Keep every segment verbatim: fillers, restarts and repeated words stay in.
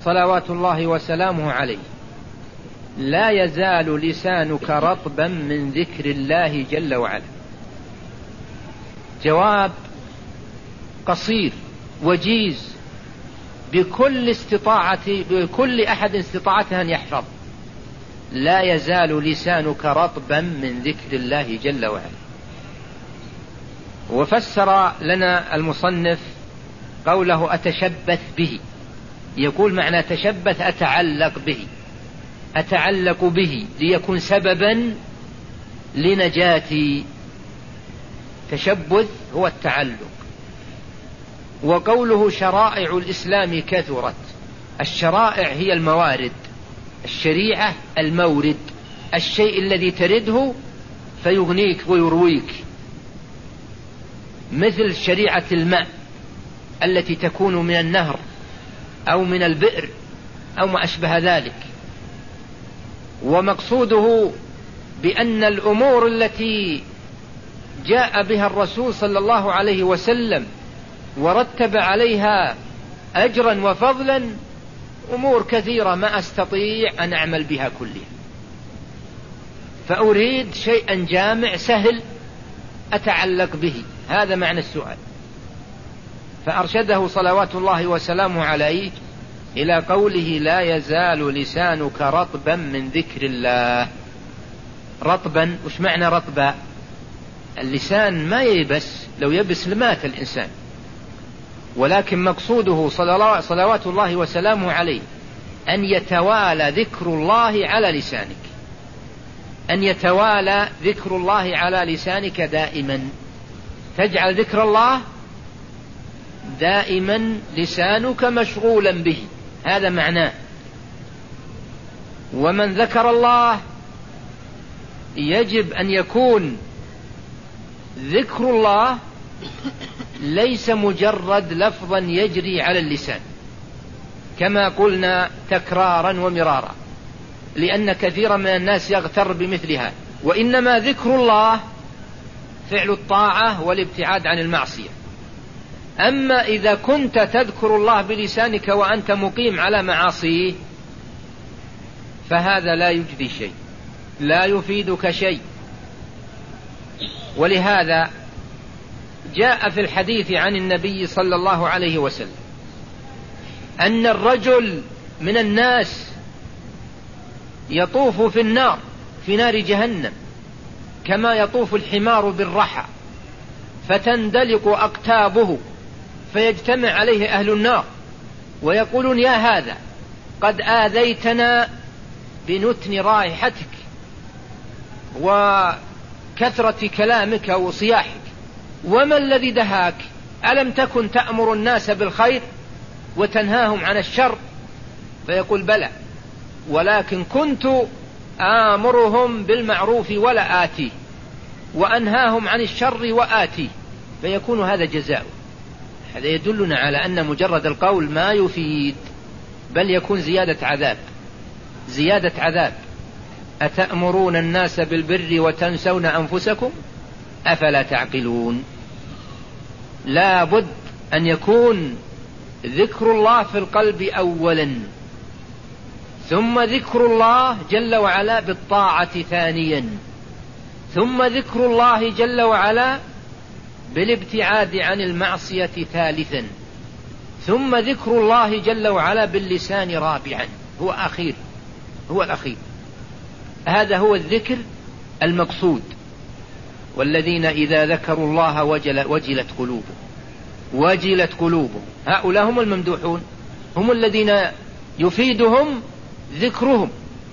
صلوات الله وسلامه عليه: لا يزال لسانك رطبا من ذكر الله جل وعلا. جواب قصير وجيز بكل استطاعة بكل أحد استطاعته أن يحفظ: لا يزال لسانك رطبا من ذكر الله جل وعلا. وفسر لنا المصنف قوله أتشبث به، يقول معنى تشبث أتعلق به، أتعلق به ليكون سببا لنجاتي. تشبث هو التعلق. وقوله شرائع الإسلام كثرت، الشرائع هي الموارد، الشريعة المورد، الشيء الذي ترده فيغنيك ويرويك، مثل شريعة الماء التي تكون من النهر أو من البئر أو ما أشبه ذلك. ومقصوده بأن الأمور التي جاء بها الرسول صلى الله عليه وسلم ورتب عليها أجرا وفضلا أمور كثيرة ما أستطيع أن أعمل بها كلها، فأريد شيئا جامع سهل أتعلق به. هذا معنى السؤال. فأرشده صلوات الله وسلامه عليه إلى قوله: لا يزال لسانك رطبا من ذكر الله. رطبا، وش معنى رطبا؟ اللسان ما ييبس، لو يبس لمات الإنسان، ولكن مقصوده صلوات الله وسلامه عليه أن يتوالى ذكر الله على لسانك، أن يتوالى ذكر الله على لسانك دائما، تجعل ذكر الله دائما لسانك مشغولا به. هذا معناه. ومن ذكر الله يجب أن يكون ذكر الله ليس مجرد لفظا يجري على اللسان كما قلنا تكرارا ومرارا، لأن كثيرا من الناس يغتر بمثلها، وإنما ذكر الله فعل الطاعة والابتعاد عن المعصية. أما إذا كنت تذكر الله بلسانك وأنت مقيم على معاصيه فهذا لا يجدي شيء، لا يفيدك شيء. ولهذا جاء في الحديث عن النبي صلى الله عليه وسلم أن الرجل من الناس يطوف في النار، في نار جهنم، كما يطوف الحمار بالرحى، فتندلق أقتابه فيجتمع عليه أهل النار ويقولون: يا هذا قد آذيتنا بنتن رائحتك وكثرة كلامك وصياحك، وما الذي دهاك؟ ألم تكن تأمر الناس بالخير وتنهاهم عن الشر؟ فيقول: بلى، ولكن كنت آمرهم بالمعروف ولا آتيه، وأنهاهم عن الشر وآتيه. فيكون هذا جزاؤه. هذا يدلنا على أن مجرد القول ما يفيد، بل يكون زيادة عذاب، زيادة عذاب. أتأمرون الناس بالبر وتنسون أنفسكم أفلا تعقلون. لا بد أن يكون ذكر الله في القلب أولا، ثم ذكر الله جل وعلا بالطاعة ثانيا، ثم ذكر الله جل وعلا بالابتعاد عن المعصية ثالثا، ثم ذكر الله جل وعلا باللسان رابعا، هو أخير، هو الأخير. هذا هو الذكر المقصود. والذين إذا ذكروا الله وجل وجلت قلوبهم، وجلت قلوبهم، هؤلاء هم الممدوحون، هم الذين يفيدهم ذكرهم،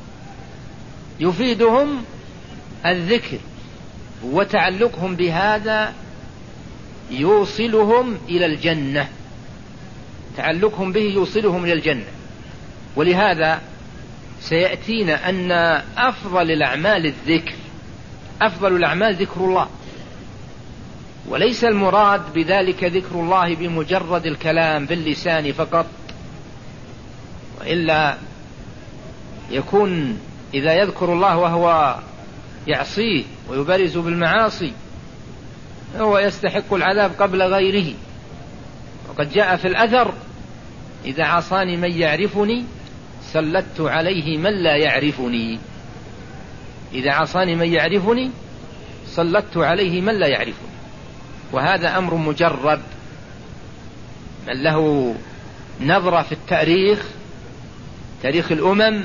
يفيدهم الذكر، وتعلقهم بهذا يوصلهم إلى الجنة، تعلقهم به يوصلهم إلى الجنة. ولهذا سيأتينا أن أفضل الأعمال الذكر، أفضل الأعمال ذكر الله، وليس المراد بذلك ذكر الله بمجرد الكلام باللسان فقط، وإلا يكون إذا يذكر الله وهو يعصيه ويبارز بالمعاصي هو يستحق العذاب قبل غيره. وقد جاء في الأثر إذا عصاني من يعرفني سلطت عليه من لا يعرفني. إذا عصاني من يعرفني سلطت عليه من لا يعرفني. وهذا أمر مجرب، من له نظرة في التاريخ، تاريخ الأمم،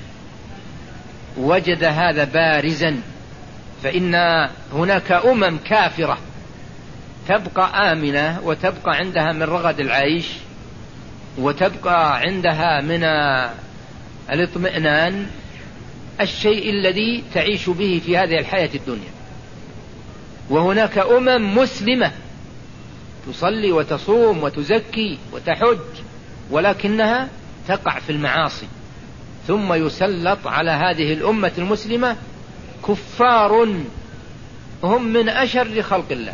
وجد هذا بارزا. فإن هناك أمم كافرة تبقى آمنة وتبقى عندها من رغد العيش وتبقى عندها من الاطمئنان الشيء الذي تعيش به في هذه الحياة الدنيا. وهناك أمم مسلمة تصلي وتصوم وتزكي وتحج ولكنها تقع في المعاصي، ثم يسلط على هذه الأمة المسلمة كفار هم من أشر خلق الله،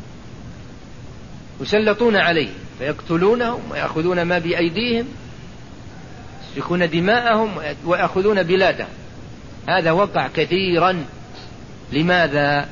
يسلطون عليه فيقتلونهم ويأخذون ما بأيديهم، يسفكون دماءهم ويأخذون بلادهم. هذا وقع كثيرا. لماذا؟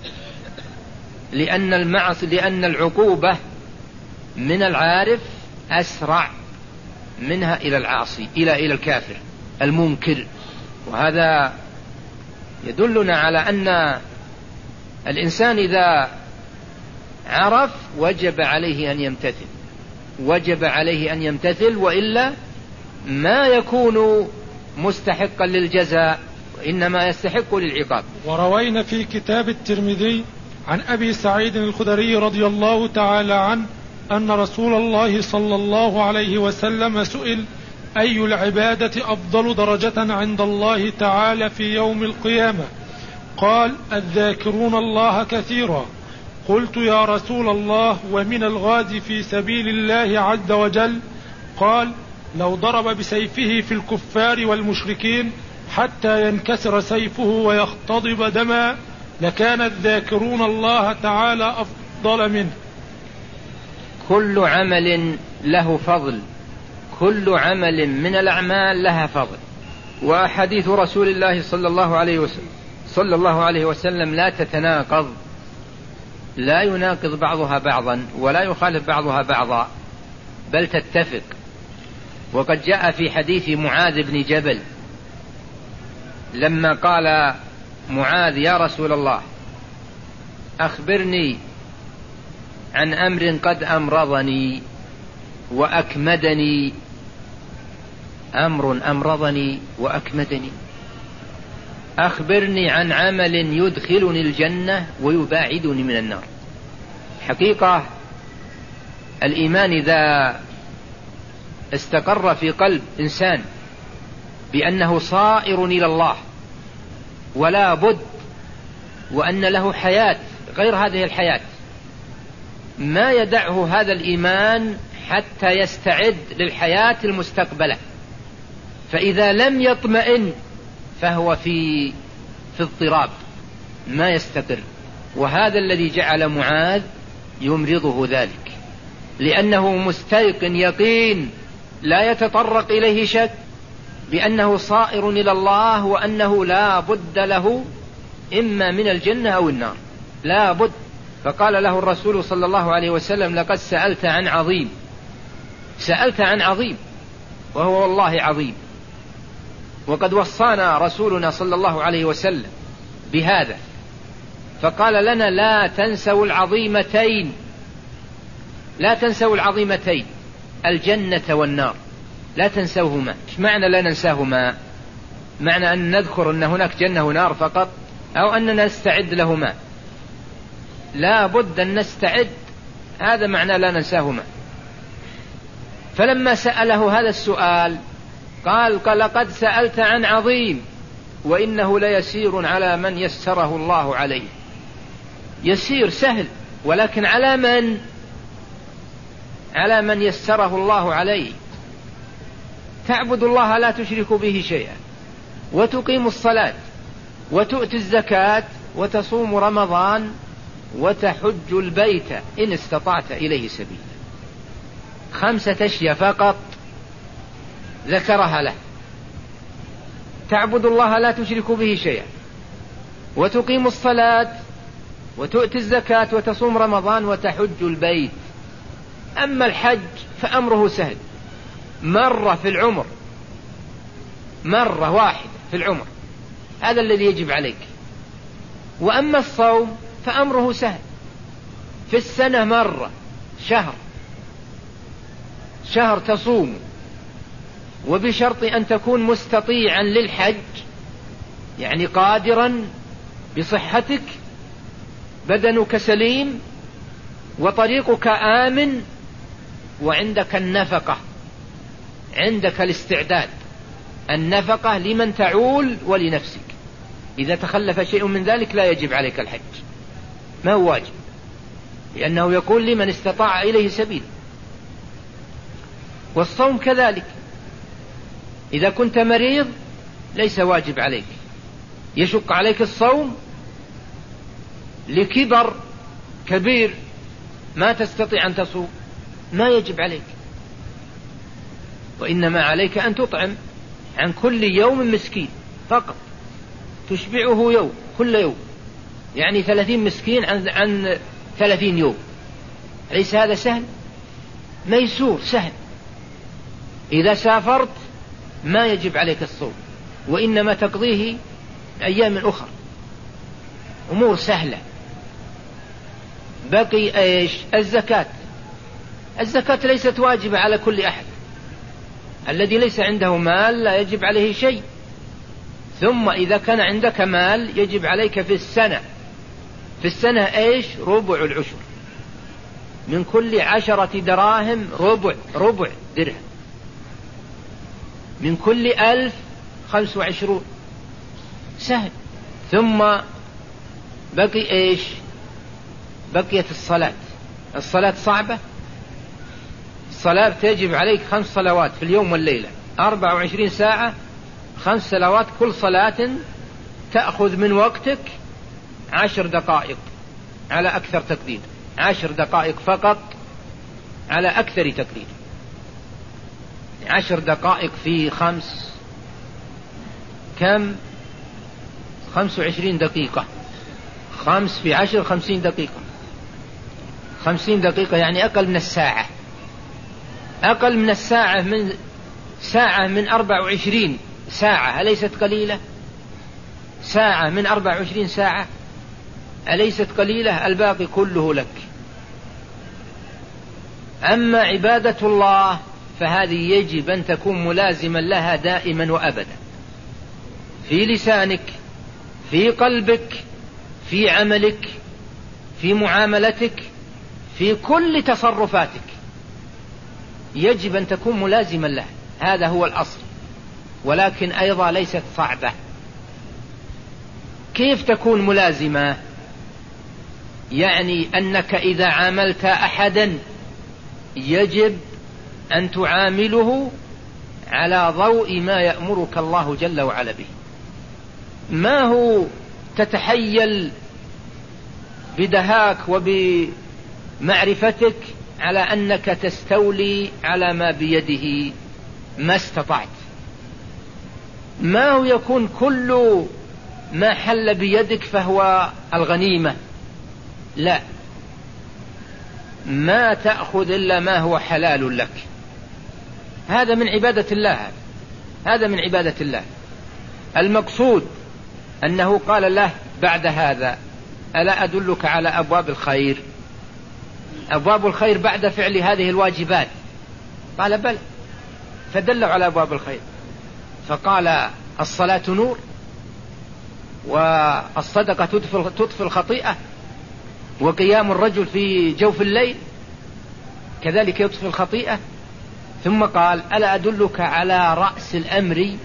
لأن المعصية، لأن العقوبة من العارف أسرع منها إلى العاصي، إلى إلى الكافر المنكر. وهذا يدلنا على أن الإنسان إذا عرف وجب عليه أن يمتثل، وجب عليه أن يمتثل، وإلا ما يكون مستحقا للجزاء وإنما يستحق للعقاب. وروينا في كتاب الترمذي عن أبي سعيد الخدري رضي الله تعالى عنه أن رسول الله صلى الله عليه وسلم سئل: أي العبادة أفضل درجة عند الله تعالى في يوم القيامة؟ قال: الذاكرون الله كثيرا. قلت: يا رسول الله، ومن الغازي في سبيل الله عز وجل؟ قال: لو ضرب بسيفه في الكفار والمشركين حتى ينكسر سيفه ويختضب دما لكان الذاكرون الله تعالى أفضل منه. كل عمل له فضل، كل عمل من الأعمال لها فضل. وأحاديث رسول الله صلى الله عليه وسلم صلى الله عليه وسلم لا تتناقض، لا يناقض بعضها بعضا ولا يخالف بعضها بعضا، بل تتفق. وقد جاء في حديث معاذ بن جبل لما قال معاذ: يا رسول الله، أخبرني عن أمر قد أمرضني وأكمدني. أمر أمرضني وأكمدني، أخبرني عن عمل يدخلني الجنة ويباعدني من النار. حقيقة الإيمان إذا استقر في قلب إنسان بأنه صائر إلى الله ولا بد، وأن له حياة غير هذه الحياة، ما يدعه هذا الإيمان حتى يستعد للحياة المستقبلة. فإذا لم يطمئن فهو في في اضطراب، ما يستقر. وهذا الذي جعل معاذ يمرضه ذلك، لأنه مستيقن يقين لا يتطرق إليه شك بأنه صائر إلى الله، وأنه لا بد له إما من الجنة أو النار، لا بد. فقال له الرسول صلى الله عليه وسلم: لقد سألت عن عظيم، سألت عن عظيم، وهو والله عظيم. وقد وصانا رسولنا صلى الله عليه وسلم بهذا، فقال لنا: لا تنسوا العظيمتين، لا تنسوا العظيمتين، الجنة والنار، لا تنسوهما. إيش معنى لا ننساهما؟ معنى أن نذكر أن هناك جنة ونار فقط، أو أننا نستعد لهما؟ لا بد أن نستعد، هذا معنى لا ننساهما. فلما سأله هذا السؤال قال: لقد سألت عن عظيم، وإنه ليسير على من يسره الله عليه. يسير سهل، ولكن على من؟ على من يسره الله عليه. تعبد الله لا تشرك به شيئا، وتقيم الصلاة، وتؤتي الزكاة، وتصوم رمضان، وتحج البيت إن استطعت إليه سبيلا. خمسة أشياء فقط ذكرها له: تعبد الله لا تشرك به شيئا، وتقيم الصلاة، وتؤتي الزكاة، وتصوم رمضان، وتحج البيت. أما الحج فأمره سهل، مرة في العمر، مرة واحدة في العمر، هذا الذي يجب عليك. وأما الصوم فأمره سهل، في السنة مرة، شهر شهر تصوم، وبشرط أن تكون مستطيعا للحج، يعني قادرا بصحتك، بدنك سليم، وطريقك آمن، وعندك النفقة، عندك الاستعداد، النفقة لمن تعول ولنفسك. إذا تخلف شيء من ذلك لا يجب عليك الحج، ما هو واجب، لأنه يقول لمن استطاع إليه سبيل. والصوم كذلك، إذا كنت مريض ليس واجب عليك، يشق عليك الصوم لكبر كبير ما تستطيع أن تصوم، ما يجب عليك، وإنما عليك أن تطعم عن كل يوم مسكين فقط، تشبعه يوم كل يوم، يعني ثلاثين مسكين عن, عن ثلاثين يوم. ليس هذا سهل؟ ميسور سهل. إذا سافرت ما يجب عليك الصوم، وإنما تقضيه أيام أخرى، أمور سهلة. بقي إيش؟ الزكاة. الزكاة ليست واجبة على كل أحد، الذي ليس عنده مال لا يجب عليه شيء. ثم إذا كان عندك مال يجب عليك في السنة، في السنة إيش؟ ربع العشر، من كل عشرة دراهم ربع ربع درهم، من كل ألف خمس وعشرون، سهل. ثم بقي إيش؟ بقيت الصلاة. الصلاة صعبة، الصلاة تجب عليك خمس صلوات في اليوم والليلة، أربع وعشرين ساعة، خمس صلوات، كل صلاة تأخذ من وقتك عشر دقائق على أكثر تقدير، عشر دقائق فقط على أكثر تقدير. عشر دقائق في خمس كم؟ خمس وعشرين دقيقة. خمس في عشر خمسين دقيقة. خمسين دقيقة يعني أقل من الساعة، أقل من الساعة، من ساعة من أربع وعشرين ساعة أليست قليلة؟ ساعة من أربع وعشرين ساعة أليست قليلة؟ الباقي كله لك. أما عبادة الله فهذه يجب أن تكون ملازما لها دائما وأبدا، في لسانك، في قلبك، في عملك، في معاملتك، في كل تصرفاتك، يجب أن تكون ملازما لها، هذا هو الأصل. ولكن أيضا ليست صعبة. كيف تكون ملازمة؟ يعني أنك إذا عاملت أحدا يجب أن تعامله على ضوء ما يأمرك الله جل وعلا به، ما هو تتحيل بدهاك وبمعرفتك على أنك تستولي على ما بيده ما استطعت، ما هو يكون كل ما حل بيدك فهو الغنيمة، لا، ما تأخذ إلا ما هو حلال لك. هذا من عبادة الله، هذا من عبادة الله. المقصود أنه قال له بعد هذا: ألا أدلك على أبواب الخير؟ أبواب الخير بعد فعل هذه الواجبات. قال بل، فدلوا على أبواب الخير، فقال: الصلاة نور، والصدقة تطفئ الخطيئة، وقيام الرجل في جوف الليل كذلك يطفئ الخطيئة. ثم قال: ألا أدلك على رأس الأمر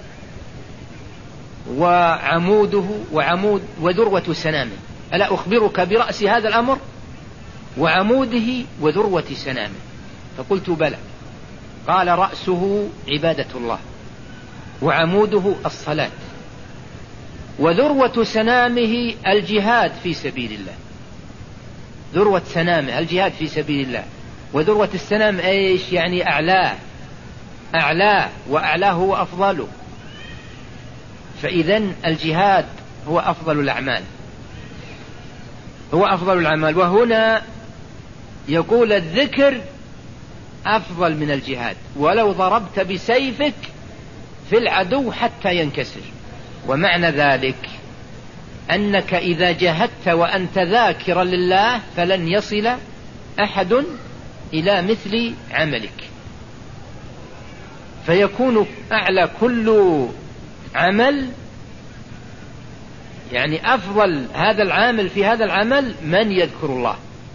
وعموده وعمود وذروة سنامه؟ ألا أخبرك برأس هذا الأمر وعموده وذروة سنامه؟ فقلت بلى. قال: رأسه عبادة الله، وعموده الصلاة، وذروة سنامه الجهاد في سبيل الله. ذروة سنامه الجهاد في سبيل الله، وذروة السنام ايش؟ يعني أعلاه، أعلاه وأعلاه هو أفضله. فإذن الجهاد هو أفضل الأعمال، هو أفضل الأعمال. وهنا يقول الذكر أفضل من الجهاد، ولو ضربت بسيفك في العدو حتى ينكسر. ومعنى ذلك أنك إذا جاهدت وأنت ذاكرا لله فلن يصل أحد إلى مثل عملك، فيكون أعلى كل عمل، يعني أفضل هذا العامل في هذا العمل من يذكر الله.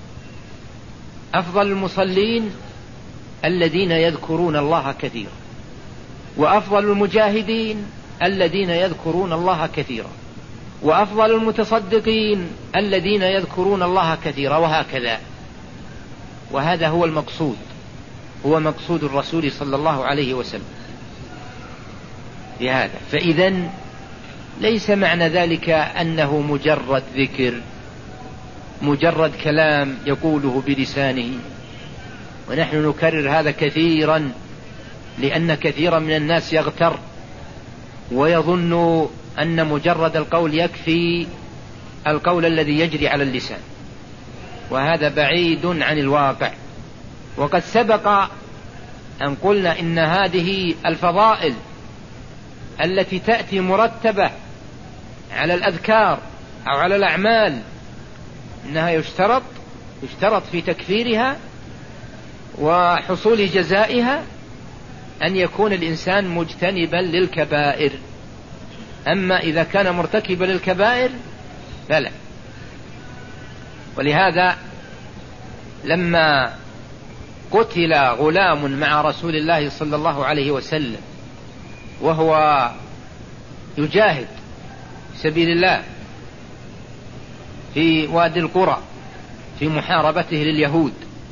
أفضل المصلين الذين يذكرون الله كثيرا، وأفضل المجاهدين الذين يذكرون الله كثيرا، وأفضل المتصدقين الذين يذكرون الله كثيرا، وهكذا. وهذا هو المقصود، هو مقصود الرسول صلى الله عليه وسلم بهذا. فإذن ليس معنى ذلك أنه مجرد ذكر، مجرد كلام يقوله بلسانه. ونحن نكرر هذا كثيرا، لأن كثيرا من الناس يغتر ويظن أن مجرد القول يكفي القول الذي يجري على اللسان، وهذا بعيد عن الواقع. وقد سبق أن قلنا إن هذه الفضائل التي تأتي مرتبة على الأذكار أو على الأعمال إنها يشترط يشترط في تكفيرها وحصول جزائها أن يكون الإنسان مجتنبا للكبائر. أما إذا كان مرتكبا للكبائر فلا. ولهذا لما قتل غلام مع رسول الله صلى الله عليه وسلم وهو يجاهد سبيل الله في وادي القرى في محاربته لليهود،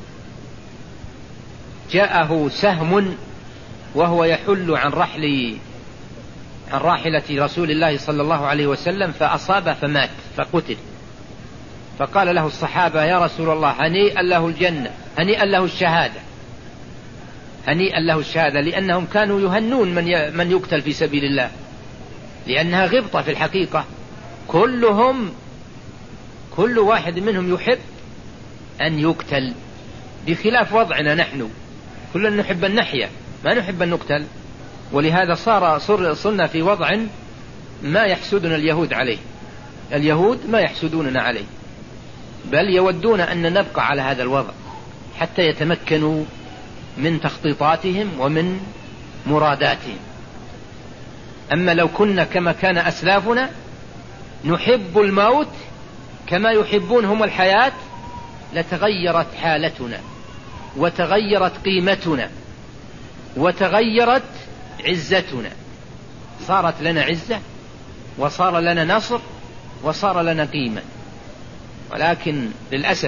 جاءه سهم وهو يحل عن رحل عن راحلة رسول الله صلى الله عليه وسلم فأصاب فمات فقتل. فقال له الصحابة: يا رسول الله، هنيئا له الجنة، هنيئا له الشهادة، هنيئا له الشهادة، لأنهم كانوا يهنون من من يقتل في سبيل الله، لأنها غبطة في الحقيقة. كلهم كل واحد منهم يحب أن يقتل، بخلاف وضعنا نحن، كلنا نحب أن نحيا، ما نحب أن نقتل. ولهذا صار صرنا في وضع ما يحسدنا اليهود عليه، اليهود ما يحسدوننا عليه، بل يودون أن نبقى على هذا الوضع حتى يتمكنوا من تخطيطاتهم ومن مراداتهم. أما لو كنا كما كان أسلافنا نحب الموت كما يحبون هم الحياة لتغيرت حالتنا وتغيرت قيمتنا وتغيرت عزتنا، صارت لنا عزة وصار لنا نصر وصار لنا قيمة. ولكن للأسف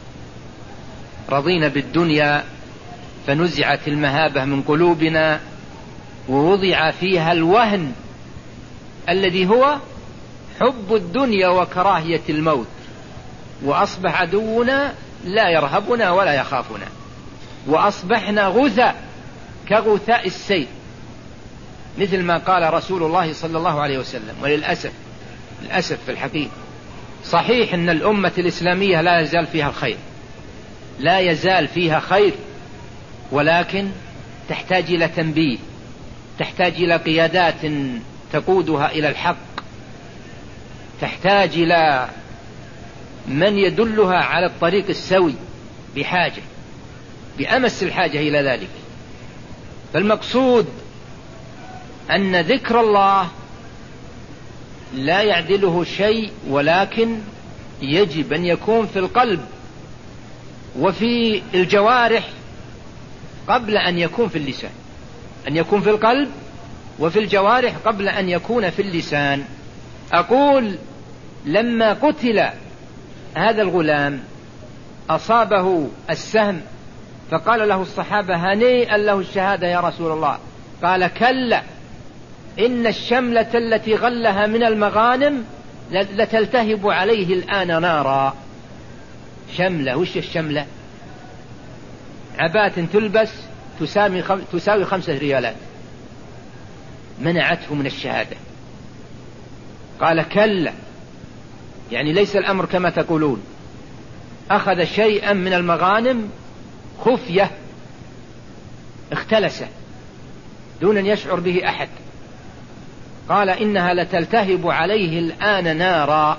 رضينا بالدنيا فنزعت المهابة من قلوبنا ووضع فيها الوهن الذي هو حب الدنيا وكراهية الموت، وأصبح عدونا لا يرهبنا ولا يخافنا، وأصبحنا غثاء كغثاء السيل، مثل ما قال رسول الله صلى الله عليه وسلم. وللأسف للأسف في الحقيقة صحيح أن الأمة الإسلامية لا يزال فيها الخير، لا يزال فيها خير، ولكن تحتاج إلى تنبيه، تحتاج إلى قيادات تقودها إلى الحق، تحتاج إلى من يدلها على الطريق السوي، بحاجة بأمس الحاجة إلى ذلك. فالمقصود أن ذكر الله لا يعدله شيء، ولكن يجب أن يكون في القلب وفي الجوارح قبل أن يكون في اللسان، أن يكون في القلب وفي الجوارح قبل أن يكون في اللسان. أقول لما قتل هذا الغلام أصابه السهم فقال له الصحابة: هنيئا له الشهادة يا رسول الله. قال: كلا، إن الشملة التي غلها من المغانم لتلتهب عليه الآن نارا. شملة، وش الشملة؟ عباءة تلبس تساوي, خم... تساوي خمسة ريالات، منعته من الشهادة. قال: كلا، يعني ليس الأمر كما تقولون، أخذ شيئا من المغانم خفية اختلس دون أن يشعر به أحد. قال إنها لتلتهب عليه الآن نارا،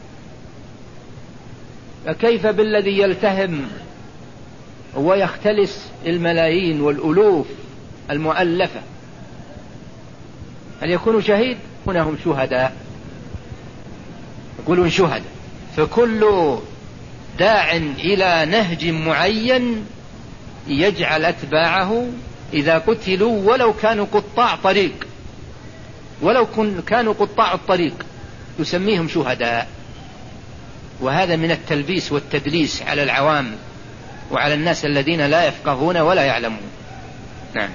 فكيف بالذي يلتهم ويختلس الملايين والألوف المؤلفة؟ هل يكون شهيد؟ هنا هم شهداء، يقولون شهداء. فكل داع إلى نهج معين يجعل أتباعه إذا قتلوا ولو كانوا قطاع طريق، ولو كانوا قطاع الطريق يسميهم شهداء. وهذا من التلبيس والتدليس على العوام وعلى الناس الذين لا يفقهون ولا يعلمون. نعم.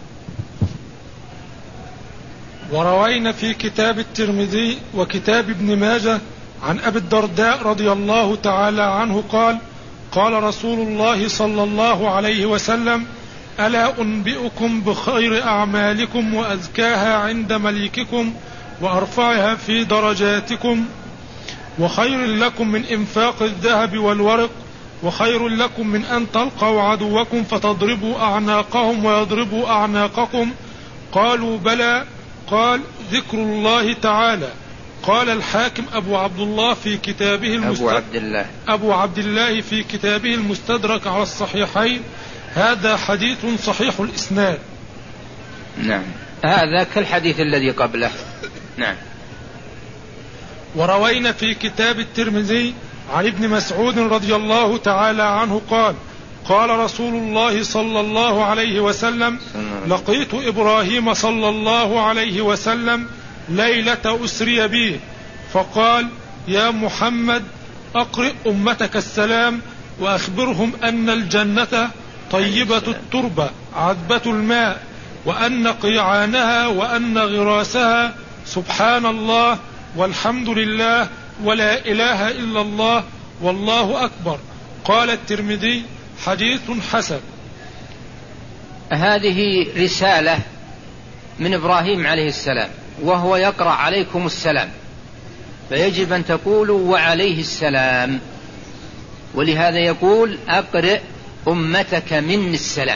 وروينا في كتاب الترمذي وكتاب ابن ماجه عن أبي الدرداء رضي الله تعالى عنه قال: قال رسول الله صلى الله عليه وسلم: ألا أنبئكم بخير أعمالكم وأزكاها عند مليككم وأرفعها في درجاتكم، وخير لكم من إنفاق الذهب والورق، وخير لكم من أن تلقوا عدوكم فتضربوا أعناقهم ويضربوا أعناقكم. قالوا: بلى. قال: ذكر الله تعالى. قال الحاكم أبو عبد الله في كتابه المستدرك أبو عبد الله أبو عبد الله في كتابه المستدرك على الصحيحين: هذا حديث صحيح الإسناد. نعم، هذا كالحديث الذي قبله. نعم. وروينا في كتاب الترمذي عن ابن مسعود رضي الله تعالى عنه قال: قال رسول الله صلى الله عليه وسلم: لقيت إبراهيم صلى الله عليه وسلم ليلة أسري به، فقال: يا محمد أقرئ أمتك السلام وأخبرهم أن الجنة طيبة التربة عذبة الماء، وأن قيعانها وأن غراسها سبحان الله والحمد لله ولا إله إلا الله والله أكبر. قال الترمذي: حديث حسن. هذه رسالة من إبراهيم عليه السلام، وهو يقرأ عليكم السلام، فيجب أن تقولوا وعليه السلام. ولهذا يقول: أقرئ أمتك مني السلام،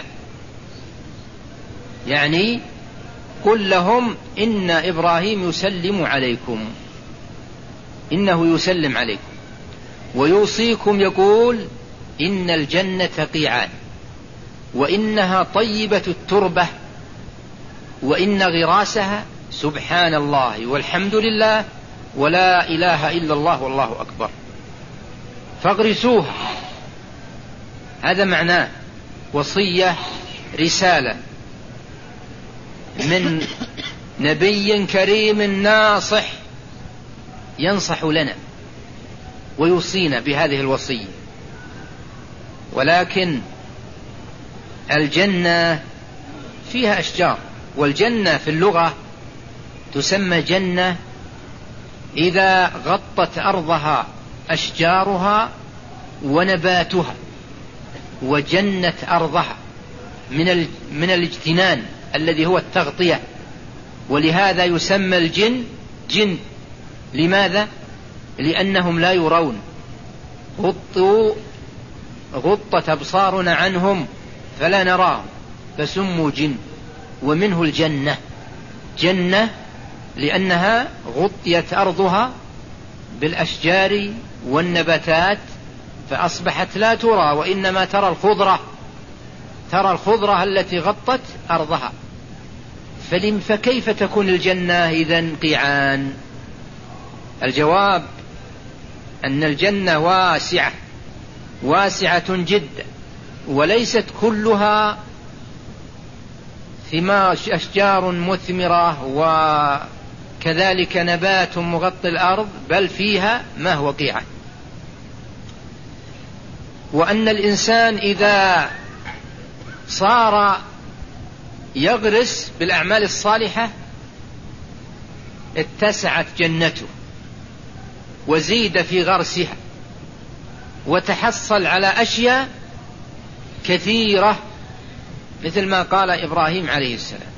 يعني قل لهم إن إبراهيم يسلم عليكم، إنه يسلم عليكم، ويوصيكم يقول: إن الجنة قيعان، وإنها طيبة التربة، وإن غراسها سبحان الله والحمد لله ولا إله إلا الله والله أكبر، فاغرسوها. هذا معناه وصية، رسالة من نبي كريم ناصح ينصح لنا ويوصينا بهذه الوصية. ولكن الجنة فيها أشجار، والجنة في اللغة تسمى جنة إذا غطت أرضها أشجارها ونباتها، وجنت أرضها من من الاجتنان الذي هو التغطية. ولهذا يسمى الجن جن. لماذا؟ لأنهم لا يرون، غطوا غطت أبصارنا عنهم فلا نراهم، فسموا جن. ومنه الجنة، جنة لأنها غطيت أرضها بالأشجار والنباتات فأصبحت لا ترى، وإنما ترى الخضرة، ترى الخضرة التي غطت أرضها. فكيف تكون الجنة إذن قيعان؟ الجواب أن الجنة واسعة واسعة جدا، وليست كلها ثمار أشجار مثمرة وكذلك نبات مغطي الأرض، بل فيها ما هو قيعان. وأن الإنسان إذا صار يغرس بالأعمال الصالحة اتسعت جنته وزيد في غرسها وتحصل على أشياء كثيرة، مثل ما قال إبراهيم عليه السلام.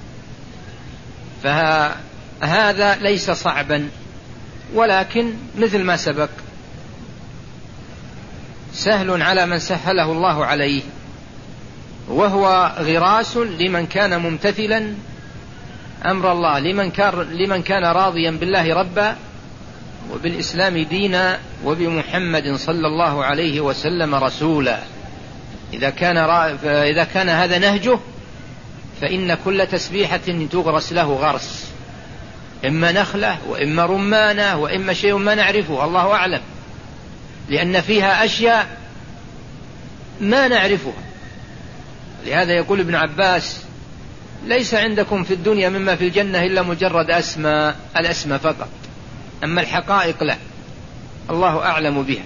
فهذا ليس صعبا، ولكن مثل ما سبق سهل على من سهله الله عليه، وهو غراس لمن كان ممتثلا أمر الله، لمن كان, لمن كان راضيا بالله ربا وبالإسلام دينا وبمحمد صلى الله عليه وسلم رسولا. إذا كان, إذا كان هذا نهجه فإن كل تسبيحة تغرس له غرس، إما نخلة وإما رمانة وإما شيء ما نعرفه الله أعلم، لأن فيها أشياء ما نعرفها. لهذا يقول ابن عباس: ليس عندكم في الدنيا مما في الجنة إلا مجرد أسماء، الأسماء فقط، أما الحقائق لا، الله أعلم بها،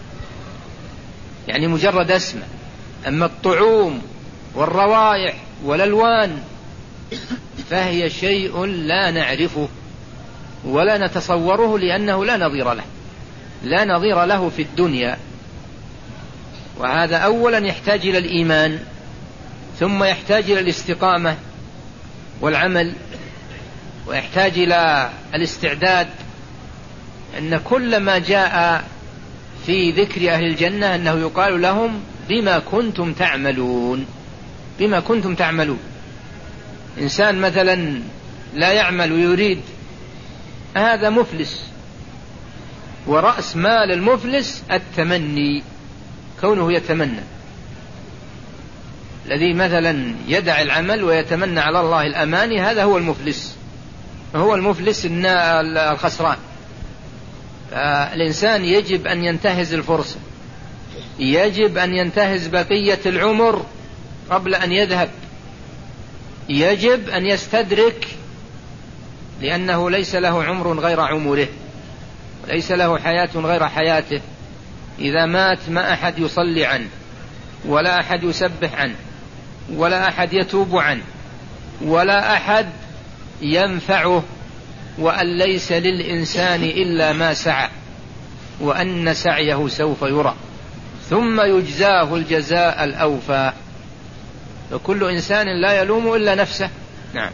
يعني مجرد أسماء. أما الطعوم والروائح والألوان فهي شيء لا نعرفه ولا نتصوره، لأنه لا نظير له، لا نظير له في الدنيا. وهذا أولا يحتاج إلى الإيمان، ثم يحتاج إلى الاستقامة والعمل، ويحتاج إلى الاستعداد. أن كل ما جاء في ذكر أهل الجنة أنه يقال لهم: بما كنتم تعملون، بما كنتم تعملون. إنسان مثلا لا يعمل ويريد، هذا مفلس، ورأس مال المفلس التمني، كونه يتمنى. الذي مثلا يدع العمل ويتمنى على الله الأماني هذا هو المفلس، هو المفلس الخسران. فالإنسان يجب أن ينتهز الفرصة، يجب أن ينتهز بقية العمر قبل أن يذهب، يجب أن يستدرك، لأنه ليس له عمر غير عمره، وليس له حياة غير حياته. إذا مات ما أحد يصلي عنه، ولا أحد يسبح عنه، ولا أحد يتوب عنه، ولا أحد ينفعه، وأن ليس للإنسان إلا ما سعى، وأن سعيه سوف يرى، ثم يجزاه الجزاء الأوفى. فكل إنسان لا يلوم إلا نفسه. نعم.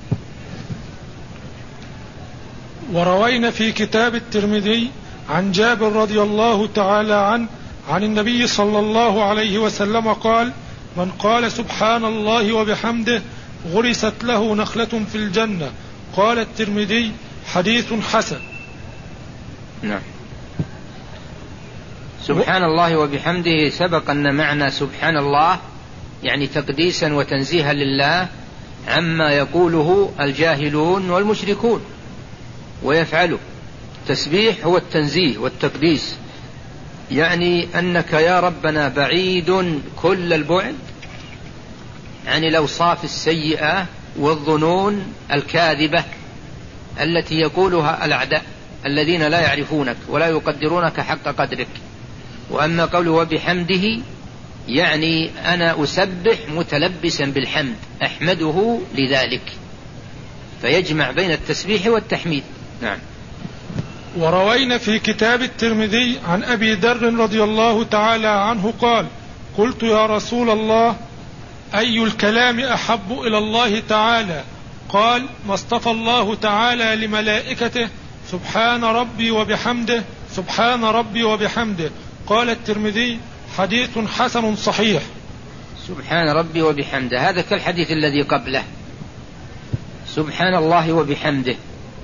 وروينا في كتاب الترمذي عن جابر رضي الله تعالى عنه عن النبي صلى الله عليه وسلم قال: من قال سبحان الله وبحمده غرست له نخلة في الجنة. قال الترمذي: حديث حسن. نعم. سبحان الله وبحمده سبق أن معنى سبحان الله يعني تقديسا وتنزيها لله عما يقوله الجاهلون والمشركون ويفعله. التسبيح هو التنزيه والتقديس، يعني أنك يا ربنا بعيد كل البعد عن الأوصاف السيئة والظنون الكاذبة التي يقولها الأعداء الذين لا يعرفونك ولا يقدرونك حق قدرك. وأما قوله وبحمده يعني أنا أسبح متلبسا بالحمد، أحمده لذلك، فيجمع بين التسبيح والتحميد. نعم. وروينا في كتاب الترمذي عن أبي ذر رضي الله تعالى عنه قال: قلت يا رسول الله أي الكلام أحب إلى الله تعالى؟ قال: ما اصطفى الله تعالى لملائكته سبحان ربي وبحمده، سبحان ربي وبحمده. قال الترمذي: حديث حسن صحيح. سبحان ربي وبحمده هذا كالحديث الذي قبله، سبحان الله وبحمده.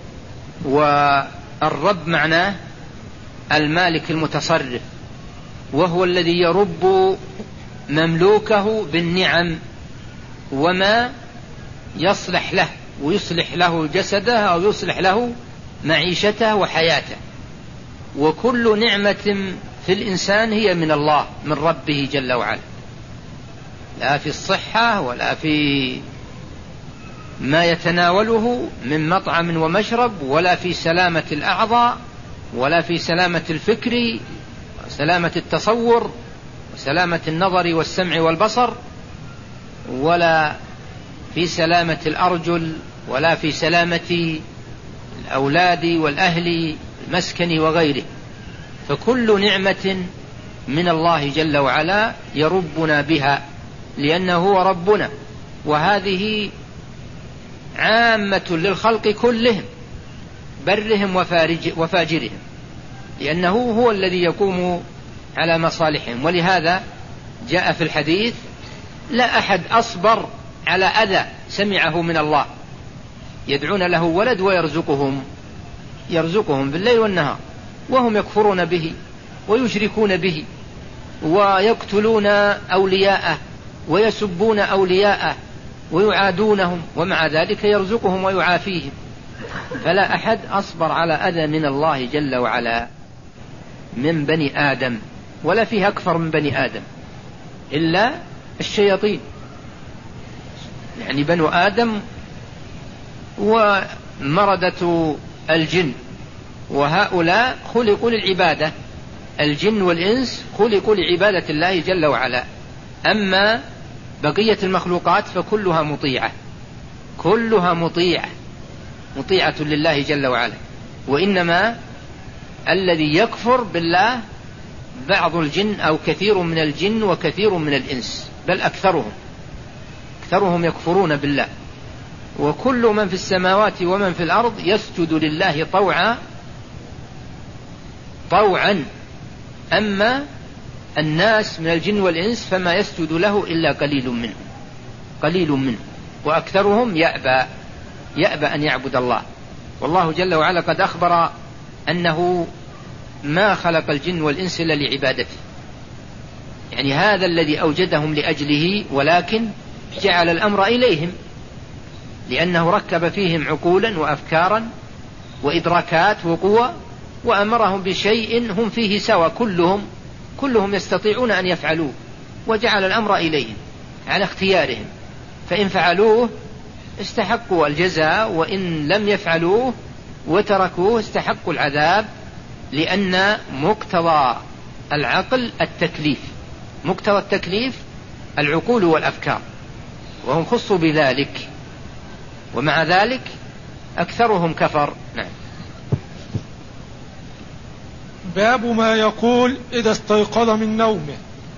والرب معناه المالك المتصرف، وهو الذي يرب مملوكه بالنعم وما يصلح له، ويصلح له جسده أو يصلح له معيشته وحياته. وكل نعمة في الإنسان هي من الله، من ربه جل وعلا، لا في الصحة ولا في ما يتناوله من مطعم ومشرب، ولا في سلامة الأعضاء، ولا في سلامة الفكر وسلامة التصور وسلامة النظر والسمع والبصر، ولا في سلامة الأرجل، ولا في سلامة الأولاد والأهل المسكن وغيره. فكل نعمة من الله جل وعلا يربنا بها، لأنه هو ربنا، وهذه عامة للخلق كلهم، برهم وفاجرهم، لأنه هو الذي يقوم على مصالحهم. ولهذا جاء في الحديث: لا أحد أصبر على أذى سمعه من الله، يدعون له ولد ويرزقهم يرزقهم بالليل والنهار وهم يكفرون به ويشركون به ويقتلون أولياءه ويسبون أولياءه ويعادونهم، ومع ذلك يرزقهم ويعافيهم. فلا أحد أصبر على أذى من الله جل وعلا من بني آدم، ولا فيه أكثر من بني آدم إلا الشياطين، يعني بنو آدم ومردة الجن، وهؤلاء خلقوا للعبادة، الجن والإنس خلقوا لعبادة الله جل وعلا. أما بقية المخلوقات فكلها مطيعة، كلها مطيعة مطيعة لله جل وعلا، وإنما الذي يكفر بالله بعض الجن أو كثير من الجن وكثير من الإنس، بل أكثرهم أكثرهم يكفرون بالله. وكل من في السماوات ومن في الأرض يسجد لله طوعا طوعا أما الناس من الجن والإنس فما يسجد له إلا قليل منهم قليل منهم وأكثرهم يأبى يأبى أن يعبد الله. والله جل وعلا قد أخبر أنه ما خلق الجن والإنس إلا لعبادته، يعني هذا الذي أوجدهم لأجله، ولكن جعل الأمر إليهم لأنه ركب فيهم عقولا وأفكارا وإدراكات وقوة، وأمرهم بشيء هم فيه سوا، كلهم كلهم يستطيعون أن يفعلوه، وجعل الأمر إليهم على اختيارهم، فإن فعلوه استحقوا الجزاء، وإن لم يفعلوه وتركوه استحقوا العذاب، لأن مقتضى العقل التكليف، مقتضى التكليف العقول والأفكار، وهم خصوا بذلك، ومع ذلك أكثرهم كفر. نعم. باب ما يقول إذا استيقظ من نومه.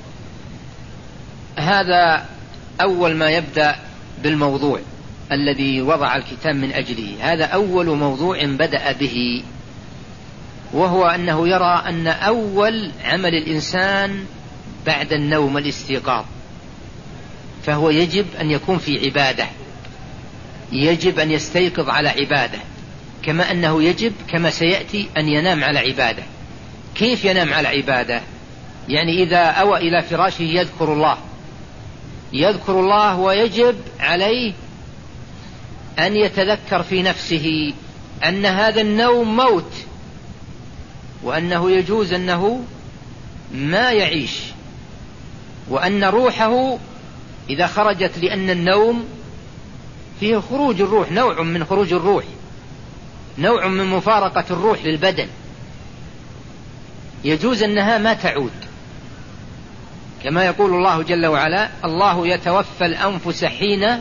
هذا أول ما يبدأ بالموضوع الذي وضع الكتاب من أجله، هذا أول موضوع بدأ به، وهو أنه يرى أن أول عمل الإنسان بعد النوم الاستيقاظ، فهو يجب أن يكون في عبادة، يجب أن يستيقظ على عبادة، كما أنه يجب كما سيأتي أن ينام على عبادة. كيف ينام على عبادة؟ يعني إذا أوى إلى فراشه يذكر الله يذكر الله ويجب عليه أن يتذكر في نفسه أن هذا النوم موت، وأنه يجوز أنه ما يعيش، وأن روحه إذا خرجت، لأن النوم فيه خروج الروح، نوع من خروج الروح، نوع من مفارقة الروح للبدن، يجوز أنها ما تعود، كما يقول الله جل وعلا: الله يتوفى الأنفس حين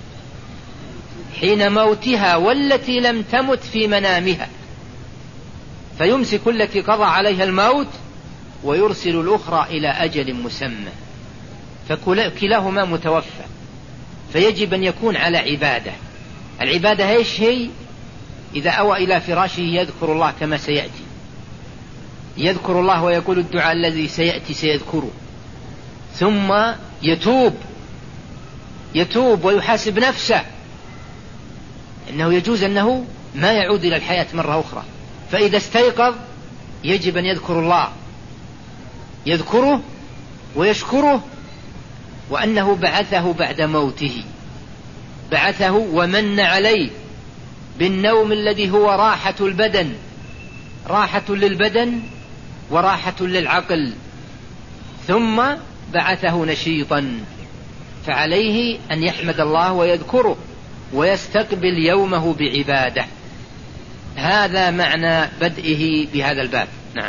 حين موتها والتي لم تمت في منامها، فيمسك التي قضى عليها الموت ويرسل الأخرى إلى أجل مسمى، فكلاهما متوفى، فيجب أن يكون على عبادة. العبادة ايش هي؟ إذا أوى إلى فراشه يذكر الله كما سيأتي، يذكر الله ويقول الدعاء الذي سيأتي سيذكره، ثم يتوب يتوب ويحاسب نفسه إنه يجوز أنه ما يعود إلى الحياة مرة أخرى. فإذا استيقظ يجب أن يذكر الله، يذكره ويشكره، وأنه بعثه بعد موته، بعثه ومن عليه بالنوم الذي هو راحة البدن، راحة للبدن وراحة للعقل، ثم بعثه نشيطا، فعليه أن يحمد الله ويذكره ويستقبل يومه بعبادة. هذا معنى بدئه بهذا الباب. نعم.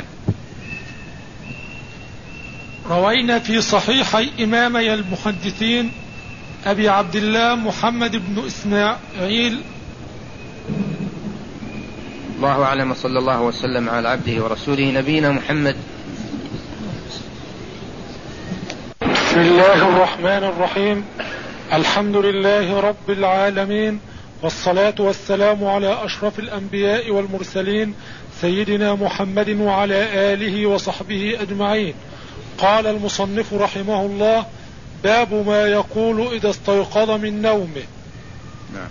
روينا في صحيحي إمامي المحدثين أبي عبد الله محمد بن إسماعيل الله أعلم، صلى الله وسلم على عبده ورسوله نبينا محمد. بسم الله الرحمن الرحيم، الحمد لله رب العالمين، والصلاة والسلام على أشرف الأنبياء والمرسلين سيدنا محمد وعلى آله وصحبه أجمعين. قال المصنف رحمه الله: باب ما يقول إذا استيقظ من نومه. نعم.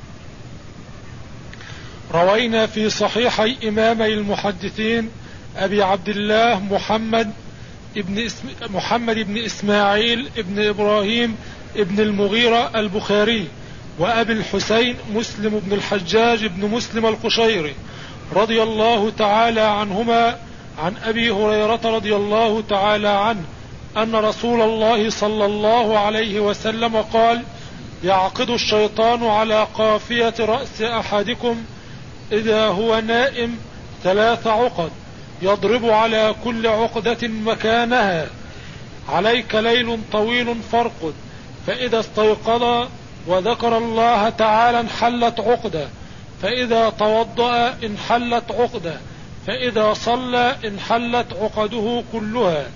روينا في صحيحي إمامي المحدثين أبي عبد الله محمد ابن, اسم محمد ابن إسماعيل ابن إبراهيم ابن المغيرة البخاري، وأبي الحسين مسلم بن الحجاج بن مسلم القشيري رضي الله تعالى عنهما عن أبي هريرة رضي الله تعالى عنه أن رسول الله صلى الله عليه وسلم قال: يعقد الشيطان على قافية رأس أحدكم إذا هو نائم ثلاث عقد، يضرب على كل عقدة مكانها. عليك ليل طويل فارقد، فإذا استيقظ وذكر الله تعالى انحلت عقدة، فإذا توضأ انحلت عقدة، فإذا صلى انحلت عقده كلها،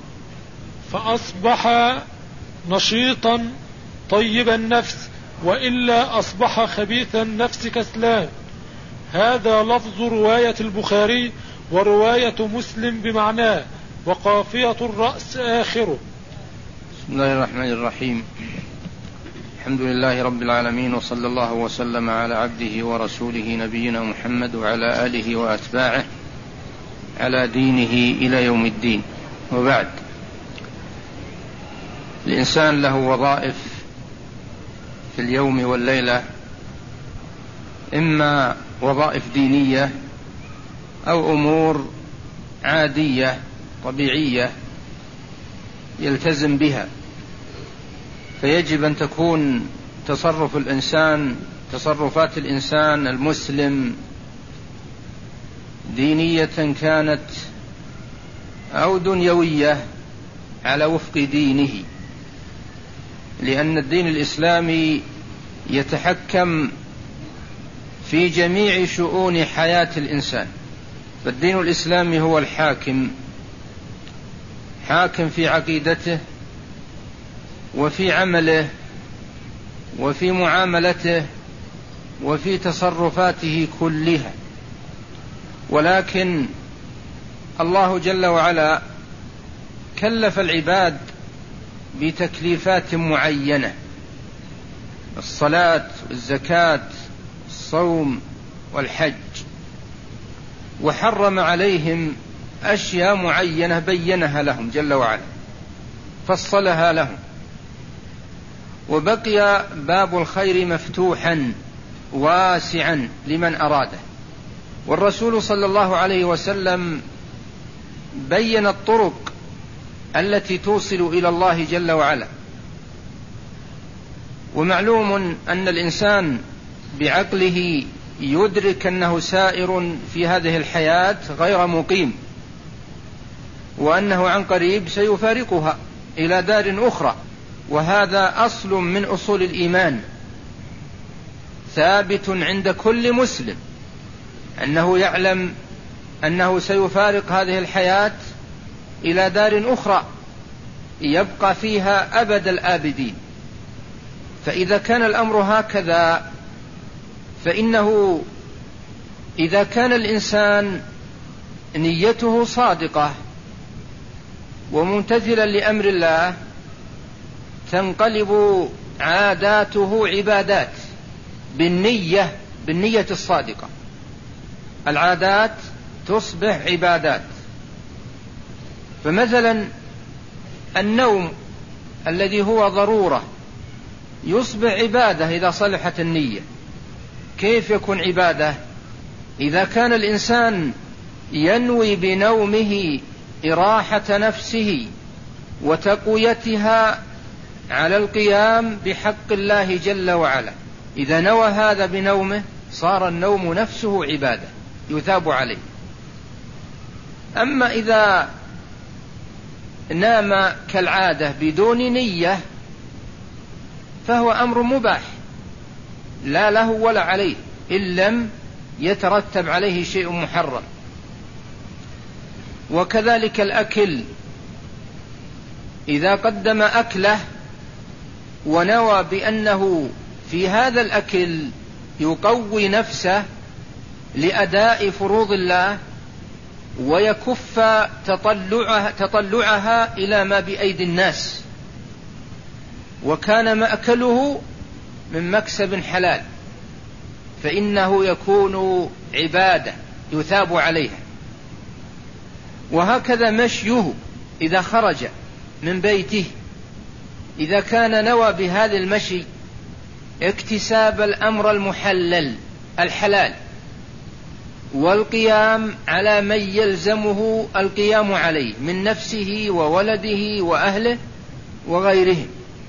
فأصبح نشيطا طيب النفس، وإلا أصبح خبيث النفس كسلان. هذا لفظ رواية البخاري، ورواية مسلم بمعناه، وقافية الرأس آخره. بسم الله الرحمن الرحيم. الحمد لله رب العالمين، وصلى الله وسلم على عبده ورسوله نبينا محمد وعلى آله وأتباعه على دينه إلى يوم الدين. وبعد، الإنسان له وظائف في اليوم والليلة، إما وظائف دينية أو أمور عادية طبيعية يلتزم بها، فيجب أن تكون تصرف الإنسان تصرفات الإنسان المسلم دينية كانت أو دنيوية على وفق دينه، لأن الدين الإسلامي يتحكم في جميع شؤون حياة الإنسان، فالدين الإسلامي هو الحاكم، حاكم في عقيدته وفي عمله وفي معاملته وفي تصرفاته كلها. ولكن الله جل وعلا كلف العباد بتكليفات معينة: الصلاة والزكاة الصوم والحج، وحرم عليهم أشياء معينة بينها لهم جل وعلا، فصلها لهم، وبقي باب الخير مفتوحا واسعا لمن أراده. والرسول صلى الله عليه وسلم بين الطرق التي توصل إلى الله جل وعلا. ومعلوم أن الإنسان بعقله يدرك أنه سائر في هذه الحياة غير مقيم، وأنه عن قريب سيفارقها إلى دار أخرى، وهذا أصل من أصول الإيمان ثابت عند كل مسلم، أنه يعلم أنه سيفارق هذه الحياة إلى دار أخرى يبقى فيها أبد الآبدين. فإذا كان الأمر هكذا، فإنه إذا كان الإنسان نيته صادقة وممتثلا لأمر الله، تنقلب عاداته عبادات بالنية بالنية الصادقة. العادات تصبح عبادات. فمثلا النوم الذي هو ضرورة يصبح عبادة إذا صلحت النية. كيف يكون عبادة؟ إذا كان الإنسان ينوي بنومه إراحة نفسه وتقويتها على القيام بحق الله جل وعلا، إذا نوى هذا بنومه صار النوم نفسه عبادة يثاب عليه. أما إذا نام كالعادة بدون نية فهو أمر مباح لا له ولا عليه، إن لم يترتب عليه شيء محرم. وكذلك الأكل، إذا قدم أكله ونوى بأنه في هذا الأكل يقوي نفسه لأداء فروض الله ويكف تطلعها, تطلعها إلى ما بأيدي الناس، وكان مأكله من مكسب حلال فإنه يكون عبادة يثاب عليها. وهكذا مشيه إذا خرج من بيته، إذا كان نوى بهذا المشي اكتساب الأمر المحلل الحلال والقيام على من يلزمه القيام عليه من نفسه وولده وأهله وغيرهم،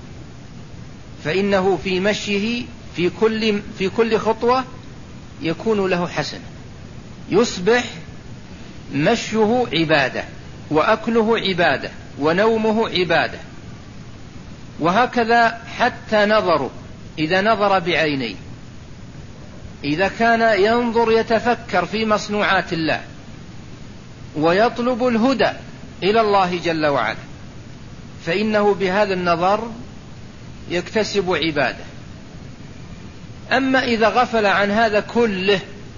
فإنه في مشيه في كل, في كل خطوة يكون له حسنة، يصبح مشيه عبادة وأكله عبادة ونومه عبادة. وهكذا حتى نظره، إذا نظر بعينيه، إذا كان ينظر يتفكر في مصنوعات الله ويطلب الهدى إلى الله جل وعلا، فإنه بهذا النظر يكتسب عبادة. أما إذا غفل عن هذا كله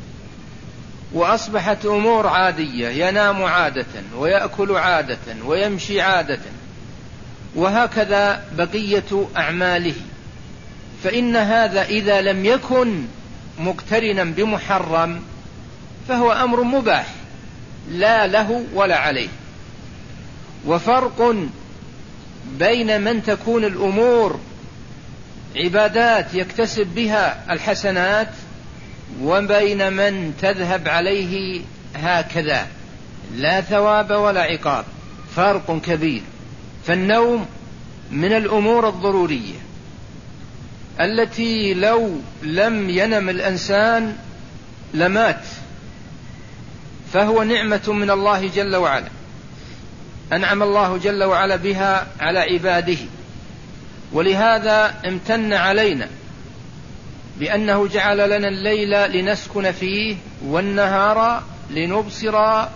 وأصبحت أمور عادية، ينام عادة ويأكل عادة ويمشي عادة وهكذا بقية أعماله، فإن هذا إذا لم يكن مقترنا بمحرم فهو أمر مباح لا له ولا عليه. وفرق بين من تكون الأمور عبادات يكتسب بها الحسنات وبين من تذهب عليه هكذا لا ثواب ولا عقاب، فرق كبير. فالنوم من الأمور الضرورية التي لو لم ينم الإنسان لمات، فهو نعمة من الله جل وعلا، أنعم الله جل وعلا بها على عباده. ولهذا امتن علينا بأنه جعل لنا الليل لنسكن فيه والنهار لنبصر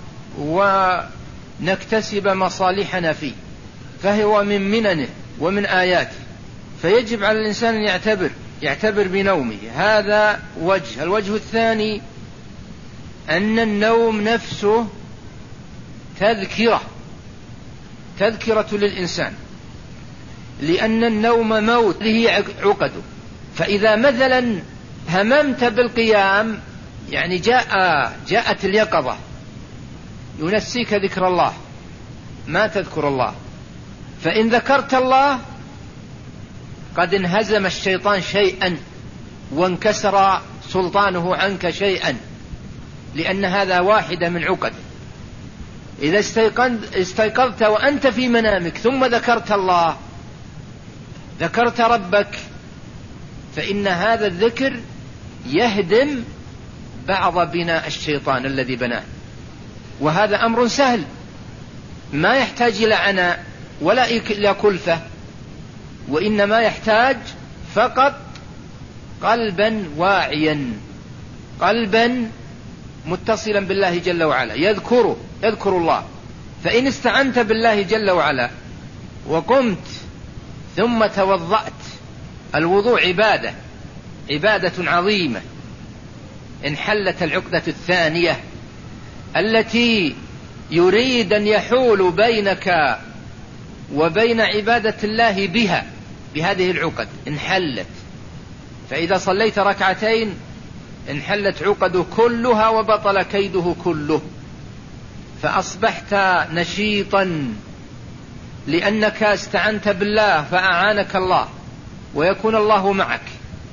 ونكتسب مصالحنا فيه، فهو من مننه ومن آياته. فيجب على الإنسان أن يعتبر يعتبر بنومه. هذا وجه. الوجه الثاني أن النوم نفسه تذكرة تذكرة للإنسان، لأن النوم موت له عقده. فإذا مثلا هممت بالقيام، يعني جاء جاءت اليقظة، ينسيك ذكر الله، ما تذكر الله. فإن ذكرت الله قد انهزم الشيطان شيئا وانكسر سلطانه عنك شيئا، لأن هذا واحدة من عقده. إذا استيقظت وأنت في منامك ثم ذكرت الله، ذكرت ربك، فإن هذا الذكر يهدم بعض بناء الشيطان الذي بناه. وهذا أمر سهل ما يحتاج إلى عناء ولا إلى كلفة، وإنما يحتاج فقط قلبا واعيا، قلبا متصلا بالله جل وعلا يذكره يذكر الله. فإن استعنت بالله جل وعلا وقمت ثم توضأت، الوضوء عبادة عبادة عظيمة، انحلت العقدة الثانية التي يريد أن يحول بينك وبين عبادة الله بها، بهذه العقد انحلت. فإذا صليت ركعتين انحلت عقده كلها وبطل كيده كله، فأصبحت نشيطا لأنك استعنت بالله فأعانك الله ويكون الله معك.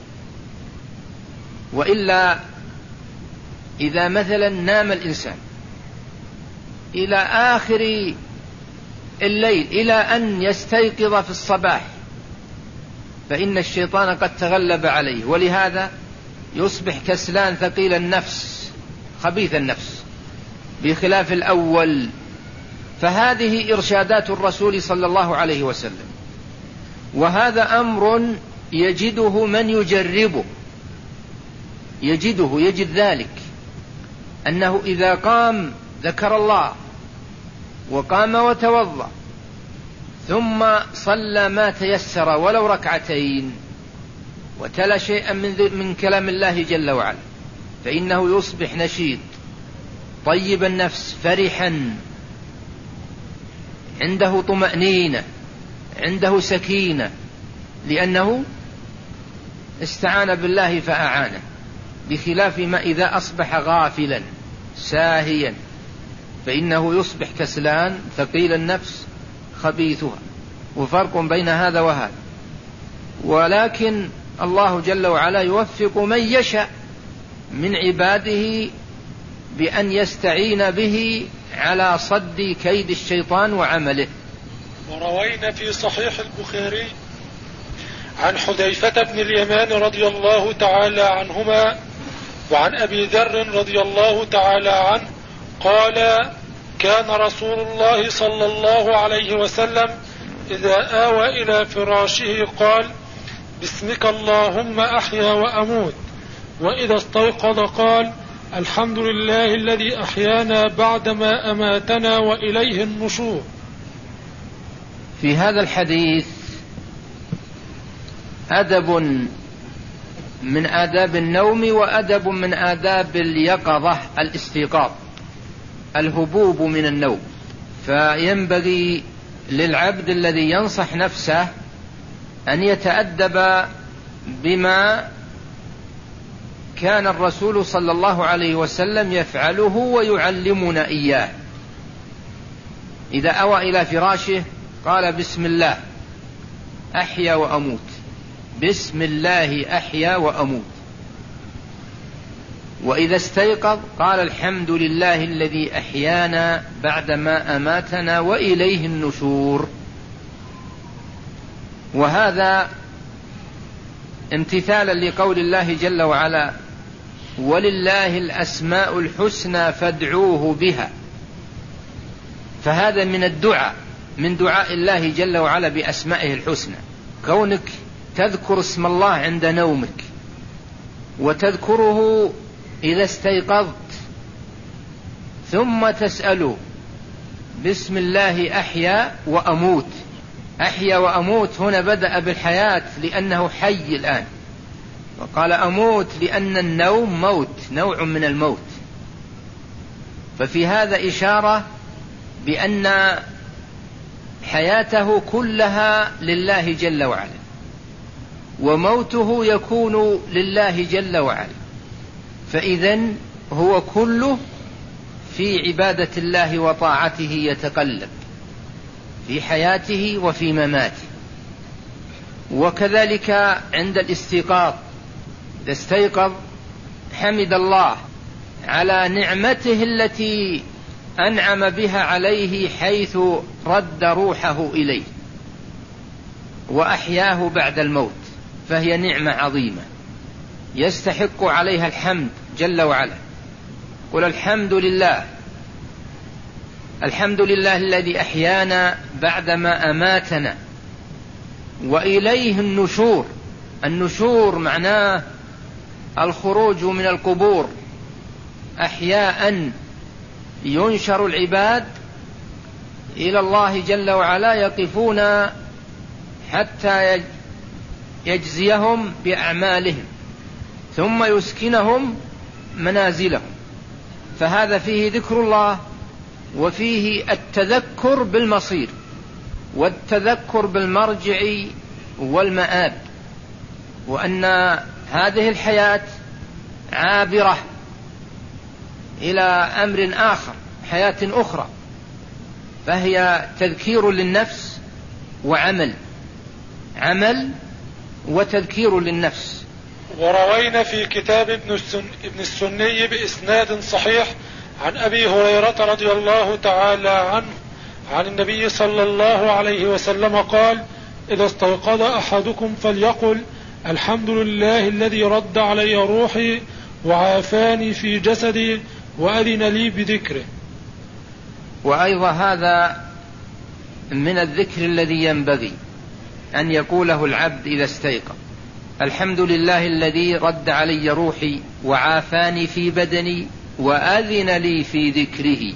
وإلا إذا مثلا نام الإنسان إلى آخر الليل إلى أن يستيقظ في الصباح، فإن الشيطان قد تغلب عليه، ولهذا يصبح كسلان ثقيل النفس خبيث النفس بخلاف الأول. فهذه إرشادات الرسول صلى الله عليه وسلم، وهذا أمر يجده من يجربه، يجده يجد ذلك، أنه إذا قام ذكر الله وقام وتوضأ ثم صلى ما تيسر ولو ركعتين وتلا شيئا من, من كلام الله جل وعلا، فإنه يصبح نشيط طيب النفس فرحا، عنده طمأنينة، عنده سكينة، لأنه استعان بالله فأعانه، بخلاف ما إذا أصبح غافلا ساهيا فإنه يصبح كسلان ثقيل النفس خبيثها، وفرق بين هذا وهذا. ولكن الله جل وعلا يوفق من يشاء من عباده بأن يستعين به على صد كيد الشيطان وعمله. وروينا في صحيح البخاري عن حذيفة بن اليمان رضي الله تعالى عنهما وعن أبي ذر رضي الله تعالى عنه قال: كان رسول الله صلى الله عليه وسلم إذا آوى إلى فراشه قال: باسمك اللهم أحيا وأموت. وإذا استيقظ قال: الحمد لله الذي أحيانا بعدما أماتنا وإليه النشور. في هذا الحديث أدب من آداب النوم وأدب من آداب اليقظة، الاستيقاظ، الهبوب من النوم. فينبغي للعبد الذي ينصح نفسه أن يتأدب بما كان الرسول صلى الله عليه وسلم يفعله ويعلمنا إياه. إذا أوى إلى فراشه قال: بسم الله أحيا وأموت، بسم الله أحيا وأموت. وإذا استيقظ قال: الحمد لله الذي أحيانا بعدما أماتنا وإليه النشور. وهذا امتثالا لقول الله جل وعلا: ولله الأسماء الحسنى فادعوه بها. فهذا من الدعاء، من دعاء الله جل وعلا بأسمائه الحسنى، كونك تذكر اسم الله عند نومك وتذكره إذا استيقظت، ثم تسأله: بسم الله أحيا وأموت. أحيا وأموت هنا بدأ بالحياة لأنه حي الآن، وقال أموت لأن النوم موت، نوع من الموت. ففي هذا إشارة بأن حياته كلها لله جل وعلا، وموته يكون لله جل وعلا، فإذن هو كله في عبادة الله وطاعته يتقلب في حياته وفي مماته. وكذلك عند الاستيقاظ، إذا استيقظ حمد الله على نعمته التي أنعم بها عليه حيث رد روحه إليه وأحياه بعد الموت، فهي نعمة عظيمة يستحق عليها الحمد جل وعلا. قل الحمد لله، الحمد لله الذي أحيانا بعدما أماتنا وإليه النشور. النشور معناه الخروج من القبور، أحياء ينشر العباد إلى الله جل وعلا، يقفون حتى يجزيهم بأعمالهم ثم يسكنهم منازلهم. فهذا فيه ذكر الله، وفيه التذكر بالمصير والتذكر بالمرجع والمآب، وأن هذه الحياة عابرة إلى أمر آخر، حياة أخرى، فهي تذكير للنفس وعمل، عمل وتذكير للنفس. وروينا في كتاب ابن السني بإسناد صحيح عن أبي هريرة رضي الله تعالى عنه عن النبي صلى الله عليه وسلم قال: إذا استيقظ أحدكم فليقل: الحمد لله الذي رد علي روحي وعافاني في جسدي وأذن لي بذكره. وأيضا هذا من الذكر الذي ينبغي أن يقوله العبد إذا استيقظ: الحمد لله الذي رد علي روحي وعافاني في بدني وأذن لي في ذكره.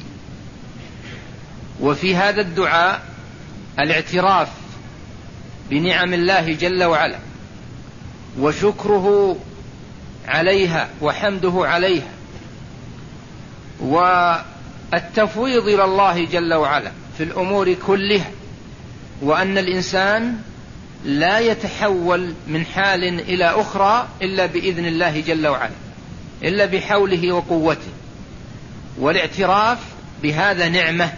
وفي هذا الدعاء الاعتراف بنعم الله جل وعلا وشكره عليها وحمده عليها، والتفويض إلى الله جل وعلا في الأمور كلها، وأن الإنسان لا يتحول من حال إلى أخرى إلا بإذن الله جل وعلا، إلا بحوله وقوته. والاعتراف بهذا نعمة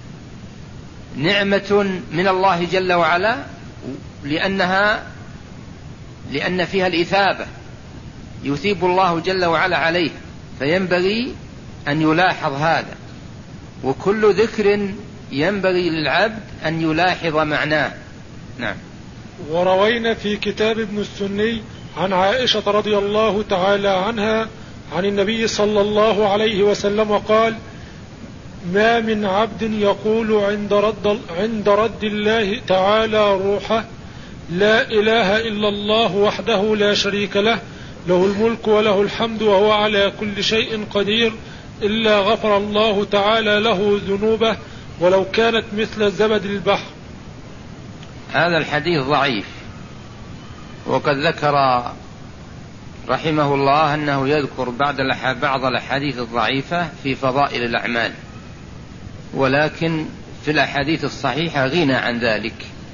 نعمة من الله جل وعلا، لأنها لأن فيها الإثابة، يثيب الله جل وعلا عليه، فينبغي أن يلاحظ هذا. وكل ذكر ينبغي للعبد أن يلاحظ معناه. نعم. وروينا في كتاب ابن السني عن عائشة رضي الله تعالى عنها عن النبي صلى الله عليه وسلم قال: ما من عبد يقول عند رد, عند رد الله تعالى روحه: لا إله إلا الله وحده لا شريك له، له الملك وله الحمد وهو على كل شيء قدير، إلا غفر الله تعالى له ذنوبه ولو كانت مثل زبد البحر. هذا الحديث ضعيف، وقد ذكر رحمه الله أنه يذكر بعض الأحاديث الضعيفة في فضائل الأعمال، ولكن في الأحاديث الصحيحة غنى عن ذلك.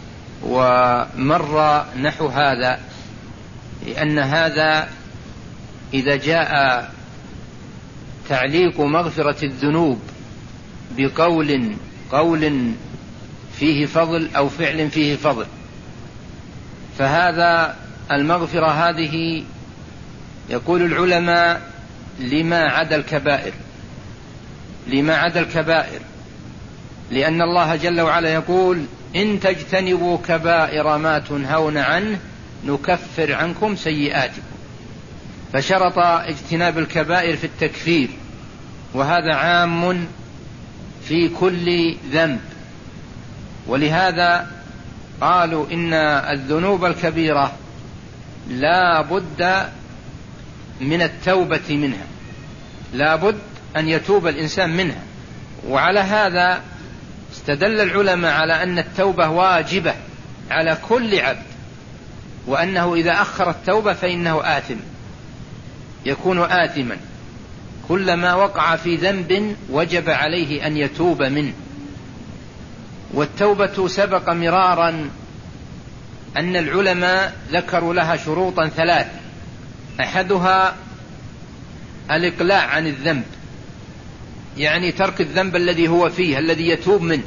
ومر نحو هذا، لأن هذا إذا جاء تعليق مغفرة الذنوب بقول قول فيه فضل أو فعل فيه فضل، فهذا المغفرة هذه يقول العلماء لما عدا الكبائر، لما عدا الكبائر، لأن الله جل وعلا يقول: إن تجتنبوا كبائر ما تنهون عنه نكفر عنكم سيئاتكم، فشرط اجتناب الكبائر في التكفير، وهذا عام في كل ذنب. ولهذا قالوا إن الذنوب الكبيرة لا بد من التوبة منها، لا بد أن يتوب الإنسان منها. وعلى هذا استدل العلماء على أن التوبة واجبة على كل عبد، وأنه إذا أخر التوبة فإنه آثم، يكون آثما. كلما وقع في ذنب وجب عليه أن يتوب منه. والتوبة سبق مرارا أن العلماء ذكروا لها شروطا ثلاث: أحدها الإقلاع عن الذنب، يعني ترك الذنب الذي هو فيه، الذي يتوب منه.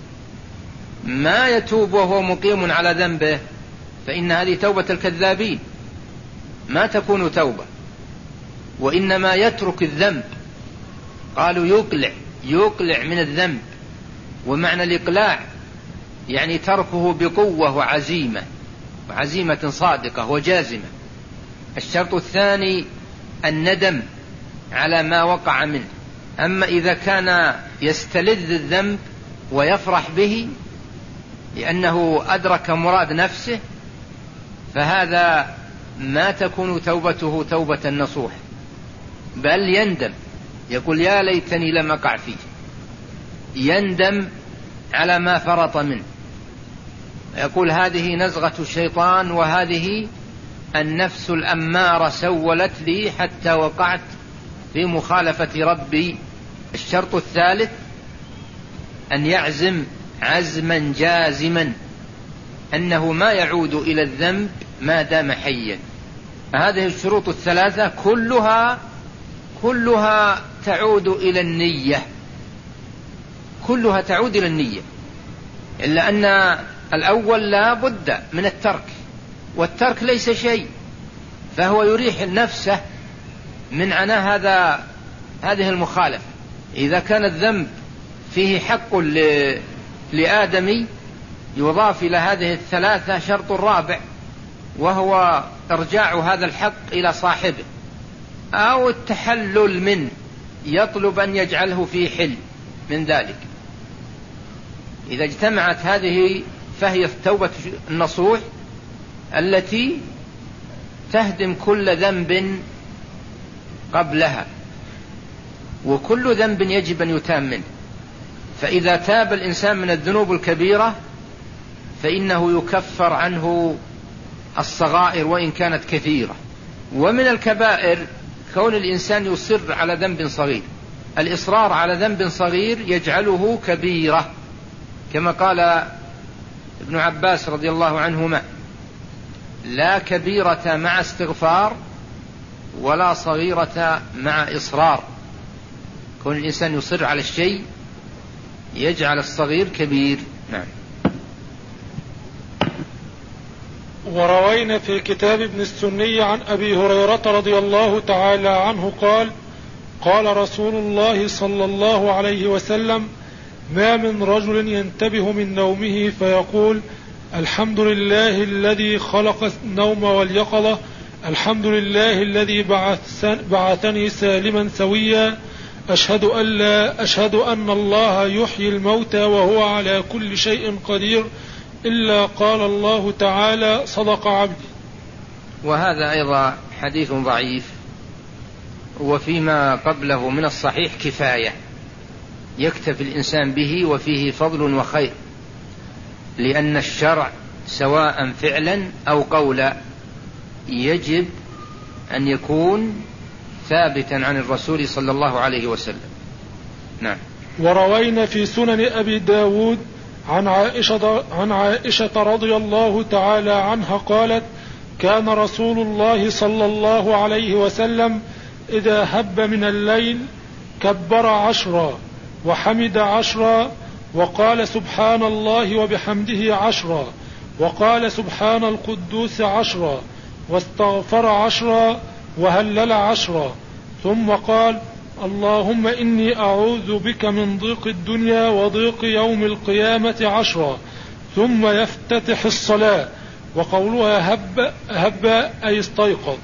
ما يتوب وهو مقيم على ذنبه فإن هذه توبة الكذابين، ما تكون توبة، وإنما يترك الذنب. قالوا يقلع يقلع من الذنب، ومعنى الإقلاع يعني تركه بقوة وعزيمة وعزيمة صادقة وجازمة. الشرط الثاني الندم على ما وقع منه. أما إذا كان يستلذ الذنب ويفرح به لأنه أدرك مراد نفسه، فهذا ما تكون توبته توبة نصوح، بل يندم، يقول: يا ليتني لم أقع فيه، يندم على ما فرط منه، يقول: هذه نزغة الشيطان، وهذه النفس الأمارة سولت لي حتى وقعت في مخالفة ربي. الشرط الثالث أن يعزم عزما جازما أنه ما يعود إلى الذنب ما دام حيا. هذه الشروط الثلاثة كلها كلها تعود إلى النية، كلها تعود إلى النية، إلا أن الأول لا بد من الترك، والترك ليس شيء، فهو يريح نفسه من عناء هذا هذه المخالفة. إذا كان الذنب فيه حق لآدمي يضاف إلى هذه الثلاثة شرط رابع، وهو إرجاع هذا الحق إلى صاحبه، أو التحلل منه، يطلب أن يجعله في حل من ذلك. إذا اجتمعت هذه فهي التوبة النصوح التي تهدم كل ذنب قبلها، وكل ذنب يجب أن يتاب منه. فإذا تاب الإنسان من الذنوب الكبيرة فإنه يكفر عنه الصغائر وإن كانت كثيرة. ومن الكبائر كون الإنسان يصر على ذنب صغير، الإصرار على ذنب صغير يجعله كبيرة، كما قال ابن عباس رضي الله عنهما: لا كبيرة مع استغفار ولا صغيرة مع إصرار. كون الإنسان يصر على الشيء يجعل الصغير كبير. نعم. وروينا في كتاب ابن السني عن أبي هريرة رضي الله تعالى عنه قال: قال رسول الله صلى الله عليه وسلم: ما من رجل ينتبه من نومه فيقول: الحمد لله الذي خلق النوم واليقظة، الحمد لله الذي بعثني سالما سويا، أشهد أن لا أشهد أن الله يحيي الموتى وهو على كل شيء قدير، إلا قال الله تعالى: صدق عبدي. وهذا أيضا حديث ضعيف، وفيما قبله من الصحيح كفاية يكتفي الإنسان به، وفيه فضل وخير، لأن الشرع سواء فعلا أو قولا يجب أن يكون ثابتا عن الرسول صلى الله عليه وسلم. نعم. وروينا في سنن أبي داود عن عائشة, عن عائشة رضي الله تعالى عنها قالت: كان رسول الله صلى الله عليه وسلم إذا هب من الليل كبر عشرا وحمد عشرا وقال سبحان الله وبحمده عشرا وقال سبحان القدوس عشرا واستغفر عشرا وهلل عشرا، ثم قال: اللهم إني أعوذ بك من ضيق الدنيا وضيق يوم القيامة عشرا، ثم يفتتح الصلاة. وقولها هب هب أي استيقظ.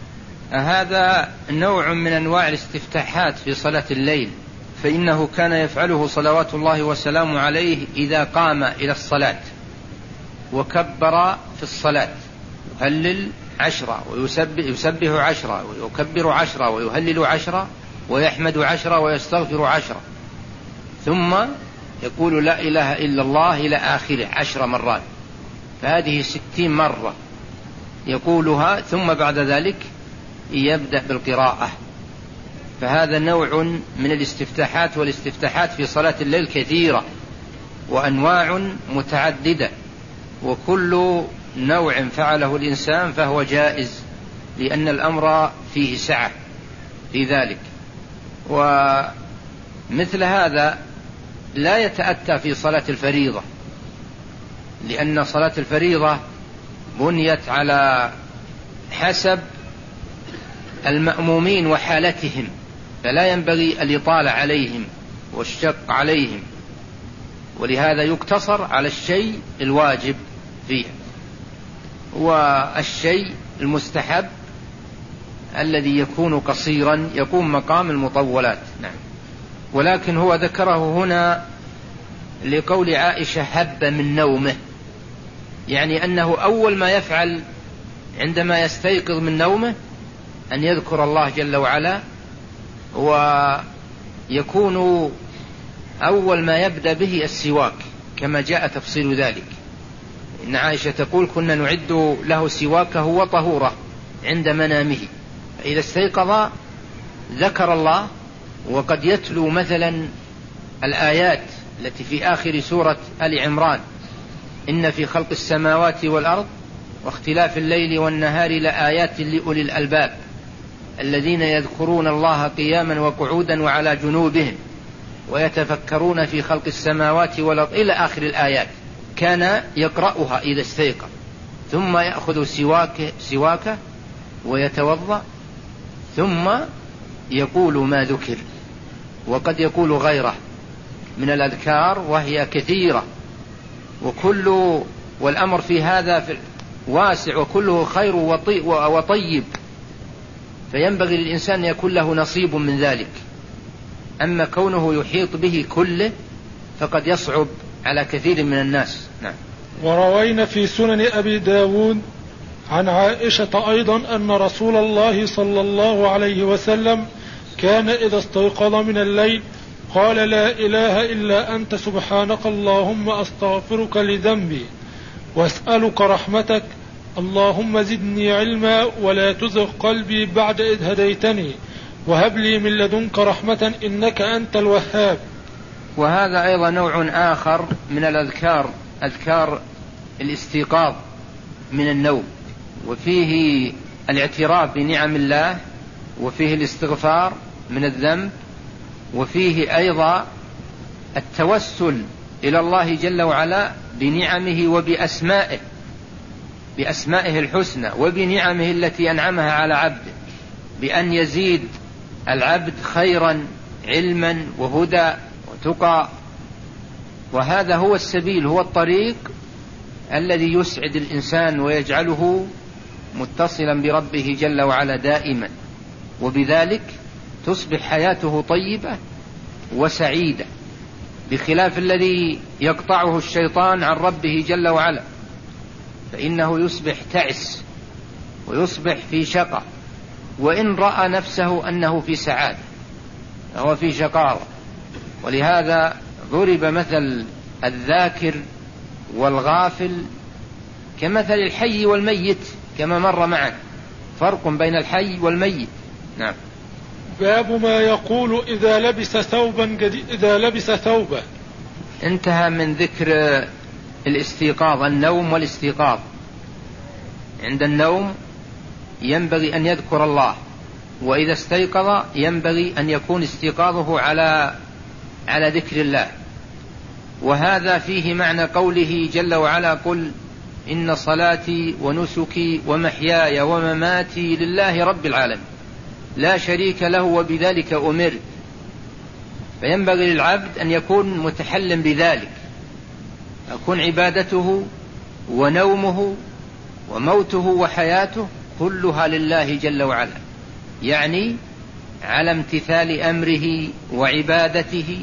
هذا نوع من أنواع الاستفتاحات في صلاة الليل، فإنه كان يفعله صلوات الله وسلامه عليه إذا قام إلى الصلاة وكبر في الصلاة، يهلل عشرة ويسبح عشرة ويكبر عشرة ويهلل عشرة ويحمد عشرة ويستغفر عشرة، ثم يقول لا إله إلا الله إلى آخره عشر مرات، فهذه ستين مرة يقولها، ثم بعد ذلك يبدأ بالقراءة. فهذا نوع من الاستفتاحات، والاستفتاحات في صلاة الليل كثيرة وأنواع متعددة، وكل نوع فعله الإنسان فهو جائز، لأن الأمر فيه سعة في ذلك. ومثل هذا لا يتأتى في صلاة الفريضة، لأن صلاة الفريضة بنيت على حسب المأمومين وحالتهم، فلا ينبغي الإطالة عليهم والشق عليهم، ولهذا يقتصر على الشيء الواجب فيه، والشيء المستحب الذي يكون قصيرا يقوم مقام المطولات. نعم. ولكن هو ذكره هنا لقول عائشة هب من نومه، يعني أنه أول ما يفعل عندما يستيقظ من نومه أن يذكر الله جل وعلا، ويكون أول ما يبدأ به السواك كما جاء تفصيل ذلك. إن عائشة تقول: كنا نعد له سواكه وطهوره عند منامه، فإذا استيقظ ذكر الله، وقد يتلو مثلا الآيات التي في آخر سورة آل عمران: إن في خلق السماوات والأرض واختلاف الليل والنهار لآيات لأولي الألباب الذين يذكرون الله قياما وقعودا وعلى جنوبهم ويتفكرون في خلق السماوات والأرض إلى آخر الآيات. كان يقرأها إذا استيقظ، ثم يأخذ سواك سواكه ويتوضأ، ثم يقول ما ذكر، وقد يقول غيره من الأذكار وهي كثيرة، وكل والأمر في هذا واسع وكله خير وطيب، فينبغي للإنسان أن يكون له نصيب من ذلك. أما كونه يحيط به كله فقد يصعب على كثير من الناس. نعم. وروينا في سنن أبي داود عن عائشة أيضا أن رسول الله صلى الله عليه وسلم كان إذا استيقظ من الليل قال: لا إله إلا أنت سبحانك اللهم أستغفرك لذنبي وأسألك رحمتك، اللهم زدني علما ولا تزغ قلبي بعد إذ هديتني وهب لي من لدنك رحمة إنك أنت الوهاب. وهذا أيضا نوع آخر من الأذكار، أذكار الاستيقاظ من النوم، وفيه الاعتراف بنعم الله، وفيه الاستغفار من الذنب، وفيه أيضا التوسل إلى الله جل وعلا بنعمه وبأسمائه، بأسمائه الحسنى وبنعمه التي أنعمها على عبده، بأن يزيد العبد خيرا علما وهدى وتقى. وهذا هو السبيل، هو الطريق الذي يسعد الإنسان ويجعله متصلا بربه جل وعلا دائما، وبذلك تصبح حياته طيبة وسعيدة، بخلاف الذي يقطعه الشيطان عن ربه جل وعلا، فإنه يصبح تعس ويصبح في شقاء، وإن رأى نفسه أنه في سعادة فهو في شقاوة. ولهذا ضرب مثل الذاكر والغافل كمثل الحي والميت كما مر معنا، فرق بين الحي والميت. نعم. باب ما يقول إذا لبس ثوبا جديد إذا لبس ثوبا. انتهى من ذكر الاستيقاظ، النوم والاستيقاظ. عند النوم ينبغي أن يذكر الله، وإذا استيقظ ينبغي أن يكون استيقاظه على على ذكر الله. وهذا فيه معنى قوله جل وعلا: قل إن صلاتي ونسكي ومحياي ومماتي لله رب العالمين لا شريك له وبذلك أمرت. فينبغي للعبد أن يكون متحلم بذلك، أكون عبادته ونومه وموته وحياته كلها لله جل وعلا، يعني على امتثال أمره وعبادته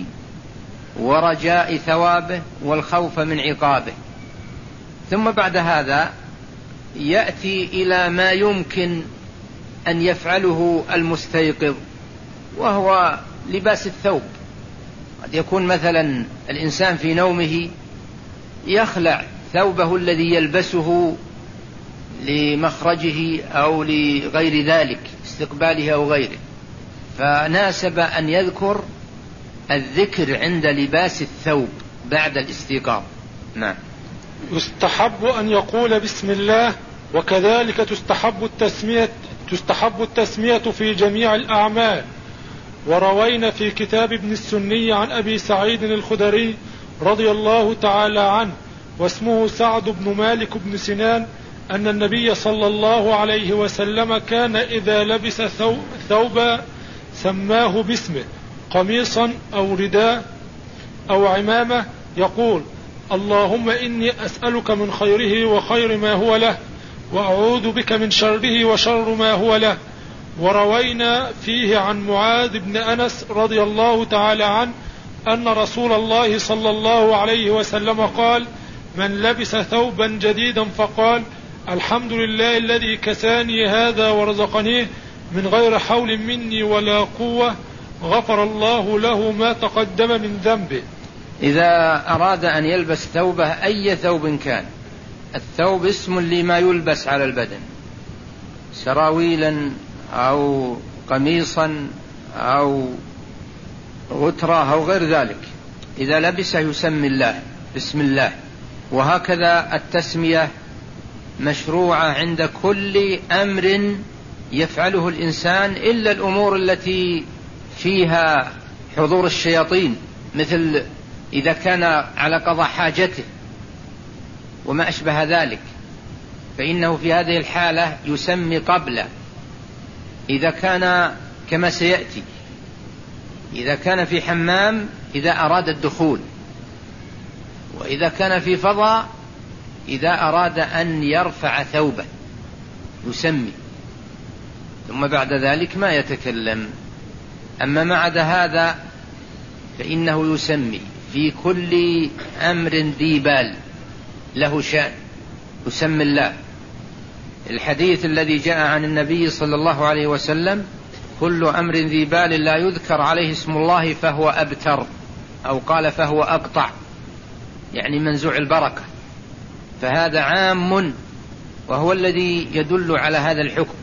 ورجاء ثوابه والخوف من عقابه. ثم بعد هذا يأتي إلى ما يمكن أن يفعله المستيقظ، وهو لباس الثوب. قد يكون مثلا الإنسان في نومه يخلع ثوبه الذي يلبسه لمخرجه أو لغير ذلك، استقباله أو غيره، فناسب أن يذكر الذكر عند لباس الثوب بعد الاستيقاظ. نعم. يستحب أن يقول بسم الله، وكذلك تستحب التسمية تستحب التسمية في جميع الأعمال. وروينا في كتاب ابن السني عن أبي سعيد الخدري رضي الله تعالى عنه واسمه سعد بن مالك بن سنان أن النبي صلى الله عليه وسلم كان إذا لبس ثوبا سماه باسمه، قميصا أو رداء أو عمامة، يقول: اللهم إني أسألك من خيره وخير ما هو له، وأعوذ بك من شره وشر ما هو له. وروينا فيه عن معاذ بن أنس رضي الله تعالى عنه أن رسول الله صلى الله عليه وسلم قال: من لبس ثوبا جديدا فقال: الحمد لله الذي كساني هذا ورزقنيه من غير حول مني ولا قوة، غفر الله له ما تقدم من ذنبه. إذا أراد أن يلبس ثوبه أي ثوب كان، الثوب اسم لما يلبس على البدن، سراويلا أو قميصا أو غترة أو غير ذلك، إذا لبسه يسمي الله بسم الله. وهكذا التسمية مشروعة عند كل أمر يفعله الإنسان، إلا الأمور التي فيها حضور الشياطين، مثل إذا كان على قضاء حاجته وما أشبه ذلك، فإنه في هذه الحالة يسمي قبله. إذا كان كما سيأتي، إذا كان في حمام إذا أراد الدخول، وإذا كان في فضاء إذا أراد أن يرفع ثوبه يسمي، ثم بعد ذلك ما يتكلم. أما ما عدا هذا فإنه يسمي في كل أمر ذي بال له شأن يسمي الله. الحديث الذي جاء عن النبي صلى الله عليه وسلم: كل أمر ذي بال لا يذكر عليه اسم الله فهو أبتر، أو قال فهو أقطع، يعني منزوع البركة. فهذا عام وهو الذي يدل على هذا الحكم.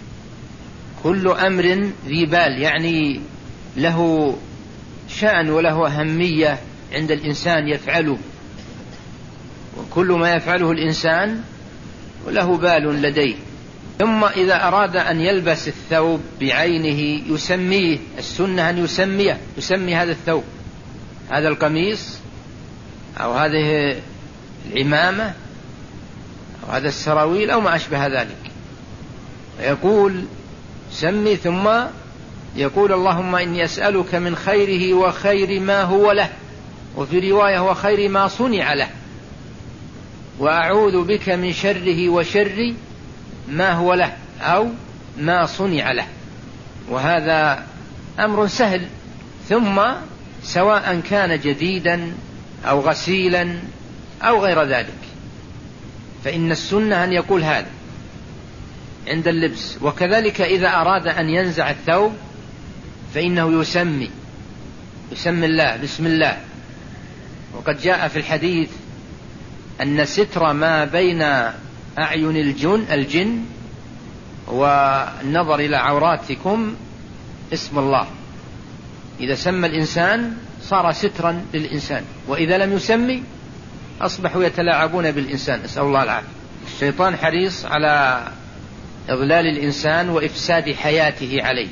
كل أمر ذي بال يعني له شأن وله أهمية عند الإنسان يفعله، وكل ما يفعله الإنسان له بال لديه. ثم إذا أراد أن يلبس الثوب بعينه يسميه، السنة أن يسميه، يسمي هذا الثوب، هذا القميص أو هذه العمامة أو هذا السراويل أو ما أشبه ذلك، يقول سمي، ثم يقول اللهم إني أسألك من خيره وخير ما هو له، وفي رواية وخير ما صنع له، وأعوذ بك من شره وشر ما هو له أو ما صنع له. وهذا أمر سهل، ثم سواء كان جديدا أو غسيلا أو غير ذلك، فإن السنة أن يقول هذا عند اللبس. وكذلك إذا أراد أن ينزع الثوب فإنه يسمي، يسمي الله بسم الله. وقد جاء في الحديث أن ستر ما بين أعين الجن, الجن والنظر إلى عوراتكم اسم الله. إذا سمى الإنسان صار سترا للإنسان، وإذا لم يسمي أصبحوا يتلاعبون بالإنسان، أسأل الله العافية. الشيطان حريص على إضلال الإنسان وإفساد حياته عليه.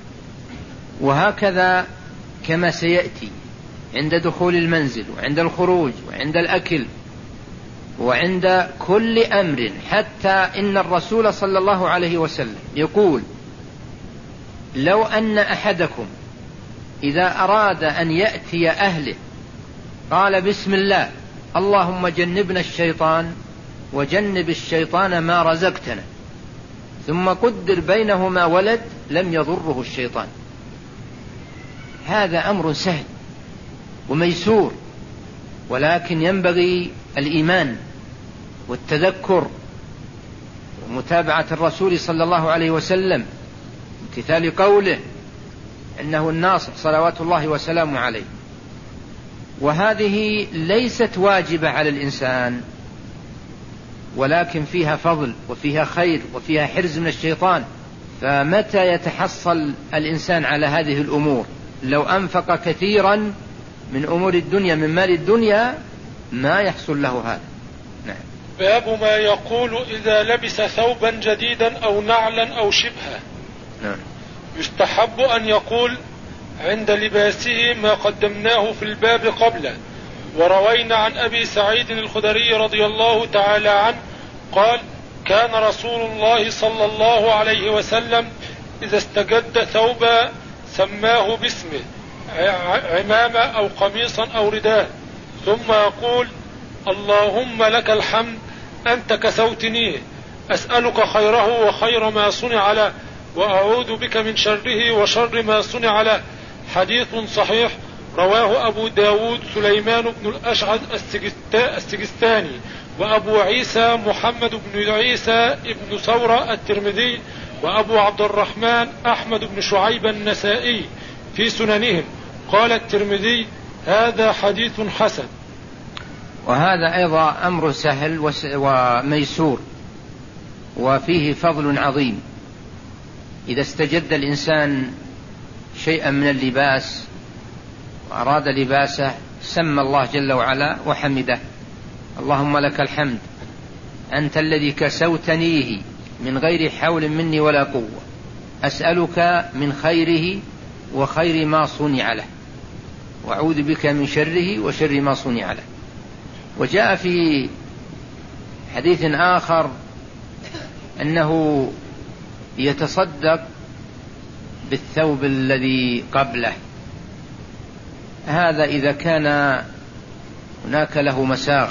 وهكذا كما سيأتي عند دخول المنزل وعند الخروج وعند الأكل وعند كل أمر، حتى إن الرسول صلى الله عليه وسلم يقول لو أن أحدكم إذا أراد أن يأتي أهله قال بسم الله اللهم جنبنا الشيطان وجنب الشيطان ما رزقتنا، ثم قدر بينهما ولد لم يضره الشيطان. هذا أمر سهل وميسور، ولكن ينبغي الإيمان والتذكر ومتابعة الرسول صلى الله عليه وسلم، امتثال قوله إنه الناصح صلوات الله وسلامه عليه. وهذه ليست واجبة على الإنسان، ولكن فيها فضل وفيها خير وفيها حرز من الشيطان. فمتى يتحصل الإنسان على هذه الأمور؟ لو أنفق كثيرا من أمور الدنيا من مال الدنيا ما يحصل له هذا. نعم. باب ما يقول إذا لبس ثوبا جديدا أو نعلا أو شبهه. نعم. يستحب أن يقول عند لباسه ما قدمناه في الباب قبله. وروينا عن أبي سعيد الخدري رضي الله تعالى عنه قال كان رسول الله صلى الله عليه وسلم إذا استجد ثوبا سماه باسمه، عمامة أو قميصا أو رداء، ثم يقول اللهم لك الحمد أنت كسوتنيه، أسألك خيره وخير ما صنع له، وأعوذ بك من شره وشر ما صنع له. حديث صحيح رواه أبو داود سليمان بن الأشعث السجستاني، وأبو عيسى محمد بن عيسى بن ثورة الترمذي، وأبو عبد الرحمن أحمد بن شعيب النسائي في سننهم. قال الترمذي هذا حديث حسن. وهذا أيضا أمر سهل وميسور وفيه فضل عظيم. إذا استجد الإنسان شيئا من اللباس وأراد لباسه سمى الله جل وعلا وحمده، اللهم لك الحمد أنت الذي كسوتنيه من غير حول مني ولا قوة، أسألك من خيره وخير ما صنع له، وأعوذ بك من شره وشر ما صنع له. وجاء في حديث آخر أنه يتصدق بالثوب الذي قبله، هذا إذا كان هناك له مساغ،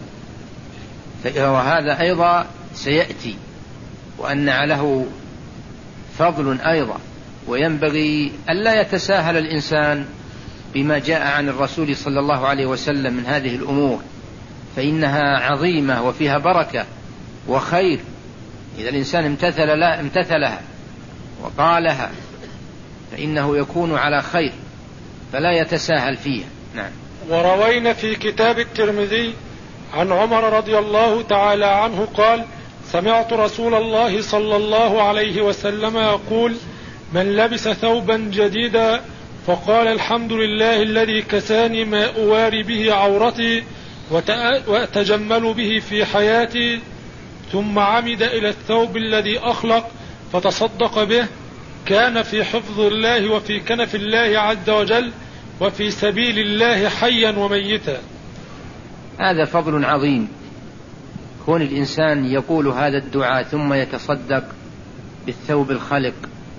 وهذا أيضا سيأتي وأن له فضل أيضا. وينبغي ألا يتساهل الإنسان بما جاء عن الرسول صلى الله عليه وسلم من هذه الأمور، فإنها عظيمة وفيها بركة وخير. إذا الإنسان امتثل لا امتثلها وقالها فإنه يكون على خير، فلا يتساهل فيها. نعم. وروينا في كتاب الترمذي عن عمر رضي الله تعالى عنه قال سمعت رسول الله صلى الله عليه وسلم يقول من لبس ثوبا جديدا فقال الحمد لله الذي كساني ما أواري به عورتي وأتجمل به في حياتي ثم عمد إلى الثوب الذي أخلق فتصدق به كان في حفظ الله وفي كنف الله عز وجل وفي سبيل الله حيا وميتا. هذا فضل عظيم، كون الإنسان يقول هذا الدعاء ثم يتصدق بالثوب الخلق،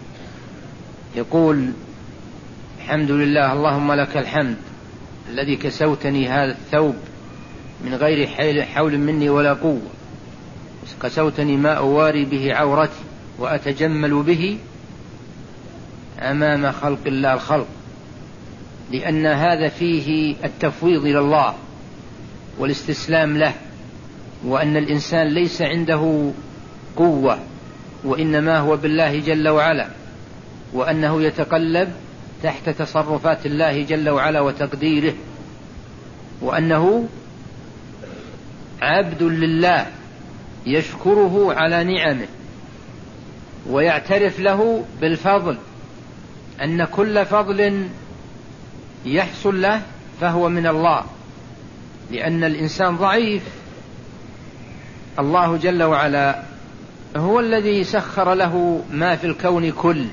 يقول الحمد لله اللهم لك الحمد الذي كسوتني هذا الثوب من غير حول مني ولا قوة، كسوتني ما أواري به عورتي وأتجمل به أمام خلق الله الخلق، لأن هذا فيه التفويض إلى الله والاستسلام له، وأن الإنسان ليس عنده قوة وإنما هو بالله جل وعلا، وأنه يتقلب تحت تصرفات الله جل وعلا وتقديره، وأنه عبد لله يشكره على نعمه ويعترف له بالفضل، أن كل فضل يحصل له فهو من الله، لأن الإنسان ضعيف. الله جل وعلا هو الذي سخر له ما في الكون كل،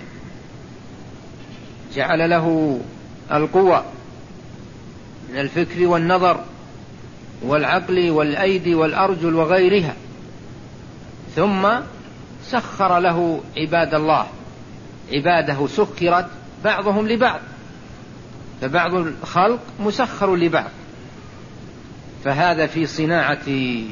جعل له القوة من الفكر والنظر والعقل والأيدي والأرجل وغيرها، ثم سخر له عباد الله، عباده سخرت بعضهم لبعض، فبعض الخلق مسخر لبعض، فهذا في صناعة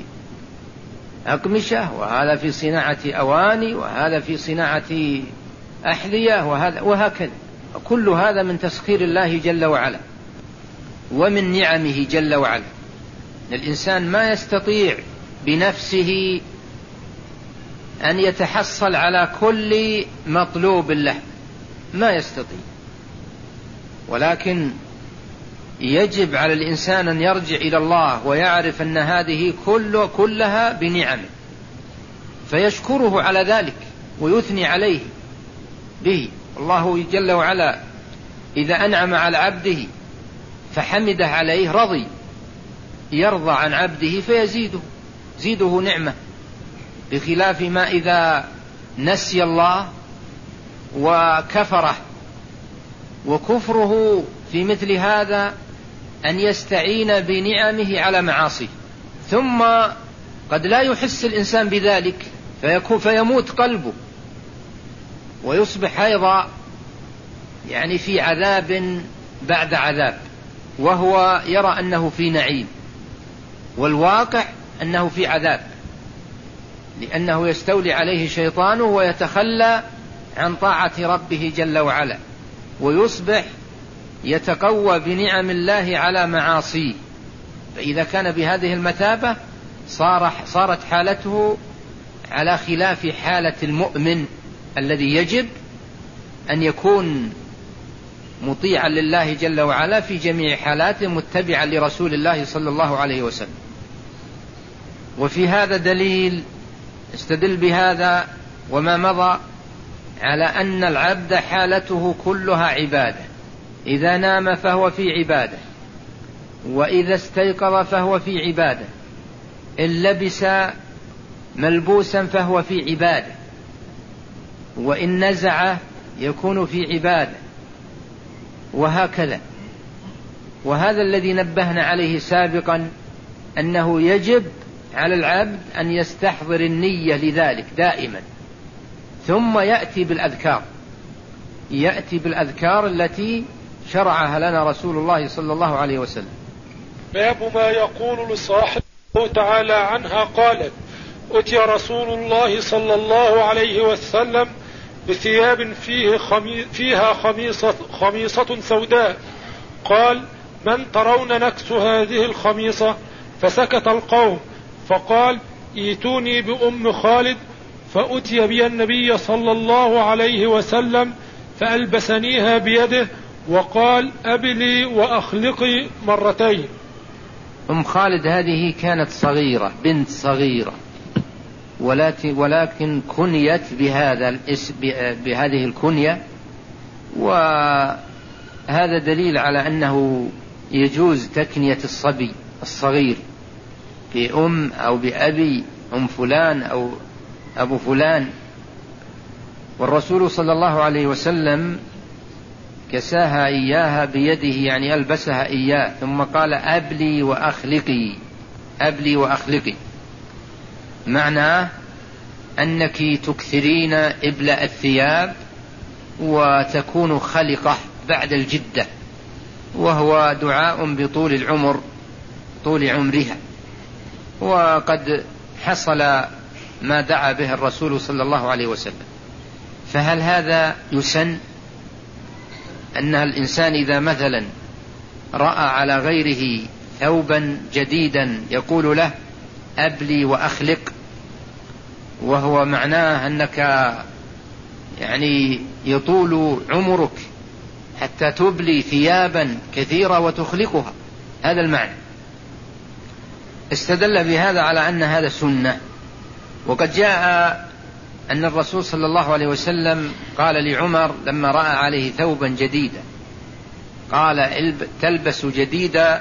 أقمشة، وهذا في صناعة أواني، وهذا في صناعة أحذية، وهذا وهكذا، كل هذا من تسخير الله جل وعلا ومن نعمه جل وعلا. الإنسان ما يستطيع بنفسه أن يتحصل على كل مطلوب له، ما يستطيع، ولكن يجب على الإنسان أن يرجع إلى الله ويعرف أن هذه كل كلها بنعمه، فيشكره على ذلك ويثني عليه به. الله جل وعلا إذا أنعم على عبده فحمده عليه رضي، يرضى عن عبده فيزيده زيده نعمة، بخلاف ما إذا نسي الله وكفره. وكفره في مثل هذا أن يستعين بنعمه على معاصيه، ثم قد لا يحس الإنسان بذلك فيكون فيموت قلبه ويصبح أيضا يعني في عذاب بعد عذاب، وهو يرى أنه في نعيم، والواقع أنه في عذاب، لأنه يستولي عليه شيطانه ويتخلى عن طاعة ربه جل وعلا، ويصبح يتقوى بنعم الله على معاصيه. فإذا كان بهذه المثابة صار صارت حالته على خلاف حالة المؤمن الذي يجب أن يكون مطيعا لله جل وعلا في جميع حالاته، متبعا لرسول الله صلى الله عليه وسلم. وفي هذا دليل استدل بهذا وما مضى على أن العبد حالته كلها عبادة، إذا نام فهو في عبادة، وإذا استيقظ فهو في عبادة، إن لبس ملبوسا فهو في عبادة، وإن نزع يكون في عبادة، وهكذا. وهذا الذي نبهنا عليه سابقا، أنه يجب على العبد أن يستحضر النية لذلك دائما، ثم يأتي بالأذكار يأتي بالأذكار التي شرعها لنا رسول الله صلى الله عليه وسلم. باب ما يقول لصاحبه تعالى عنها قالت: أتي رسول الله صلى الله عليه وسلم بثياب فيه خمي فيها خميصة, خميصة سوداء، قال: من ترون نكس هذه الخميصة؟ فسكت القوم، فقال: ائتوني بأم خالد. فأتي بي النبي صلى الله عليه وسلم فألبسنيها بيده وقال: أبلي وأخلقي مرتين. أم خالد هذه كانت صغيرة، بنت صغيرة، ولكن كنيت بهذا الاسم بهذه الكنية، وهذا دليل على أنه يجوز تكنية الصبي الصغير بأم أو بأبي أم فلان أو أبو فلان. والرسول صلى الله عليه وسلم كساها إياها بيده، يعني ألبسها إياه، ثم قال أبلي وأخلقي، أبلي وأخلقي، معناه أنك تكثرين إبلاء الثياب وتكون خلقة بعد الجدة، وهو دعاء بطول العمر، طول عمرها. وقد حصل ما دعا به الرسول صلى الله عليه وسلم. فهل هذا يسن أن الإنسان إذا مثلا رأى على غيره ثوبا جديدا يقول له أبلي وأخلق، وهو معناه أنك يعني يطول عمرك حتى تبلي ثيابا كثيرة وتخلقها، هذا المعنى. استدل بهذا على أن هذا سنة. وقد جاء أن الرسول صلى الله عليه وسلم قال لعمر لما رأى عليه ثوبا جديدا، قال تلبس جديدا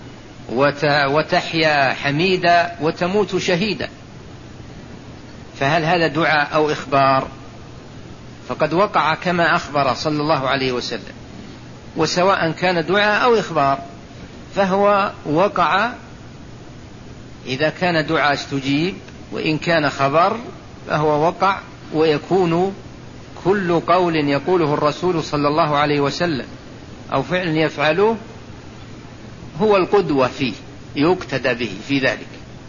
وتحيا حميدا وتموت شهيدا. فهل هذا دعاء أو إخبار؟ فقد وقع كما أخبر صلى الله عليه وسلم، وسواء كان دعاء أو إخبار فهو وقع. إذا كان دعاء استجيب، وإن كان خبر فهو وقع. ويكون كل قول يقوله الرسول صلى الله عليه وسلم أو فعل يفعله هو القدوة فيه، يقتدى به في ذلك.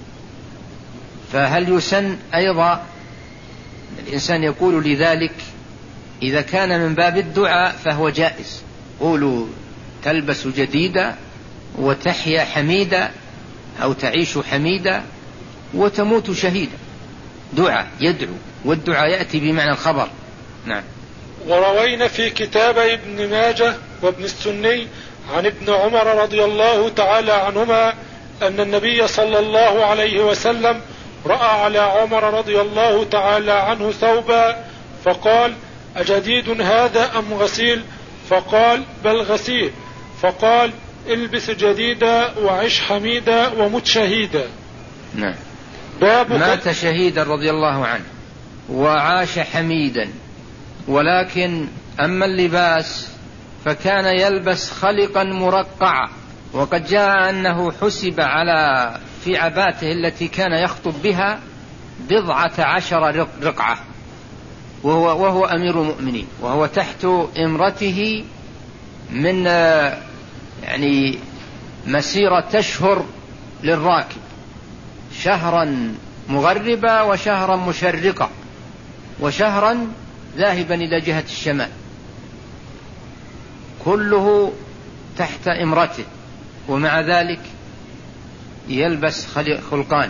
فهل يسن أيضا الإنسان يقول لذلك؟ إذا كان من باب الدعاء فهو جائز، قولوا تلبس جديدة وتحيا حميدة أو تعيش حميدة وتموت شهيدا، دعاء يدعو، والدعاء يأتي بمعنى الخبر. نعم. وروينا في كتاب ابن ماجه وابن السني عن ابن عمر رضي الله تعالى عنهما أن النبي صلى الله عليه وسلم رأى على عمر رضي الله تعالى عنه ثوبا فقال أجديد هذا أم غسيل؟ فقال بل غسيل. فقال البس جديدا وعش حميدا ومت شهيدا. نعم. مات شهيدا رضي الله عنه وعاش حميدا. ولكن أما اللباس فكان يلبس خلقا مرقعا. وقد جاء أنه حسب على في عباته التي كان يخطب بها بضعة عشر رقعة، وهو, وهو أمير المؤمنين، وهو تحت إمرته من يعني مسيرة تشهر للراكب، شهرا مغربا وشهرا مشرقا وشهرا ذاهبا إلى جهة الشمال، كله تحت إمرته، ومع ذلك يلبس خلقان.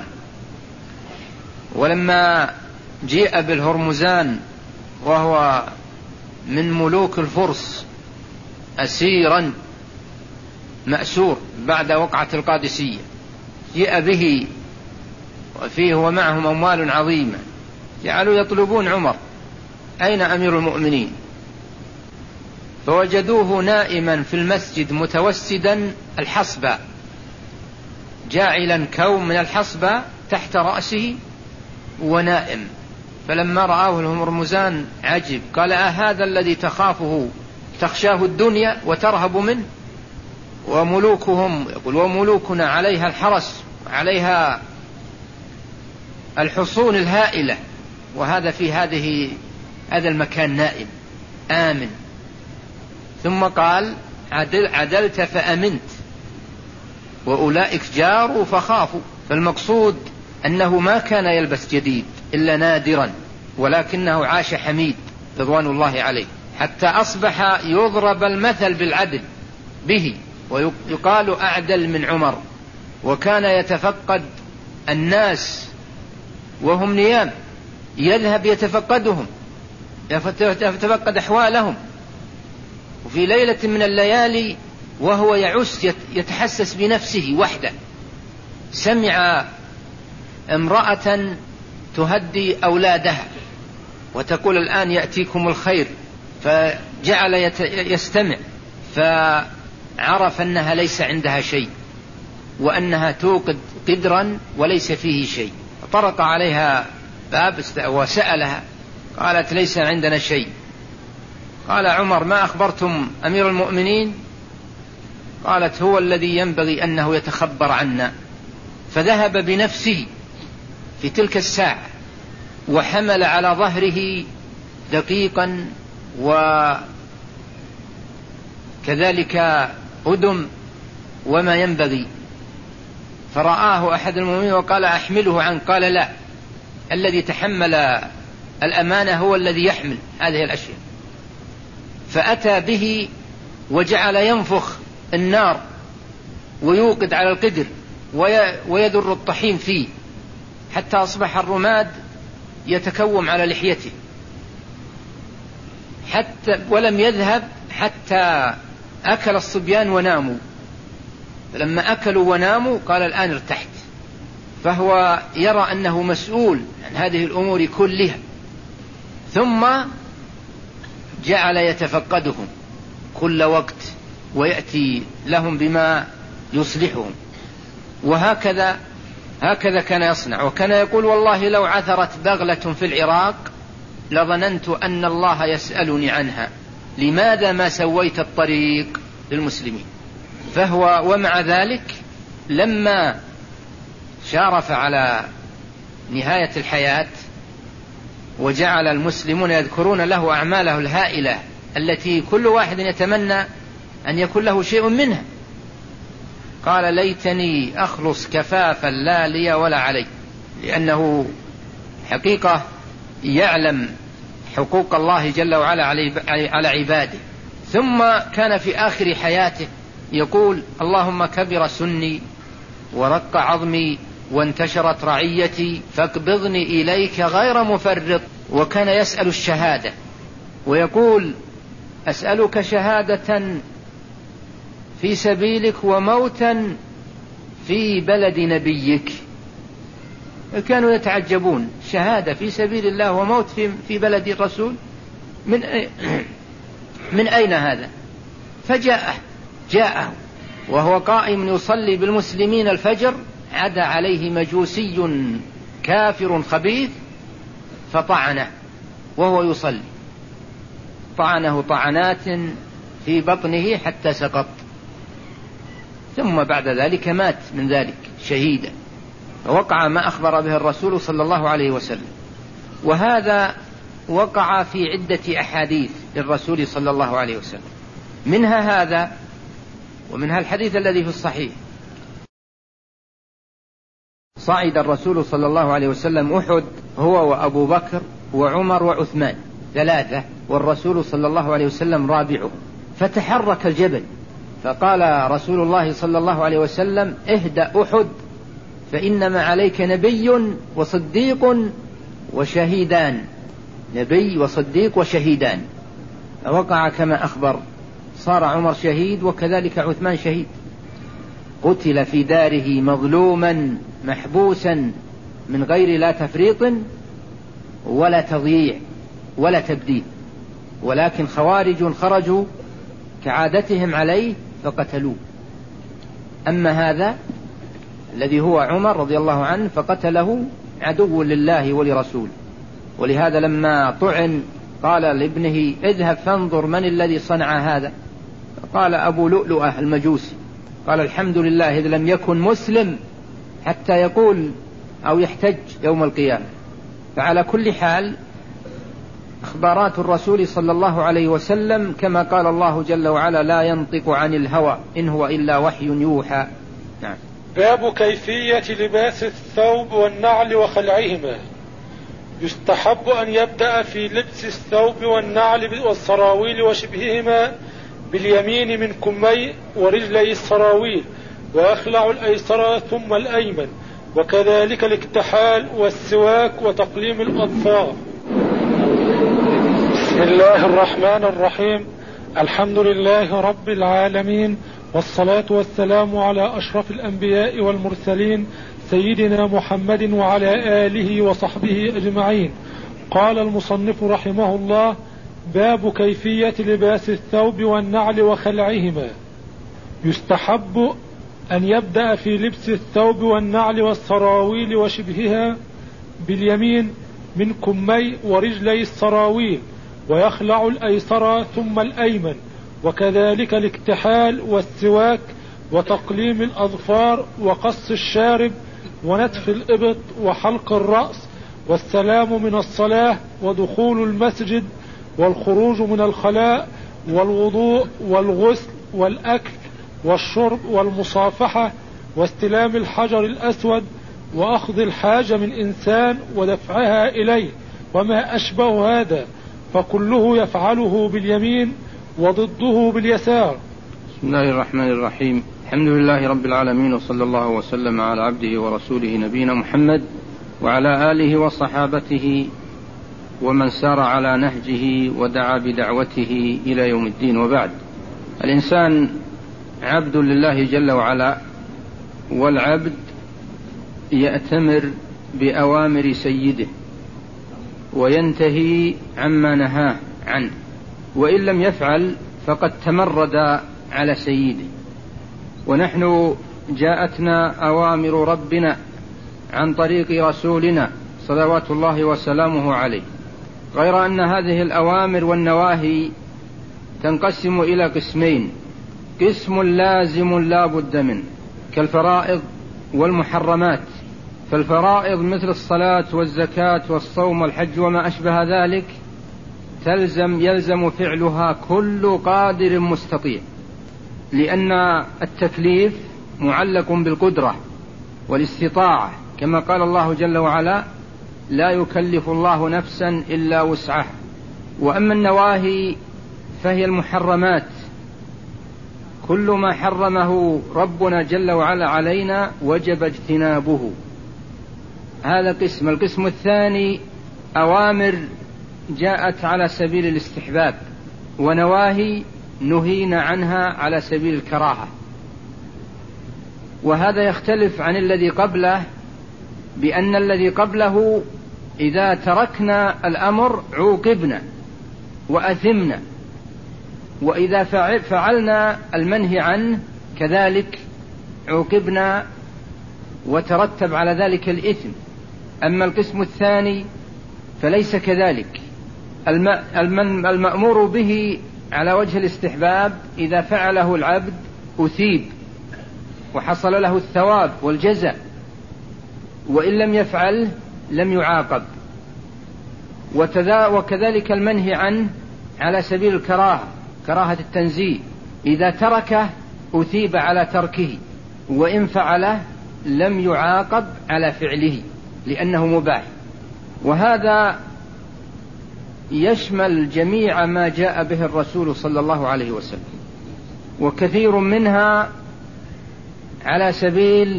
ولما جيء بالهرمزان وهو من ملوك الفرس أسيرا مأسور بعد وقعة القادسية، جيء به وفيه ومعهم أموال عظيمة، جعلوا يطلبون عمر أين أمير المؤمنين؟ فوجدوه نائما في المسجد متوسدا الحصبة، جاعلا كوم من الحصبة تحت رأسه ونائم. فلما رآه الهرمزان عجب، قال أهذا الذي تخافه تخشاه الدنيا وترهب منه؟ وملوكهم يقول وملوكنا عليها الحرس عليها الحصون الهائلة، وهذا في هذه هذا المكان نائم آمن. ثم قال عدل عدلت فأمنت وأولئك جاروا فخافوا. فالمقصود أنه ما كان يلبس جديد إلا نادرا، ولكنه عاش حميد رضوان الله عليه، حتى أصبح يضرب المثل بالعدل به، ويقال أعدل من عمر. وكان يتفقد الناس وهم نيام، يذهب يتفقدهم، يتفقد أحوالهم. وفي ليلة من الليالي وهو يعس يتحسس بنفسه وحده، سمع امرأة تهدي أولادها وتقول الآن يأتيكم الخير، فجعل يستمع، فعرف أنها ليس عندها شيء، وأنها توقد قدرا وليس فيه شيء. طرق عليها باب وسألها، قالت ليس عندنا شيء. قال عمر ما أخبرتم أمير المؤمنين؟ قالت هو الذي ينبغي أنه يتخبر عنا. فذهب بنفسه في تلك الساعة وحمل على ظهره دقيقا وكذلك أدم وما ينبغي، فرآه أحد المؤمنين وقال أحمله عنه، قال لا، الذي تحمل الأمانة هو الذي يحمل هذه الأشياء. فأتى به وجعل ينفخ النار ويوقد على القدر ويدر الطحين فيه حتى أصبح الرماد يتكوم على لحيته، حتى ولم يذهب حتى أكل الصبيان وناموا. فلما أكلوا وناموا قال الآن ارتحت. فهو يرى أنه مسؤول عن هذه الأمور كلها، ثم جعل يتفقدهم كل وقت ويأتي لهم بما يصلحهم. وهكذا هكذا كان يصنع. وكان يقول والله لو عثرت بغلة في العراق لظننت أن الله يسألني عنها، لماذا ما سويت الطريق للمسلمين؟ فهو ومع ذلك لما شارف على نهاية الحياة وجعل المسلمون يذكرون له أعماله الهائلة التي كل واحد يتمنى أن يكون له شيء منها، قال ليتني أخلص كفافا لا لي ولا علي، لأنه حقيقة يعلم حقوق الله جل وعلا على عباده. ثم كان في آخر حياته يقول اللهم كبر سني ورق عظمي وانتشرت رعيتي فاقبضني إليك غير مفرط. وكان يسأل الشهادة ويقول أسألك شهادة في سبيلك وموتا في بلد نبيك. كانوا يتعجبون، شهادة في سبيل الله وموت في, في بلد الرسول، من, من أين هذا؟ فجاءه جاءه وهو قائم يصلي بالمسلمين الفجر، عدا عليه مجوسي كافر خبيث فطعنه وهو يصلي، طعنه طعنات في بطنه حتى سقط، ثم بعد ذلك مات من ذلك شهيدا. فوقع ما أخبر به الرسول صلى الله عليه وسلم. وهذا وقع في عدة أحاديث للرسول صلى الله عليه وسلم، منها هذا ومنها الحديث الذي في الصحيح. صعد الرسول صلى الله عليه وسلم أحد هو وأبو بكر وعمر وعثمان ثلاثة، والرسول صلى الله عليه وسلم رابعهم، فتحرك الجبل، فقال رسول الله صلى الله عليه وسلم اهدأ أحد فإنما عليك نبي وصديق وشهيدان، نبي وصديق وشهيدان. فوقع كما أخبر، صار عمر شهيد وكذلك عثمان شهيد، قتل في داره مظلوما محبوسا من غير لا تفريط ولا تضييع ولا تبديل، ولكن خوارج خرجوا كعادتهم عليه فقتلوه. أما هذا الذي هو عمر رضي الله عنه فقتله عدو لله ولرسوله. ولهذا لما طعن قال لابنه اذهب فانظر من الذي صنع هذا، فقال أبو لؤلؤة المجوسي، قال الحمد لله إذ لم يكن مسلم حتى يقول أو يحتج يوم القيامة. فعلى كل حال أخبارات الرسول صلى الله عليه وسلم كما قال الله جل وعلا لا ينطق عن الهوى إن هو إلا وحي يوحى. نعم. باب كيفية لباس الثوب والنعل وخلعهما. يستحب أن يبدأ في لبس الثوب والنعل والسراويل وشبههما باليمين من كمي ورجلي السراويل، وأخلع الأيسر ثم الأيمن، وكذلك الاكتحال والسواك وتقليم الأظفار. بسم الله الرحمن الرحيم. الحمد لله رب العالمين، والصلاة والسلام على أشرف الأنبياء والمرسلين سيدنا محمد وعلى آله وصحبه أجمعين. قال المصنف رحمه الله: باب كيفية لباس الثوب والنعل وخلعهما. يستحب أن يبدأ في لبس الثوب والنعل والسراويل وشبهها باليمين من كمي ورجلي السراويل، ويخلع الأيسر ثم الأيمن، وكذلك الاكتحال والسواك وتقليم الأظفار وقص الشارب ونتف الإبط وحلق الرأس، والسلام من الصلاة ودخول المسجد والخروج من الخلاء والوضوء والغسل والأكل والشرب والمصافحة واستلام الحجر الأسود وأخذ الحاجة من إنسان ودفعها إليه وما أشبه هذا، فكله يفعله باليمين وضده باليسار. بسم الله الرحمن الرحيم. الحمد لله رب العالمين، وصلى الله وسلم على عبده ورسوله نبينا محمد وعلى آله وصحابته ومن سار على نهجه ودعا بدعوته إلى يوم الدين. وبعد، الإنسان عبد لله جل وعلا، والعبد يأتمر بأوامر سيده وينتهي عما نهاه عنه، وإن لم يفعل فقد تمرد على سيده. ونحن جاءتنا أوامر ربنا عن طريق رسولنا صلوات الله وسلامه عليه، غير أن هذه الأوامر والنواهي تنقسم إلى قسمين: قسم لازم لا بد منه كالفرائض والمحرمات. فالفرائض مثل الصلاة والزكاة والصوم والحج وما أشبه ذلك تلزم يلزم فعلها كل قادر مستطيع، لأن التكليف معلق بالقدرة والاستطاعة، كما قال الله جل وعلا: لا يكلف الله نفسا إلا وسعها. وأما النواهي فهي المحرمات، كل ما حرمه ربنا جل وعلا علينا وجب اجتنابه. هذا قسم. القسم الثاني أوامر جاءت على سبيل الاستحباب، ونواهي نهينا عنها على سبيل الكراهة. وهذا يختلف عن الذي قبله، بأن الذي قبله إذا تركنا الأمر عوقبنا وأثمنا، وإذا فعلنا المنهي عنه كذلك عوقبنا وترتب على ذلك الإثم. أما القسم الثاني فليس كذلك. المأمور به على وجه الاستحباب إذا فعله العبد أثيب وحصل له الثواب والجزاء، وإن لم يفعل لم يعاقب. وكذلك المنهي عنه على سبيل الكراهة، كراهة التنزيه، إذا تركه أثيب على تركه، وإن فعله لم يعاقب على فعله لأنه مباح. وهذا يشمل جميع ما جاء به الرسول صلى الله عليه وسلم، وكثير منها على سبيل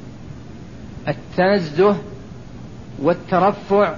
التنزه والترفع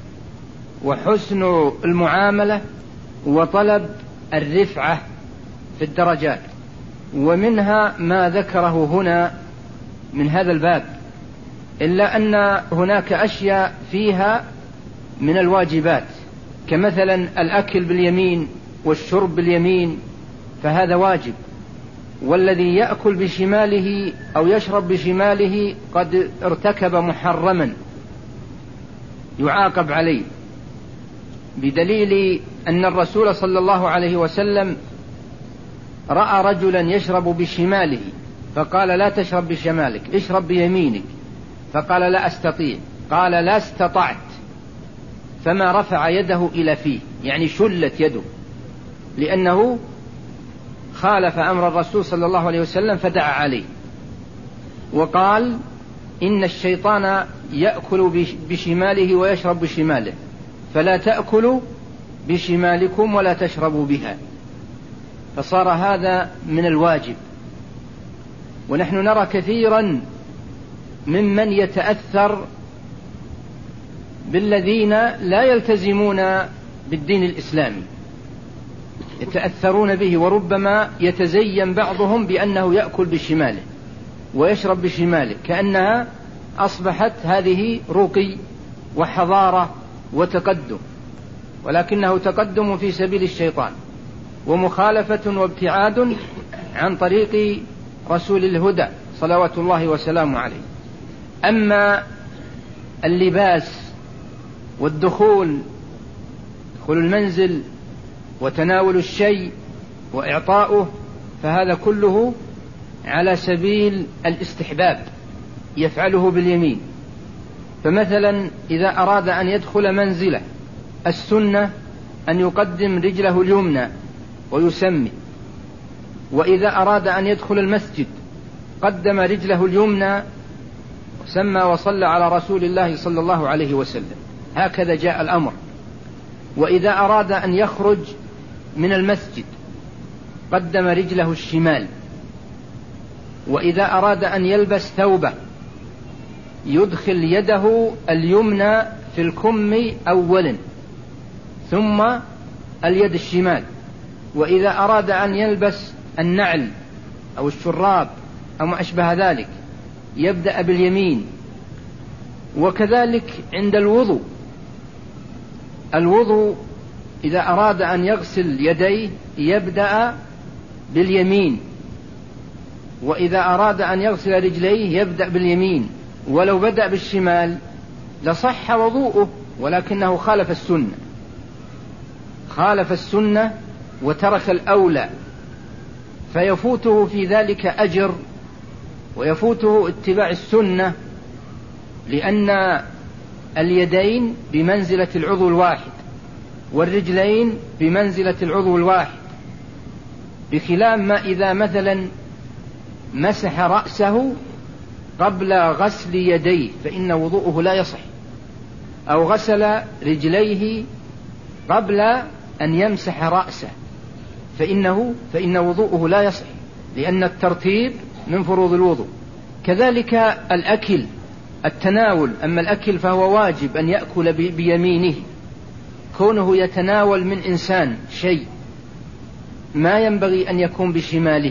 وحسن المعاملة وطلب الرفعة في الدرجات. ومنها ما ذكره هنا من هذا الباب، إلا أن هناك أشياء فيها من الواجبات، كمثلا الأكل باليمين والشرب باليمين، فهذا واجب. والذي يأكل بشماله أو يشرب بشماله قد ارتكب محرما يعاقب عليه، بدليل أن الرسول صلى الله عليه وسلم رأى رجلا يشرب بشماله فقال: لا تشرب بشمالك، اشرب بيمينك. فقال: لا أستطيع. قال: لا استطعت. فما رفع يده إلى فيه، يعني شلت يده، لأنه خالف أمر الرسول صلى الله عليه وسلم فدعا عليه. وقال: إن الشيطان يأكل بشماله ويشرب بشماله، فلا تأكلوا بشمالكم ولا تشربوا بها. فصار هذا من الواجب. ونحن نرى كثيرا ممن يتأثر بالذين لا يلتزمون بالدين الإسلامي، يتأثرون به، وربما يتزين بعضهم بأنه يأكل بشماله ويشرب بشماله، كأنها أصبحت هذه رقي وحضارة وتقدم، ولكنه تقدم في سبيل الشيطان ومخالفة وابتعاد عن طريق رسول الهدى صلوات الله وسلامه عليه. أما اللباس والدخول، دخول المنزل وتناول الشيء وإعطاؤه، فهذا كله على سبيل الاستحباب يفعله باليمين. فمثلا إذا أراد أن يدخل منزله السنة أن يقدم رجله اليمنى ويسمي، وإذا أراد أن يدخل المسجد قدم رجله اليمنى سمى وصلى على رسول الله صلى الله عليه وسلم، هكذا جاء الأمر. وإذا أراد أن يخرج من المسجد قدم رجله الشمال، وإذا أراد أن يلبس ثوبه يدخل يده اليمنى في الكم أولا ثم اليد الشمال، وإذا أراد أن يلبس النعل أو الشراب أو ما أشبه ذلك يبدأ باليمين. وكذلك عند الوضوء، الوضوء إذا أراد أن يغسل يديه يبدأ باليمين، وإذا أراد أن يغسل رجليه يبدأ باليمين، ولو بدأ بالشمال لصح وضوءه، ولكنه خالف السنة، خالف السنة وترك الأولى، فيفوته في ذلك أجر ويفوته اتباع السنة، لأن اليدين بمنزلة العضو الواحد والرجلين بمنزلة العضو الواحد، بخلاف ما إذا مثلا مسح رأسه قبل غسل يديه فإن وضوءه لا يصح، أو غسل رجليه قبل أن يمسح رأسه فإنه فإن وضوءه لا يصح، لأن الترتيب من فروض الوضوء. كذلك الأكل، التناول، أما الأكل فهو واجب أن يأكل بيمينه، كونه يتناول من إنسان شيء ما ينبغي أن يكون بشماله.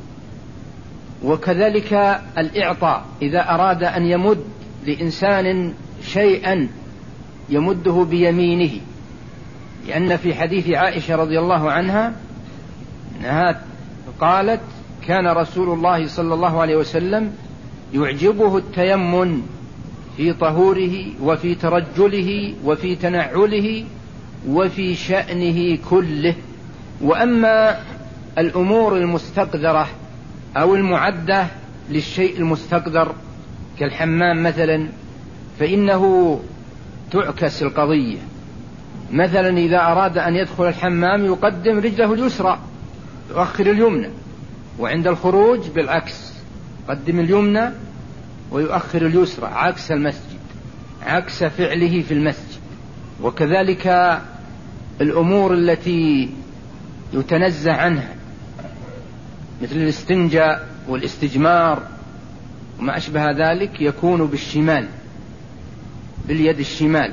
وكذلك الإعطاء، إذا أراد أن يمد لإنسان شيئا يمده بيمينه، لأن في حديث عائشة رضي الله عنها أنها قالت: كان رسول الله صلى الله عليه وسلم يعجبه التيمن في طهوره وفي ترجله وفي تنعله وفي شأنه كله. وأما الأمور المستقدرة أو المعدة للشيء المستقدر كالحمام مثلا فإنه تعكس القضية. مثلا إذا أراد أن يدخل الحمام يقدم رجله اليسرى يؤخر اليمنى، وعند الخروج بالعكس يقدم اليمنى ويؤخر اليسرى عكس المسجد، عكس فعله في المسجد. وكذلك الأمور التي يتنزه عنها مثل الاستنجاء والاستجمار وما أشبه ذلك يكون بالشمال، باليد الشمال.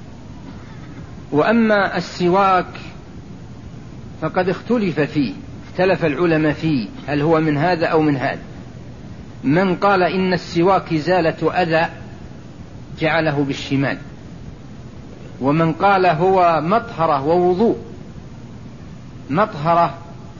وأما السواك فقد اختلف فيه، اختلف العلماء فيه هل هو من هذا أو من هذا. من قال إن السواك إزالة أذى جعله بالشمال، ومن قال هو مطهرة ووضوء مطهرة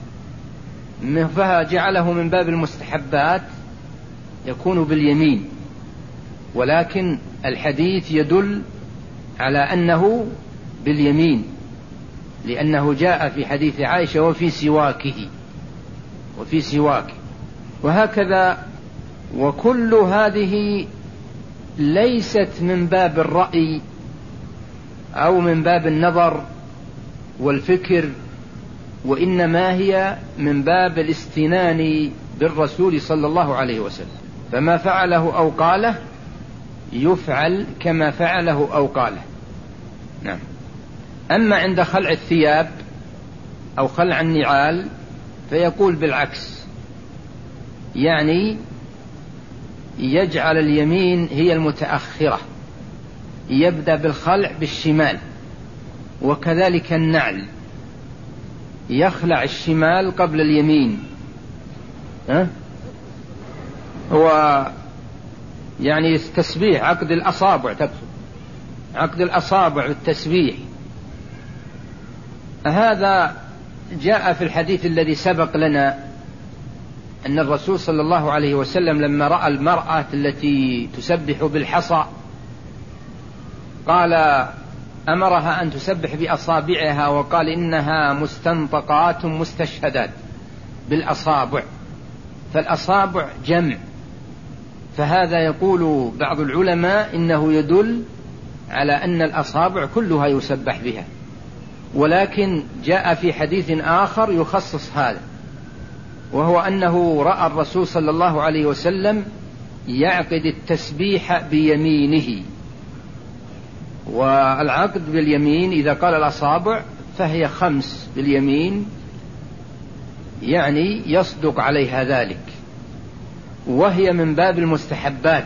فجعله من باب المستحبات يكون باليمين. ولكن الحديث يدل على أنه باليمين، لأنه جاء في حديث عائشة وفي سواكه وفي سواكه. وهكذا وكل هذه ليست من باب الرأي أو من باب النظر والفكر، وإنما هي من باب الاستنان بالرسول صلى الله عليه وسلم، فما فعله أو قاله يفعل كما فعله أو قاله. نعم. أما عند خلع الثياب أو خلع النعال فيقول بالعكس، يعني يجعل اليمين هي المتأخرة، يبدأ بالخلع بالشمال. وكذلك النعل يخلع الشمال قبل اليمين، ها؟ هو يعني التسبيح عقد الأصابع، تقصد عقد الأصابع والتسبيح. هذا جاء في الحديث الذي سبق لنا أن الرسول صلى الله عليه وسلم لما رأى المرأة التي تسبح بالحصى قال أمرها أن تسبح بأصابعها وقال إنها مستنطقات مستشهدات بالأصابع، فالأصابع جمع، فهذا يقول بعض العلماء إنه يدل على أن الأصابع كلها يسبح بها، ولكن جاء في حديث آخر يخصص هذا، وهو أنه رأى الرسول صلى الله عليه وسلم يعقد التسبيح بيمينه، والعقد باليمين إذا قال الأصابع فهي خمس باليمين، يعني يصدق عليها ذلك، وهي من باب المستحبات،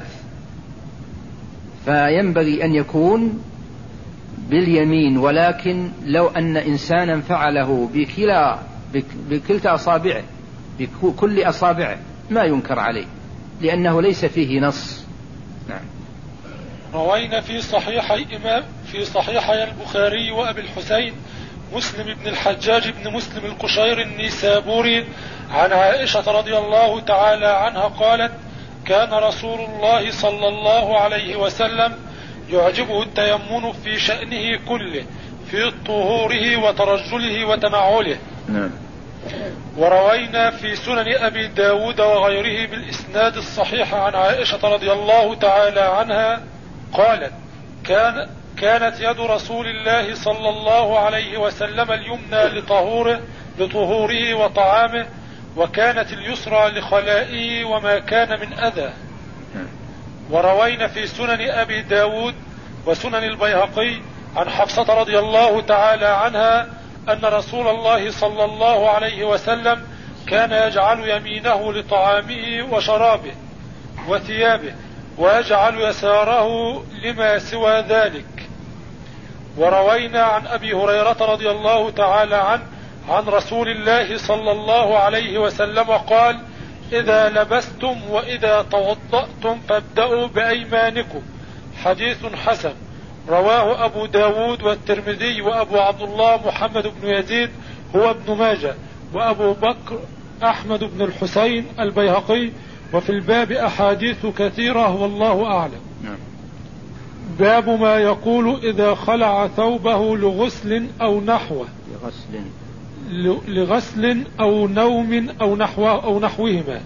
فينبغي أن يكون باليمين، ولكن لو أن إنسانا فعله بكلا بكلتا أصابعه بكل أصابعه ما ينكر عليه، لأنه ليس فيه نص. نعم. روينا في صحيح إمام في صحيحي البخاري وأبي الحسين مسلم بن الحجاج بن مسلم القشير النيسابوري عن عائشة رضي الله تعالى عنها قالت: كان رسول الله صلى الله عليه وسلم يعجبه التيمن في شأنه كله، في طهوره وترجله وتنعله. نعم. وروينا في سنن أبي داود وغيره بالإسناد الصحيح عن عائشة رضي الله تعالى عنها قالت: كان كانت يد رسول الله صلى الله عليه وسلم اليمنى لطهوره لطهوره وطعامه، وكانت اليسرى لخلائه وما كان من أذى. وروينا في سنن أبي داود وسنن البيهقي عن حفصة رضي الله تعالى عنها أن رسول الله صلى الله عليه وسلم كان يجعل يمينه لطعامه وشرابه وثيابه، ويجعل يساره لما سوى ذلك. وروينا عن أبي هريرة رضي الله تعالى عنه عن رسول الله صلى الله عليه وسلم قال: إذا لبستم وإذا توضأتم فابدأوا بأيمانكم. حديث حسن، رواه أبو داود والترمذي وأبو عبد الله محمد بن يزيد هو ابن ماجه، وأبو بكر أحمد بن الحسين البيهقي، وفي الباب أحاديث كثيرة والله أعلم. باب ما يقول إذا خلع ثوبه لغسل أو نحوه لغسل لغسل أو نوم أو نحوه أو نحوهما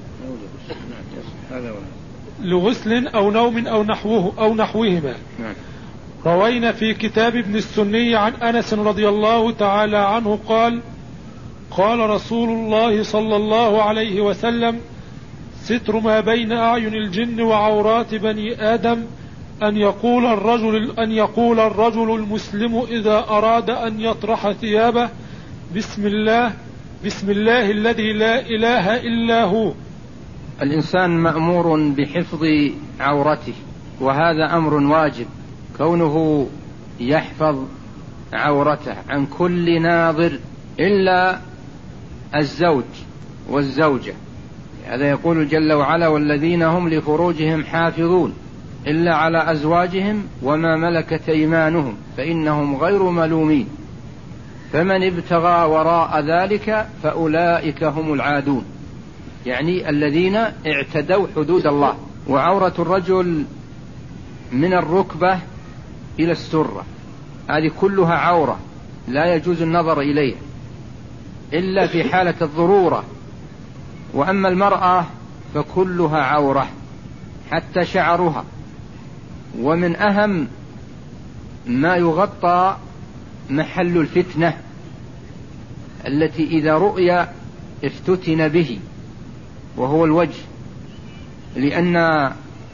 لغسل أو نوم أو نحوه أو نحوهما. روينا في كتاب ابن السني عن أنس رضي الله تعالى عنه قال: قال رسول الله صلى الله عليه وسلم: ستر ما بين أعين الجن وعورات بني آدم أن يقول الرجل أن يقول الرجل المسلم إذا أراد أن يطرح ثيابه: بسم الله بسم الله الذي لا إله إلا هو. الإنسان مأمور بحفظ عورته، وهذا أمر واجب، كونه يحفظ عورته عن كل ناظر إلا الزوج والزوجة. هذا يقول جل وعلا: والذين هم لفروجهم حافظون إلا على أزواجهم وما ملكت أيمانهم فإنهم غير ملومين، فمن ابتغى وراء ذلك فأولئك هم العادون، يعني الذين اعتدوا حدود الله. وعورة الرجل من الركبة إلى السرة، هذه كلها عورة لا يجوز النظر إليها إلا في حالة الضرورة. وأما المرأة فكلها عورة حتى شعرها. ومن أهم ما يغطى محل الفتنة التي إذا رؤي افتتن به، وهو الوجه، لأن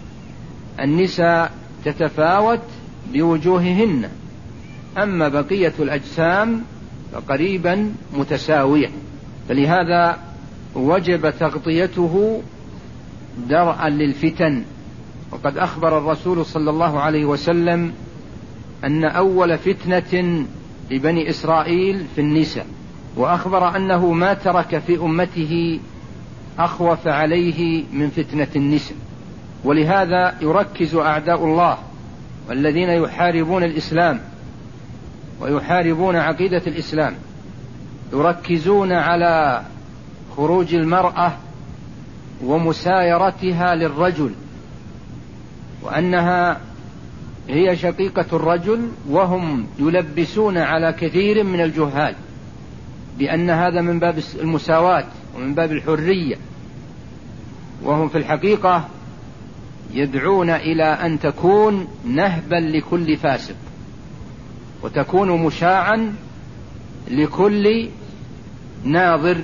النساء تتفاوت بوجوههن، أما بقية الأجسام فقريبا متساوية، فلهذا وجب تغطيته درءا للفتن. وقد أخبر الرسول صلى الله عليه وسلم أن أول فتنة لبني إسرائيل في النساء، وأخبر أنه ما ترك في أمته أخوف عليه من فتنة النساء. ولهذا يركز أعداء الله والذين يحاربون الإسلام ويحاربون عقيدة الإسلام يركزون على خروج المرأة ومسايرتها للرجل، وأنها هي شقيقة الرجل، وهم يلبسون على كثير من الجهال بأن هذا من باب المساواة ومن باب الحرية، وهم في الحقيقة يدعون إلى أن تكون نهبا لكل فاسق، وتكون مشاعا لكل ناظر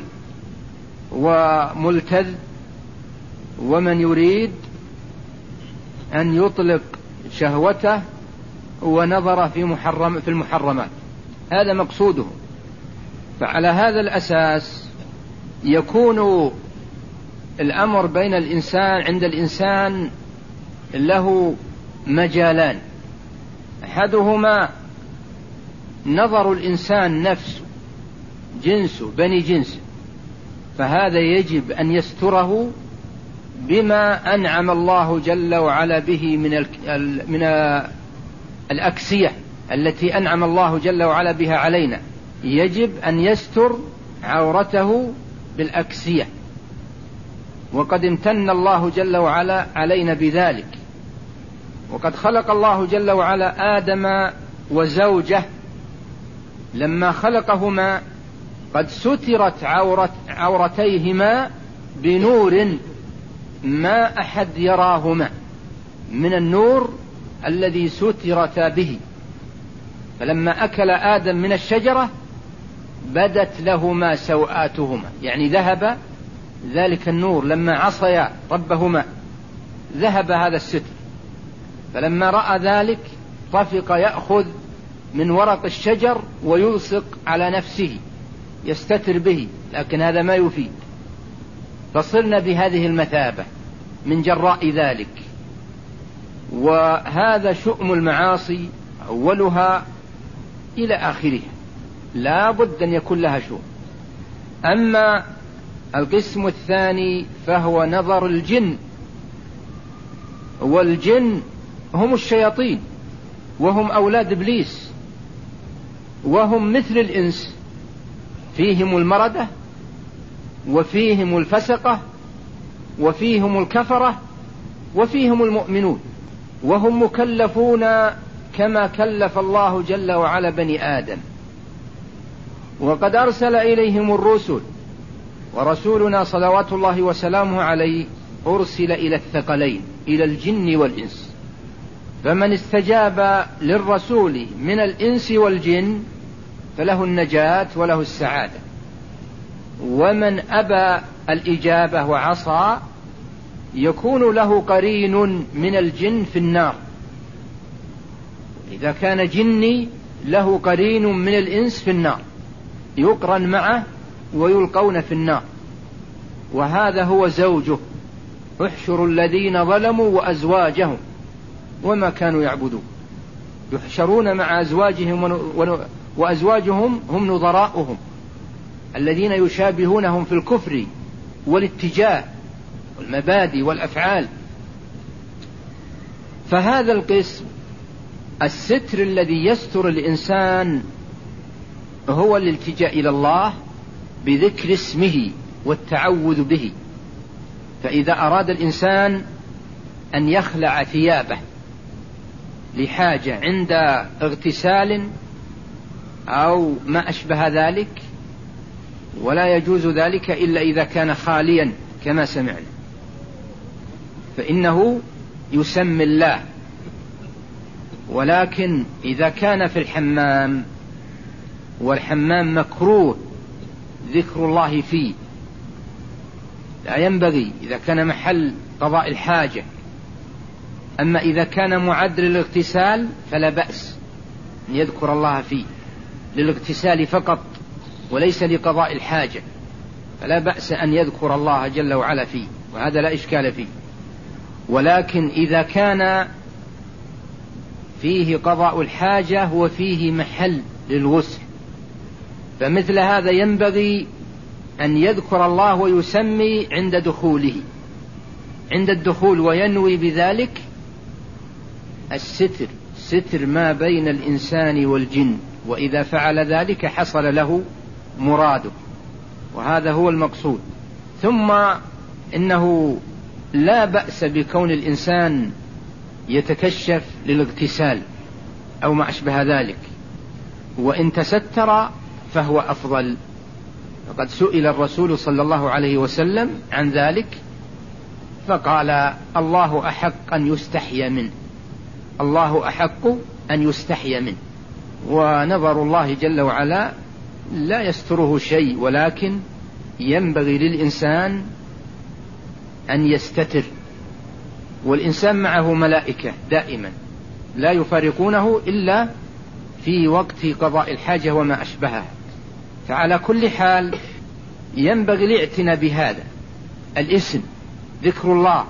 وملتذ ومن يريد أن يطلق شهوته ونظر في محرم في المحرمات. هذا مقصوده. فعلى هذا الأساس يكون الأمر بين الإنسان عند الإنسان له مجالان، أحدهما نظر الإنسان نفسه جنسه بني جنسه، فهذا يجب أن يستره بما أنعم الله جل وعلا به من من الأكسية التي أنعم الله جل وعلا بها علينا. يجب أن يستر عورته بالأكسية، وقد امتن الله جل وعلا علينا بذلك. وقد خلق الله جل وعلا آدم وزوجه، لما خلقهما قد سترت عورت عورتيهما بنور ما أحد يراهما من النور الذي سترتا به. فلما أكل آدم من الشجرة بدت لهما سوآتهما، يعني ذهب ذلك النور. لما عصيا ربهما ذهب هذا الستر. فلما رأى ذلك طفق يأخذ من ورق الشجر ويلصق على نفسه يستتر به، لكن هذا ما يفيد. فصرنا بهذه المثابة من جراء ذلك. وهذا شؤم المعاصي أولها إلى آخرها، لا بد أن يكون لها شؤم. أما القسم الثاني فهو نظر الجن، والجن هم الشياطين، وهم أولاد إبليس، وهم مثل الإنس، فيهم المردة وفيهم الفسقة وفيهم الكفرة وفيهم المؤمنون، وهم مكلفون كما كلف الله جل وعلا بني آدم. وقد أرسل إليهم الرسل، ورسولنا صلوات الله وسلامه عليه أرسل إلى الثقلين، إلى الجن والإنس. فمن استجاب للرسول من الإنس والجن فله النجاة وله السعادة، ومن أبى الإجابة وعصى يكون له قرين من الجن في النار. إذا كان جني له قرين من الإنس في النار، يقرن معه ويلقون في النار. وهذا هو زوجه: احشروا الذين ظلموا وأزواجهم وما كانوا يعبدون. يحشرون مع أزواجهم، وأزواجهم هم نظراؤهم الذين يشابهونهم في الكفر والاتجاه والمبادئ والأفعال. فهذا القسم الستر الذي يستر الإنسان هو الالتجاء إلى الله بذكر اسمه والتعوذ به. فإذا أراد الإنسان أن يخلع ثيابه لحاجة عند اغتسال أو ما أشبه ذلك، ولا يجوز ذلك إلا إذا كان خاليا كما سمعنا، فإنه يسمي الله. ولكن إذا كان في الحمام، والحمام مكروه ذكر الله فيه، لا ينبغي إذا كان محل قضاء الحاجة. أما إذا كان معد للاغتسال فلا بأس أن يذكر الله فيه، للاغتسال فقط وليس لقضاء الحاجة، فلا بأس أن يذكر الله جل وعلا فيه، وهذا لا إشكال فيه. ولكن إذا كان فيه قضاء الحاجة وفيه محل للغسل، فمثل هذا ينبغي أن يذكر الله ويسمي عند دخوله، عند الدخول، وينوي بذلك الستر، ستر ما بين الإنسان والجن. وإذا فعل ذلك حصل له مراده، وهذا هو المقصود. ثم إنه لا بأس بكون الإنسان يتكشف للاغتسال أو ما أشبه ذلك، وإن تستر فهو أفضل. فقد سئل الرسول صلى الله عليه وسلم عن ذلك فقال: الله أحق أن يستحي منه، الله أحق أن يستحي منه. ونظر الله جل وعلا لا يستره شيء، ولكن ينبغي للإنسان أن يستتر، والإنسان معه ملائكة دائما لا يفارقونه إلا في وقت قضاء الحاجة وما أشبهها. فعلى كل حال ينبغي الاعتناء بهذا الاسم ذكر الله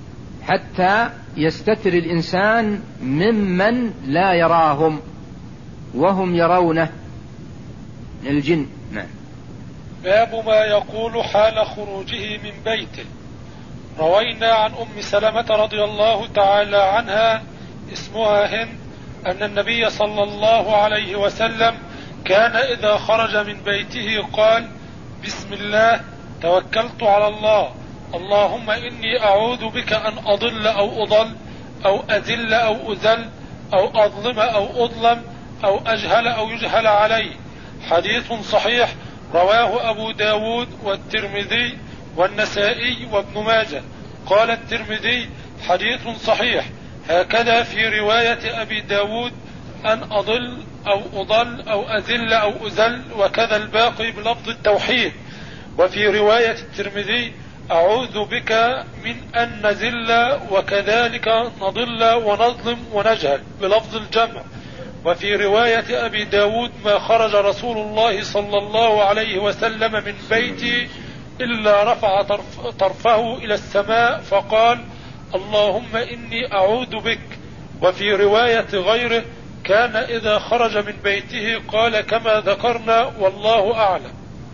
حتى يستتر الإنسان ممن لا يراهم وهم يرونه من الجن. نعم. باب ما يقول حال خروجه من بيته. روينا عن أم سلمة رضي الله تعالى عنها اسمها هند أن النبي صلى الله عليه وسلم كان إذا خرج من بيته قال: بسم الله توكلت على الله، اللهم إني أعوذ بك أن أضل أو أضل أو أذل أو أذل أو أظلم أو أظلم أو أجهل أو يجهل علي. حديث صحيح رواه أبو داود والترمذي والنسائي وابن ماجه. قال الترمذي: حديث صحيح. هكذا في رواية أبي داود أن أضل أو أضل أو أذل أو أذل، وكذا الباقي بلفظ التوحيد. وفي رواية الترمذي: أعوذ بك من أن نزل وكذلك نضل ونظلم ونجهل بلفظ الجمع. وفي رواية أبي داود: ما خرج رسول الله صلى الله عليه وسلم من بيتي إلا رفع طرف طرفه إلى السماء فقال: اللهم إني أعوذ بك. وفي رواية غيره: كان إذا خرج من بيته قال كما ذكرنا والله أعلم.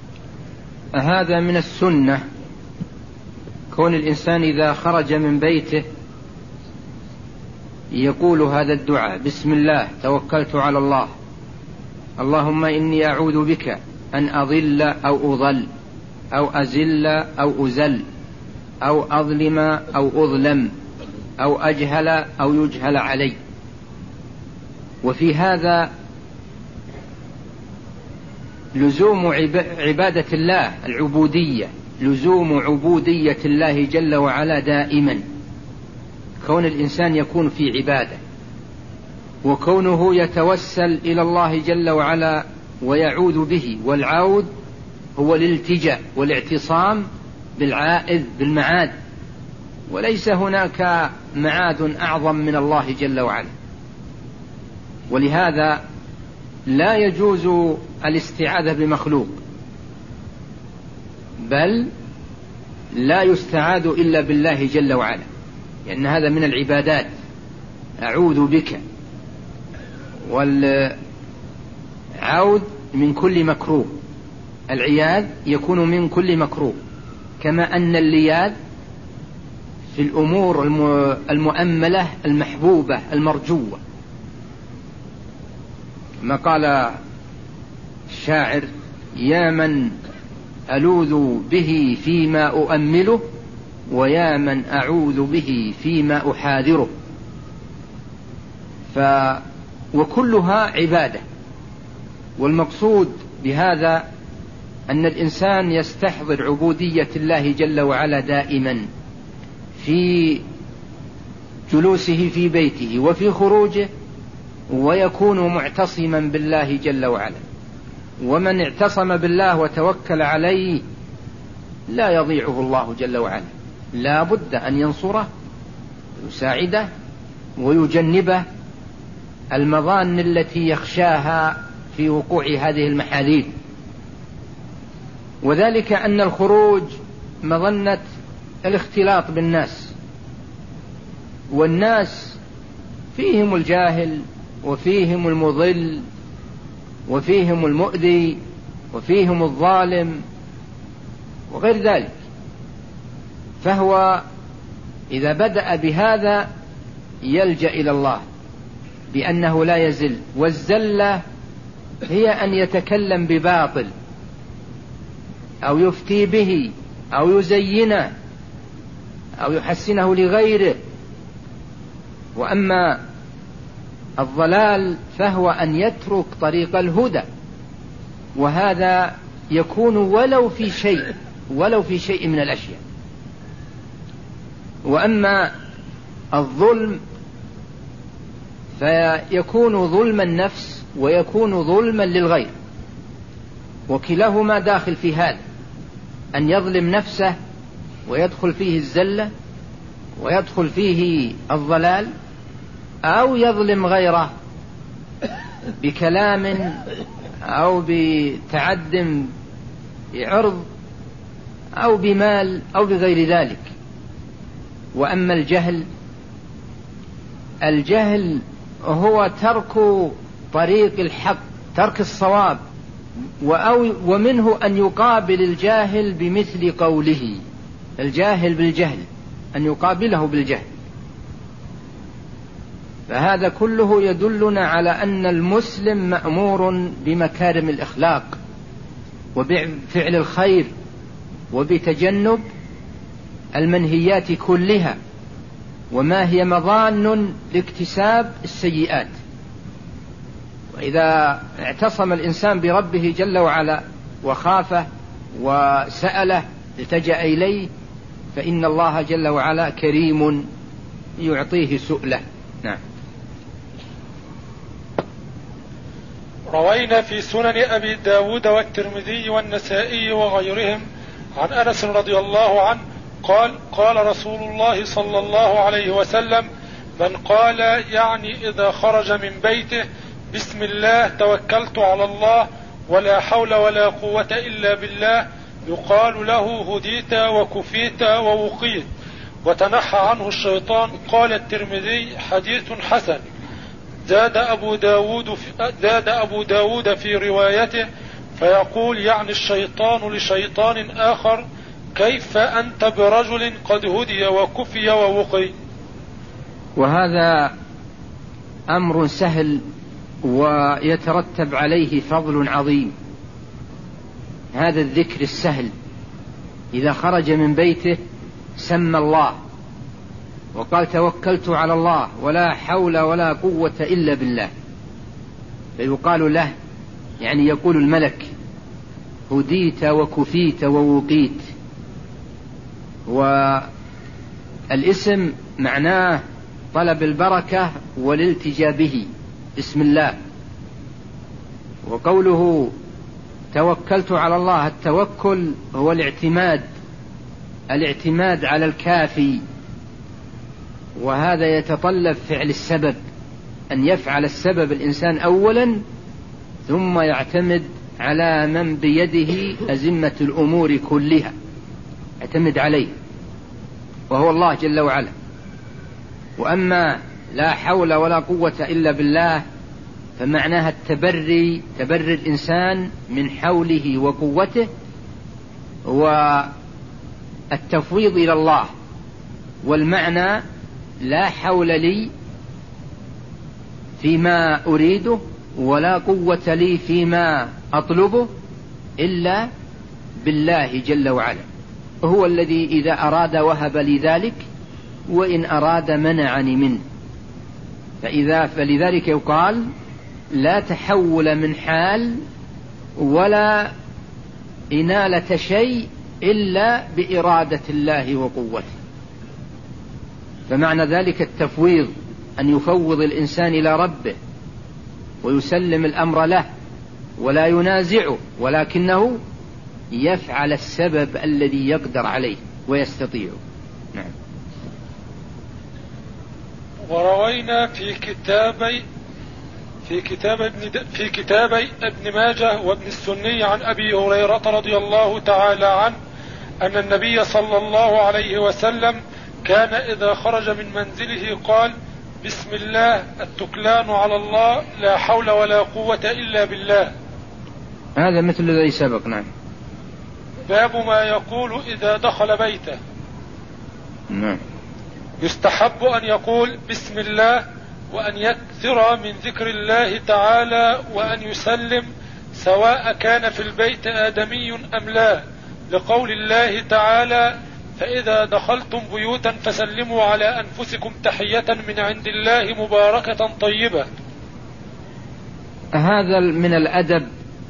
هذا من السنة، كون الإنسان إذا خرج من بيته يقول هذا الدعاء: بسم الله توكلت على الله، اللهم إني أعوذ بك أن أضل أو أضل أو أزل أو أزل أو أظلم أو أظلم أو أجهل أو يجهل علي. وفي هذا لزوم عبادة الله، العبودية، لزوم عبودية الله جل وعلا دائما، كون الإنسان يكون في عبادة، وكونه يتوسل إلى الله جل وعلا ويعوذ به. والعود هو الالتجاء والاعتصام بالعائذ بالمعاد، وليس هناك معاد أعظم من الله جل وعلا. ولهذا لا يجوز الاستعاذة بمخلوق، بل لا يستعاذ إلا بالله جل وعلا، لأن هذا من العبادات. أعوذ بك، والعوذ من كل مكروه، العياذ يكون من كل مكروه، كما أن اللياذ في الأمور المؤملة المحبوبة المرجوة، ما قال الشاعر: يا من ألوذ به فيما أؤمله ويا من أعوذ به فيما أحاذره. ف وكلها عبادة. والمقصود بهذا أن الإنسان يستحضر عبودية الله جل وعلا دائما في جلوسه في بيته وفي خروجه، ويكون معتصما بالله جل وعلا. ومن اعتصم بالله وتوكل عليه لا يضيعه الله جل وعلا، لا بد أن ينصره ويساعده ويجنبه المظان التي يخشاها في وقوع هذه المحاذير. وذلك أن الخروج مظنة الاختلاط بالناس، والناس فيهم الجاهل وفيهم المضل وفيهم المؤذي وفيهم الظالم وغير ذلك. فهو إذا بدأ بهذا يلجأ إلى الله بأنه لا يزل. والزلة هي أن يتكلم بباطل أو يفتي به أو يزينه أو يحسنه لغيره وأما الضلال فهو أن يترك طريق الهدى، وهذا يكون ولو في شيء ولو في شيء من الأشياء. وأما الظلم فيكون ظلم النفس ويكون ظلما للغير، وكلاهما داخل في هذا، أن يظلم نفسه ويدخل فيه الزلة ويدخل فيه الضلال، أو يظلم غيره بكلام أو بتعد بعرض أو بمال أو بغير ذلك. وأما الجهل الجهل هو ترك طريق الحق، ترك الصواب، ومنه أن يقابل الجاهل بمثل قوله، الجاهل بالجهل أن يقابله بالجهل. فهذا كله يدلنا على أن المسلم مأمور بمكارم الأخلاق وبفعل الخير وبتجنب المنهيات كلها، وما هي مظان لاكتساب السيئات. وإذا اعتصم الإنسان بربه جل وعلا وخافه وسأله التجأ إليه فإن الله جل وعلا كريم يعطيه سؤله. نعم. روينا في سنن أبي داود والترمذي والنسائي وغيرهم عن أنس رضي الله عنه قال قال رسول الله صلى الله عليه وسلم: من قال يعني إذا خرج من بيته بسم الله توكلت على الله ولا حول ولا قوة إلا بالله، يقال له هديت وكفيت ووقيت وتنحى عنه الشيطان. قال الترمذي: حديث حسن. زاد أبو داود في, زاد أبو داود في روايته فيقول يعني الشيطان لشيطان آخر: كيف أنت برجل قد هدي وكفي ووقي. وهذا أمر سهل ويترتب عليه فضل عظيم، هذا الذكر السهل إذا خرج من بيته سمى الله وقال توكلت على الله ولا حول ولا قوة إلا بالله، فيقال له يعني يقول الملك: هديت وكفيت ووقيت. والاسم معناه طلب البركة والالتجاء به، بسم الله. وقوله توكلت على الله، التوكل هو الاعتماد الاعتماد على الكافي، وهذا يتطلب فعل السبب، أن يفعل السبب الإنسان أولا ثم يعتمد على من بيده أزمة الأمور كلها، اعتمد عليه وهو الله جل وعلا. وأما لا حول ولا قوة إلا بالله فمعناها التبري، تبري الإنسان من حوله وقوته والتفويض إلى الله. والمعنى لا حول لي فيما أريده ولا قوة لي فيما أطلبه إلا بالله جل وعلا، هو الذي إذا أراد وهب لي ذلك وإن أراد منعني منه. فإذا فلذلك يقال لا تحول من حال ولا إنالة شيء إلا بإرادة الله وقوته. فمعنى ذلك التفويض، أن يفوض الإنسان إلى ربه ويسلم الأمر له ولا ينازعه، ولكنه يفعل السبب الذي يقدر عليه ويستطيعه. نعم. وروينا في كتابي في كتاب ابن في كتابي ابن ماجه وابن السني عن أبي هريرة رضي الله تعالى عنه أن النبي صلى الله عليه وسلم كان إذا خرج من منزله قال: بسم الله التكلان على الله لا حول ولا قوة إلا بالله. هذا مثل الذي سبق. نعم. باب ما يقول إذا دخل بيته. نعم. يستحب أن يقول بسم الله وأن يكثر من ذكر الله تعالى وأن يسلم سواء كان في البيت آدمي أم لا، لقول الله تعالى: فإذا دخلتم بيوتا فسلموا على أنفسكم تحية من عند الله مباركة طيبة. هذا من الأدب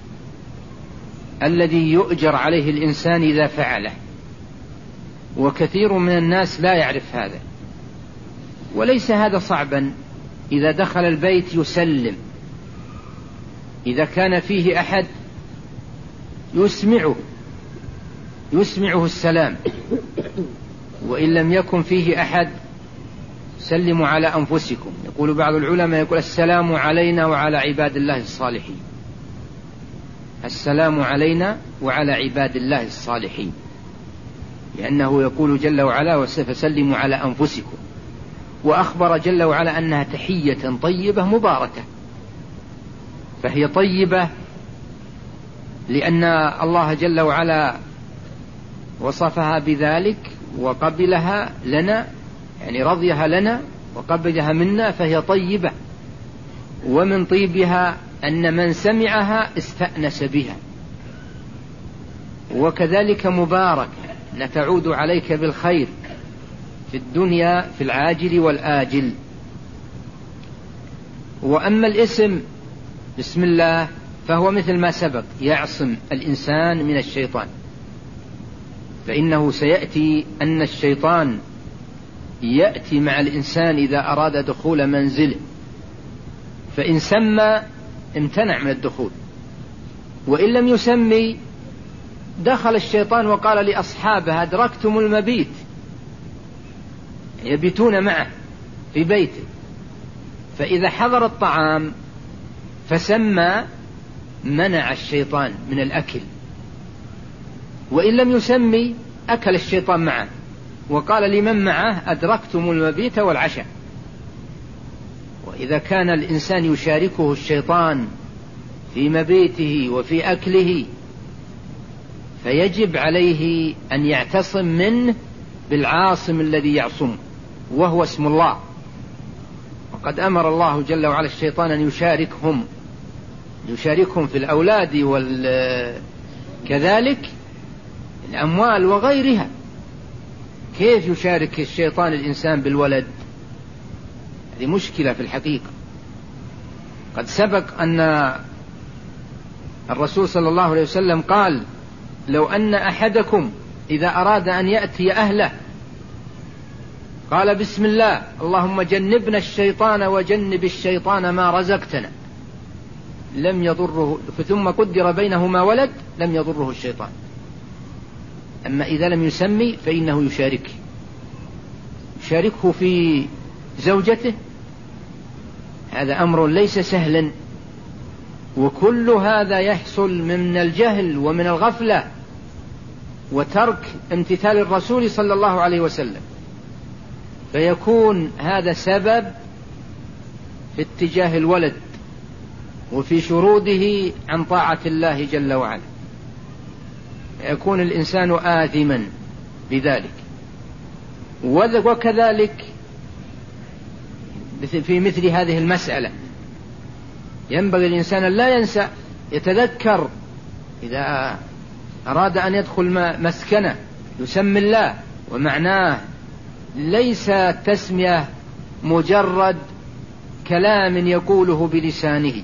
الذي يؤجر عليه الإنسان إذا فعله، وكثير من الناس لا يعرف هذا. وليس هذا صعبا، إذا دخل البيت يسلم، إذا كان فيه أحد يسمعه يسمعه السلام، وإن لم يكن فيه أحد سلموا على أنفسكم. يقول بعض العلماء يقول السلام علينا وعلى عباد الله الصالحين، السلام علينا وعلى عباد الله الصالحين، لأنه يقول جل وعلا فسلموا على أنفسكم، وأخبر جل وعلا أنها تحية طيبة مباركة. فهي طيبة لأن الله جل وعلا وصفها بذلك وقبلها لنا، يعني رضيها لنا وقبلها منا، فهي طيبة. ومن طيبها أن من سمعها استأنس بها، وكذلك مبارك، نتعود عليك بالخير في الدنيا في العاجل والآجل. وأما الاسم بسم الله فهو مثل ما سبق، يعصم الإنسان من الشيطان، فإنه سيأتي أن الشيطان يأتي مع الإنسان إذا أراد دخول منزله، فإن سمى امتنع من الدخول، وإن لم يسمي دخل الشيطان وقال لأصحابه أدركتم المبيت، يبيتون معه في بيته. فإذا حضر الطعام فسمى منع الشيطان من الأكل، وإن لم يسمي أكل الشيطان معه وقال لمن معه أدركتم المبيت والعشاء. وإذا كان الإنسان يشاركه الشيطان في مبيته وفي أكله فيجب عليه أن يعتصم منه بالعاصم الذي يعصمه، وهو اسم الله. وقد أمر الله جل وعلا الشيطان أن يشاركهم يشاركهم في الأولاد وكذلك الأموال وغيرها. كيف يشارك الشيطان الإنسان بالولد؟ هذه مشكلة في الحقيقة. قد سبق أن الرسول صلى الله عليه وسلم قال لو أن أحدكم إذا أراد أن يأتي أهله قال بسم الله اللهم جنبنا الشيطان وجنب الشيطان ما رزقتنا لم يضره، ثم قدر بينهما ولد لم يضره الشيطان. أما إذا لم يسمي فإنه يشاركه يشاركه في زوجته. هذا أمر ليس سهلا، وكل هذا يحصل من الجهل ومن الغفلة وترك امتثال الرسول صلى الله عليه وسلم، فيكون هذا سبب في اتجاه الولد وفي شروده عن طاعة الله جل وعلا، يكون الإنسان آثما بذلك. وكذلك في مثل هذه المسألة ينبغي الإنسان لا ينسى يتذكر إذا أراد أن يدخل مسكنه يسمي الله، ومعناه ليس تسمية مجرد كلام يقوله بلسانه،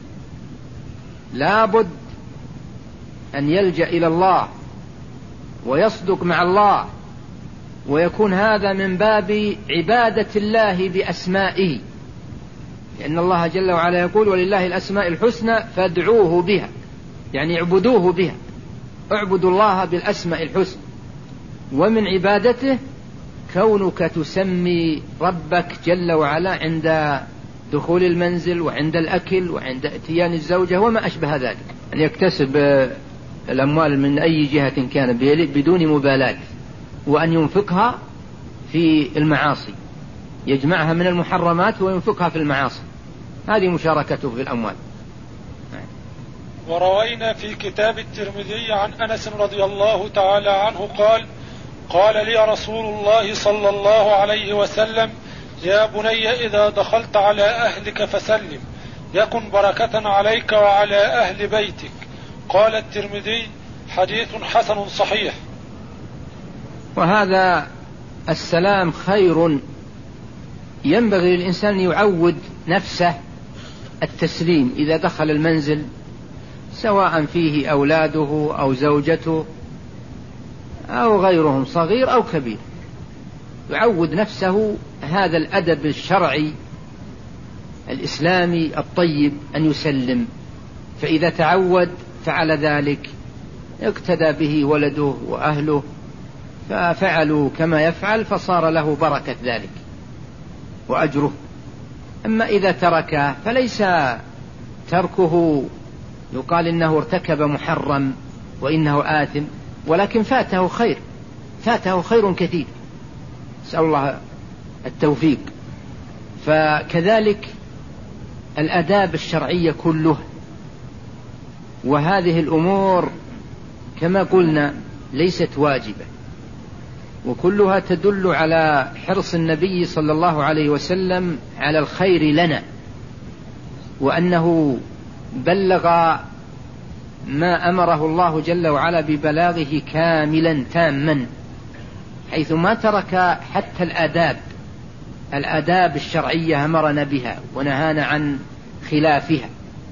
لابد أن يلجأ إلى الله ويصدق مع الله، ويكون هذا من باب عبادة الله بأسمائه، لأن الله جل وعلا يقول ولله الأسماء الحسنى فادعوه بها، يعني اعبدوه بها، اعبدوا الله بالأسماء الحسنى. ومن عبادته كونك تسمي ربك جل وعلا عند دخول المنزل وعند الأكل وعند اتيان الزوجة وما أشبه ذلك، أن يكتسب الأموال من أي جهة كان بدون مبالاة، وأن ينفقها في المعاصي، يجمعها من المحرمات وينفقها في المعاصي، هذه مشاركته في الأموال. وروينا في كتاب الترمذي عن أنس رضي الله تعالى عنه قال قال لي رسول الله صلى الله عليه وسلم يا بني إذا دخلت على أهلك فسلم يكن بركة عليك وعلى أهل بيتك. قال الترمذي حديث حسن صحيح. وهذا السلام خير، ينبغي للإنسان يعود نفسه التسليم إذا دخل المنزل، سواء فيه أولاده أو زوجته أو غيرهم صغير أو كبير، يعود نفسه هذا الأدب الشرعي الإسلامي الطيب أن يسلم، فإذا تعود فعل ذلك اقتدى به ولده وأهله ففعلوا كما يفعل، فصار له بركة ذلك وأجره. أما إذا تركه فليس تركه يقال إنه ارتكب محرم وإنه آثم، ولكن فاته خير، فاته خير كثير، نسأل الله التوفيق. فكذلك الآداب الشرعية كلها، وهذه الأمور كما قلنا ليست واجبة، وكلها تدل على حرص النبي صلى الله عليه وسلم على الخير لنا، وأنه بلغ ما أمره الله جل وعلا ببلاغه كاملا تاما، حيث ما ترك حتى الآداب الآداب الشرعية أمرنا بها ونهانا عن خلافها.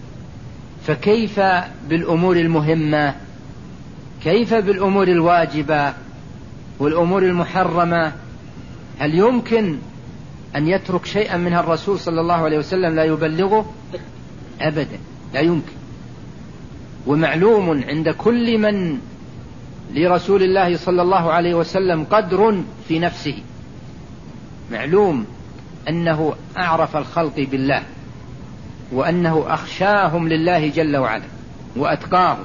فكيف بالأمور المهمة؟ كيف بالأمور الواجبة والأمور المحرمة؟ هل يمكن أن يترك شيئا منها الرسول صلى الله عليه وسلم لا يبلغه؟ أبدا، لا يمكن. ومعلوم عند كل من لرسول الله صلى الله عليه وسلم قدر في نفسه، معلوم أنه أعرف الخلق بالله، وأنه أخشاهم لله جل وعلا وأتقاهم،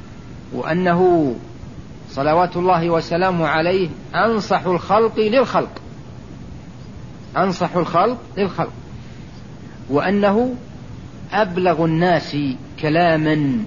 وأنه صلوات الله وسلامه عليه أنصح الخلق للخلق، أنصح الخلق للخلق، وأنه أبلغ الناس كلاما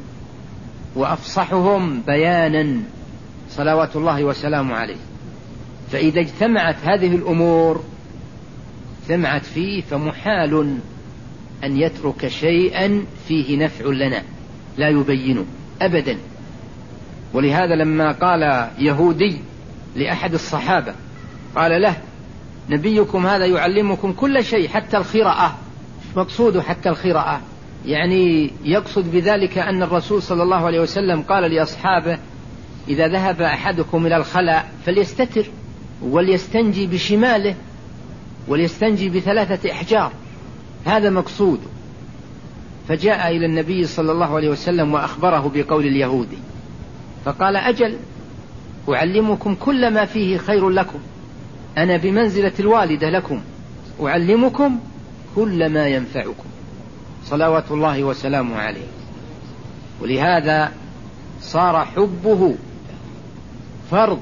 وأفصحهم بيانا صلوات الله وسلامه عليه. فإذا اجتمعت هذه الأمور اجتمعت فيه، فمحال أن يترك شيئا فيه نفع لنا لا يبينه أبدا. ولهذا لما قال يهودي لأحد الصحابة قال له: نبيكم هذا يعلمكم كل شيء حتى الخراءة، مقصوده حتى الخراءة، يعني يقصد بذلك أن الرسول صلى الله عليه وسلم قال لأصحابه: إذا ذهب أحدكم إلى الخلاء فليستتر وليستنجي بشماله وليستنجي بثلاثة أحجار، هذا مقصود. فجاء إلى النبي صلى الله عليه وسلم وأخبره بقول اليهودي، فقال: أجل، أعلمكم كل ما فيه خير لكم، أنا بمنزلة الوالدة لكم، أعلمكم كل ما ينفعكم، صلوات الله وسلامه عليه. ولهذا صار حبه فرض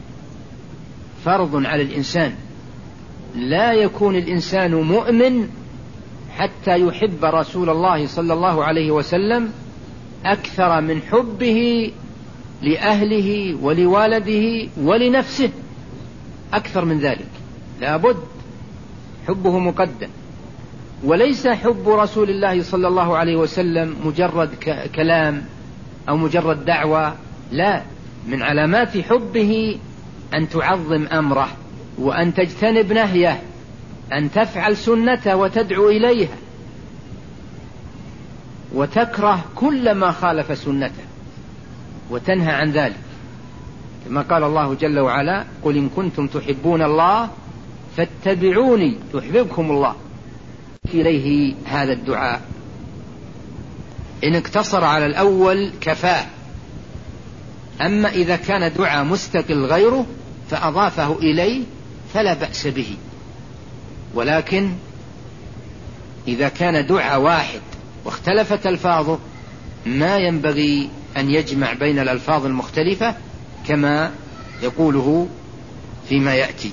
فرض على الإنسان، لا يكون الإنسان مؤمن حتى يحب رسول الله صلى الله عليه وسلم أكثر من حبه لأهله ولوالده ولنفسه، أكثر من ذلك، لا بد، حبه مقدم. وليس حب رسول الله صلى الله عليه وسلم مجرد كلام أو مجرد دعوة، لا، من علامات حبه أن تعظم أمره وأن تجتنب نهيه، أن تفعل سنته وتدعو إليها، وتكره كل ما خالف سنته وتنهى عن ذلك، كما قال الله جل وعلا: قل إن كنتم تحبون الله فاتبعوني يحببكم الله. إليه هذا الدعاء إن اقتصر على الأول كفاه، أما إذا كان دعاء مستقل غيره فأضافه إليه فلا بأس به. ولكن إذا كان دعاء واحد واختلفت ألفاظه ما ينبغي أن يجمع بين الألفاظ المختلفة كما يقوله فيما يأتي.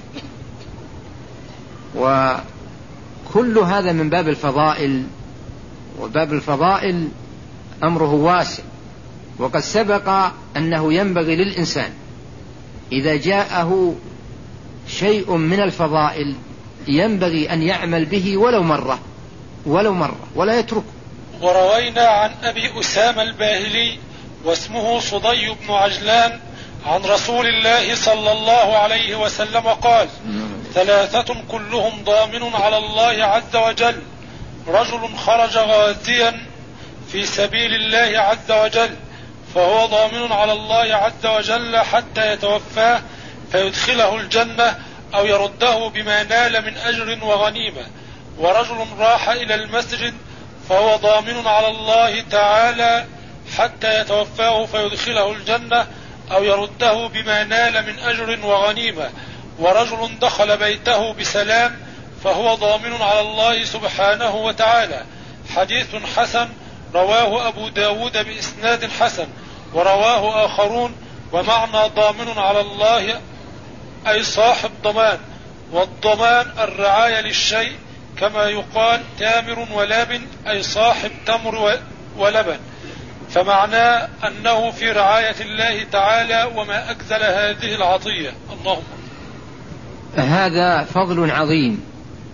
وكل هذا من باب الفضائل، وباب الفضائل أمره واسع، وقد سبق أنه ينبغي للإنسان إذا جاءه شيء من الفضائل ينبغي أن يعمل به ولو مرة ولو مرة ولا يتركه. وروينا عن أبي أسامة الباهلي واسمه صدي بن عجلان عن رسول الله صلى الله عليه وسلم قال: ثلاثة كلهم ضامن على الله عز وجل: رجل خرج غازيا في سبيل الله عز وجل فهو ضامن على الله عز وجل حتى يتوفاه فيدخله الجنة أو يرده بما نال من أجر وغنيمة. ورجل راح إلى المسجد فهو ضامن على الله تعالى حتى يتوفاه فيدخله الجنة أو يرده بما نال من أجر وغنيمة. ورجل دخل بيته بسلام فهو ضامن على الله سبحانه وتعالى. حديث حسن رواه أبو داود بإسناد حسن، ورواه آخرون. ومعنى ضامن على الله أي صاحب ضمان، والضمان الرعاية للشيء، كما يقال تامر ولبن أي صاحب تمر ولبن، فمعناه أنه في رعاية الله تعالى وما أجزل هذه العطية. اللهم هذا فضل عظيم،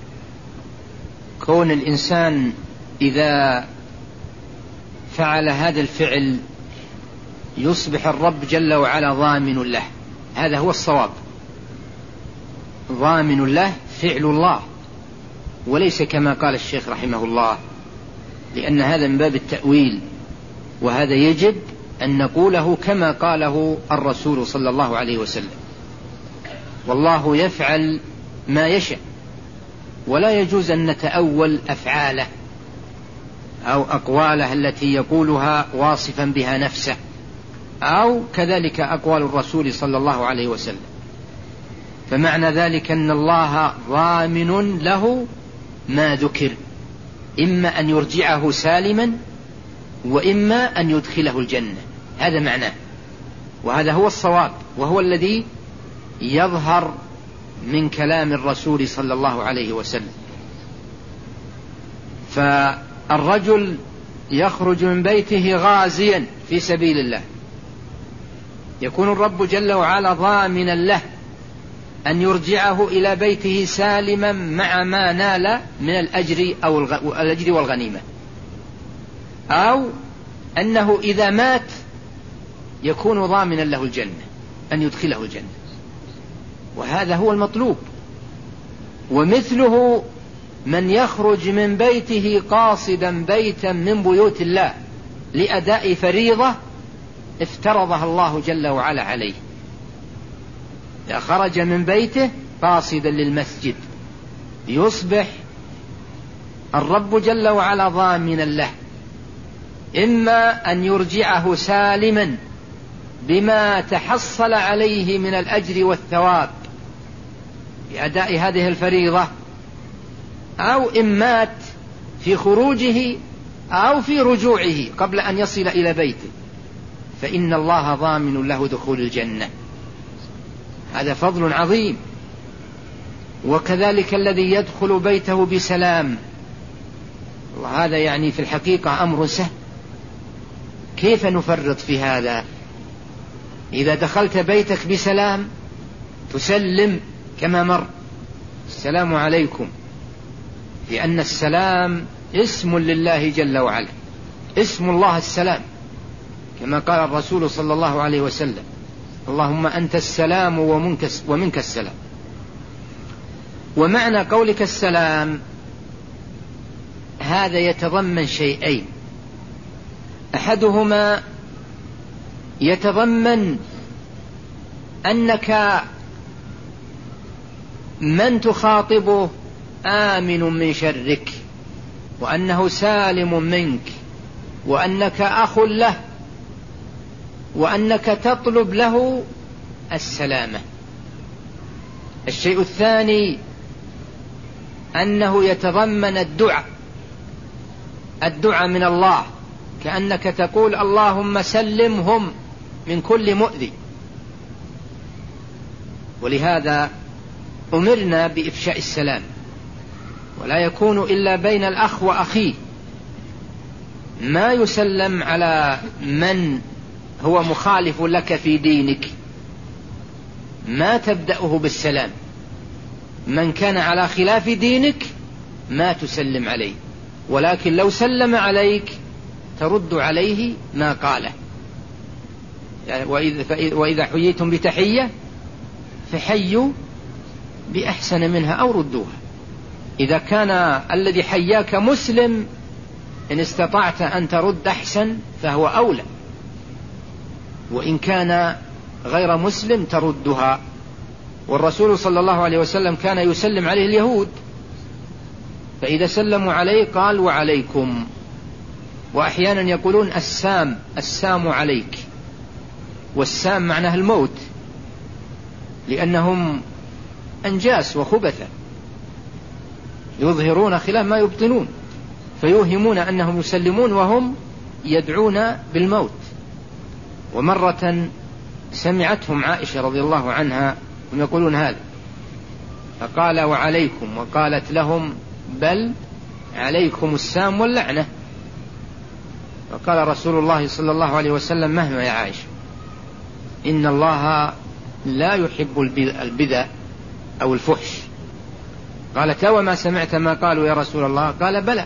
كون الإنسان إذا فعل هذا الفعل يصبح الرب جل وعلا ضامن له. هذا هو الصواب، ضامن له فعل الله، وليس كما قال الشيخ رحمه الله، لأن هذا من باب التأويل، وهذا يجب أن نقوله كما قاله الرسول صلى الله عليه وسلم: والله يفعل ما يشاء. ولا يجوز أن نتأول أفعاله أو أقواله التي يقولها واصفا بها نفسه، أو كذلك أقوال الرسول صلى الله عليه وسلم. فمعنى ذلك أن الله ضامن له ما ذكر، إما أن يرجعه سالما وإما أن يدخله الجنة. هذا معناه، وهذا هو الصواب، وهو الذي يظهر من كلام الرسول صلى الله عليه وسلم. فالرجل يخرج من بيته غازيا في سبيل الله، يكون الرب جل وعلا ضامنا له أن يرجعه إلى بيته سالما مع ما نال من الأجر أو الأجر والغنيمة، أو أنه إذا مات يكون ضامنا له الجنة، أن يدخله الجنة، وهذا هو المطلوب. ومثله من يخرج من بيته قاصدا بيتا من بيوت الله لأداء فريضة افترضها الله جل وعلا عليه، إذا خرج من بيته قاصدا للمسجد يصبح الرب جل وعلا ضامنا له، إما أن يرجعه سالما بما تحصل عليه من الأجر والثواب بأداء هذه الفريضة، أو إن مات في خروجه أو في رجوعه قبل أن يصل إلى بيته فإن الله ضامن له دخول الجنة. هذا فضل عظيم. وكذلك الذي يدخل بيته بسلام، وهذا يعني في الحقيقة أمر سهل، كيف نفرط في هذا؟ إذا دخلت بيتك بسلام تسلم كما مر: السلام عليكم، لأن السلام اسم لله جل وعلا، اسم الله السلام، كما قال الرسول صلى الله عليه وسلم: اللهم أنت السلام ومنك السلام. ومعنى قولك السلام هذا يتضمن شيئين: أحدهما يتضمن أنك من تخاطبه آمن من شرك، وأنه سالم منك، وأنك أخ له، وأنك تطلب له السلامة. الشيء الثاني أنه يتضمن الدعاء، الدعاء من الله، كأنك تقول: اللهم سلمهم من كل مؤذي. ولهذا أمرنا بإفشاء السلام، ولا يكون إلا بين الأخ وأخيه، ما يسلم على من هو مخالف لك في دينك، ما تبدأه بالسلام. من كان على خلاف دينك ما تسلم عليه، ولكن لو سلم عليك ترد عليه ما قاله. يعني وإذا, وإذا حييتم بتحية فحيوا بأحسن منها أو ردوها. إذا كان الذي حياك مسلم إن استطعت أن ترد أحسن فهو أولى، وإن كان غير مسلم تردها. والرسول صلى الله عليه وسلم كان يسلم عليه اليهود، فإذا سلموا عليه قال وعليكم. وأحيانا يقولون السام السام عليك، والسام معناه الموت، لأنهم أنجاس وخبثة يظهرون خلاف ما يبطنون، فيوهمون أنهم يسلمون وهم يدعون بالموت. ومرة سمعتهم عائشة رضي الله عنها هم يقولون هذا، فقال وعليكم، وقالت لهم بل عليكم السام واللعنة. فقال رسول الله صلى الله عليه وسلم مهما يا عائشة، إن الله لا يحب البذاء أو الفحش. قالت وما سمعت ما قالوا يا رسول الله؟ قال بلى،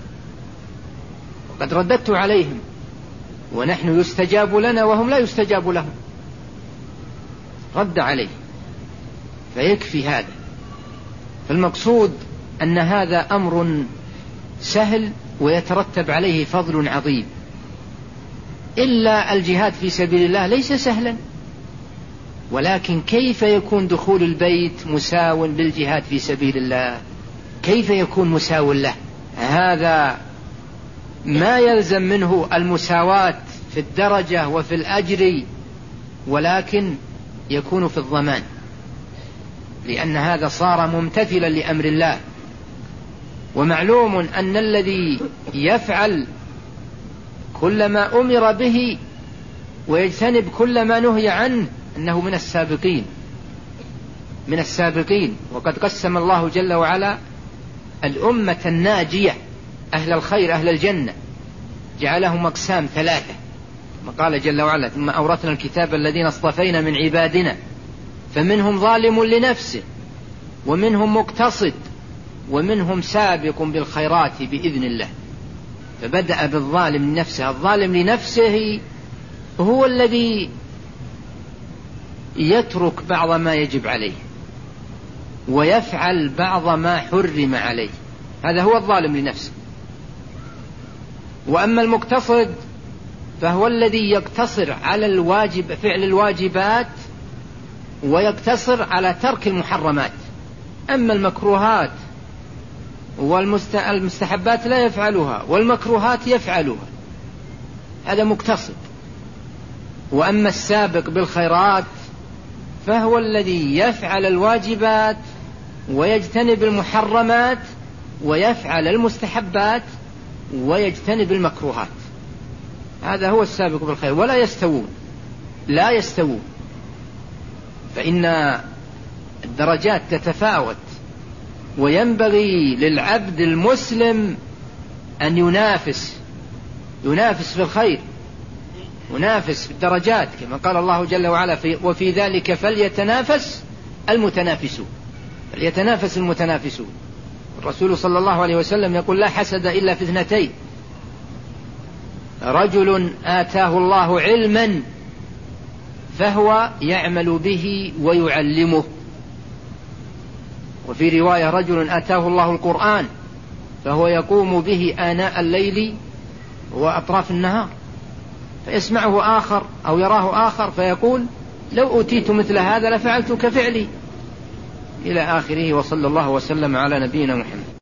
وقد رددت عليهم، ونحن يستجاب لنا وهم لا يستجاب لهم. رد عليه، فيكفي هذا. فالمقصود أن هذا أمر سهل ويترتب عليه فضل عظيم. إلا الجهاد في سبيل الله ليس سهلا، ولكن كيف يكون دخول البيت مساو للجهاد في سبيل الله؟ كيف يكون مساو له؟ هذا ما يلزم منه المساواة في الدرجة وفي الأجر، ولكن يكون في الضمان، لأن هذا صار ممتثلا لأمر الله. ومعلوم أن الذي يفعل كل ما أمر به ويجتنب كل ما نهي عنه أنه من السابقين من السابقين. وقد قسم الله جل وعلا الأمة الناجية، أهل الخير أهل الجنة، جعلهم أقسام ثلاثة، ما قال جل وعلا ثم أورثنا الكتاب الذين اصطفينا من عبادنا فمنهم ظالم لنفسه ومنهم مقتصد ومنهم سابق بالخيرات بإذن الله. فبدأ بالظالم لنفسه. الظالم لنفسه هو الذي يترك بعض ما يجب عليه ويفعل بعض ما حرم عليه، هذا هو الظالم لنفسه. وأما المقتصد فهو الذي يقتصر على الواجب فعل الواجبات ويقتصر على ترك المحرمات، أما المكروهات والمستحبات لا يفعلها والمكروهات يفعلها، هذا مقتصد. وأما السابق بالخيرات فهو الذي يفعل الواجبات ويجتنب المحرمات ويفعل المستحبات ويجتنب المكروهات، هذا هو السابق بالخير. ولا يستوون لا يستوون فإن الدرجات تتفاوت، وينبغي للعبد المسلم أن ينافس ينافس في الخير، ينافس في الدرجات، كما قال الله جل وعلا في وفي ذلك فليتنافس المتنافسون فليتنافس المتنافسون. الرسول صلى الله عليه وسلم يقول لا حسد إلا في اثنتين، رجل آتاه الله علما فهو يعمل به ويعلمه، وفي رواية رجل آتاه الله القرآن فهو يقوم به آناء الليل وأطراف النهار، فيسمعه آخر أو يراه آخر فيقول لو أوتيت مثل هذا لفعلت كفعلي، إلى آخره. وصلى الله وسلم على نبينا محمد.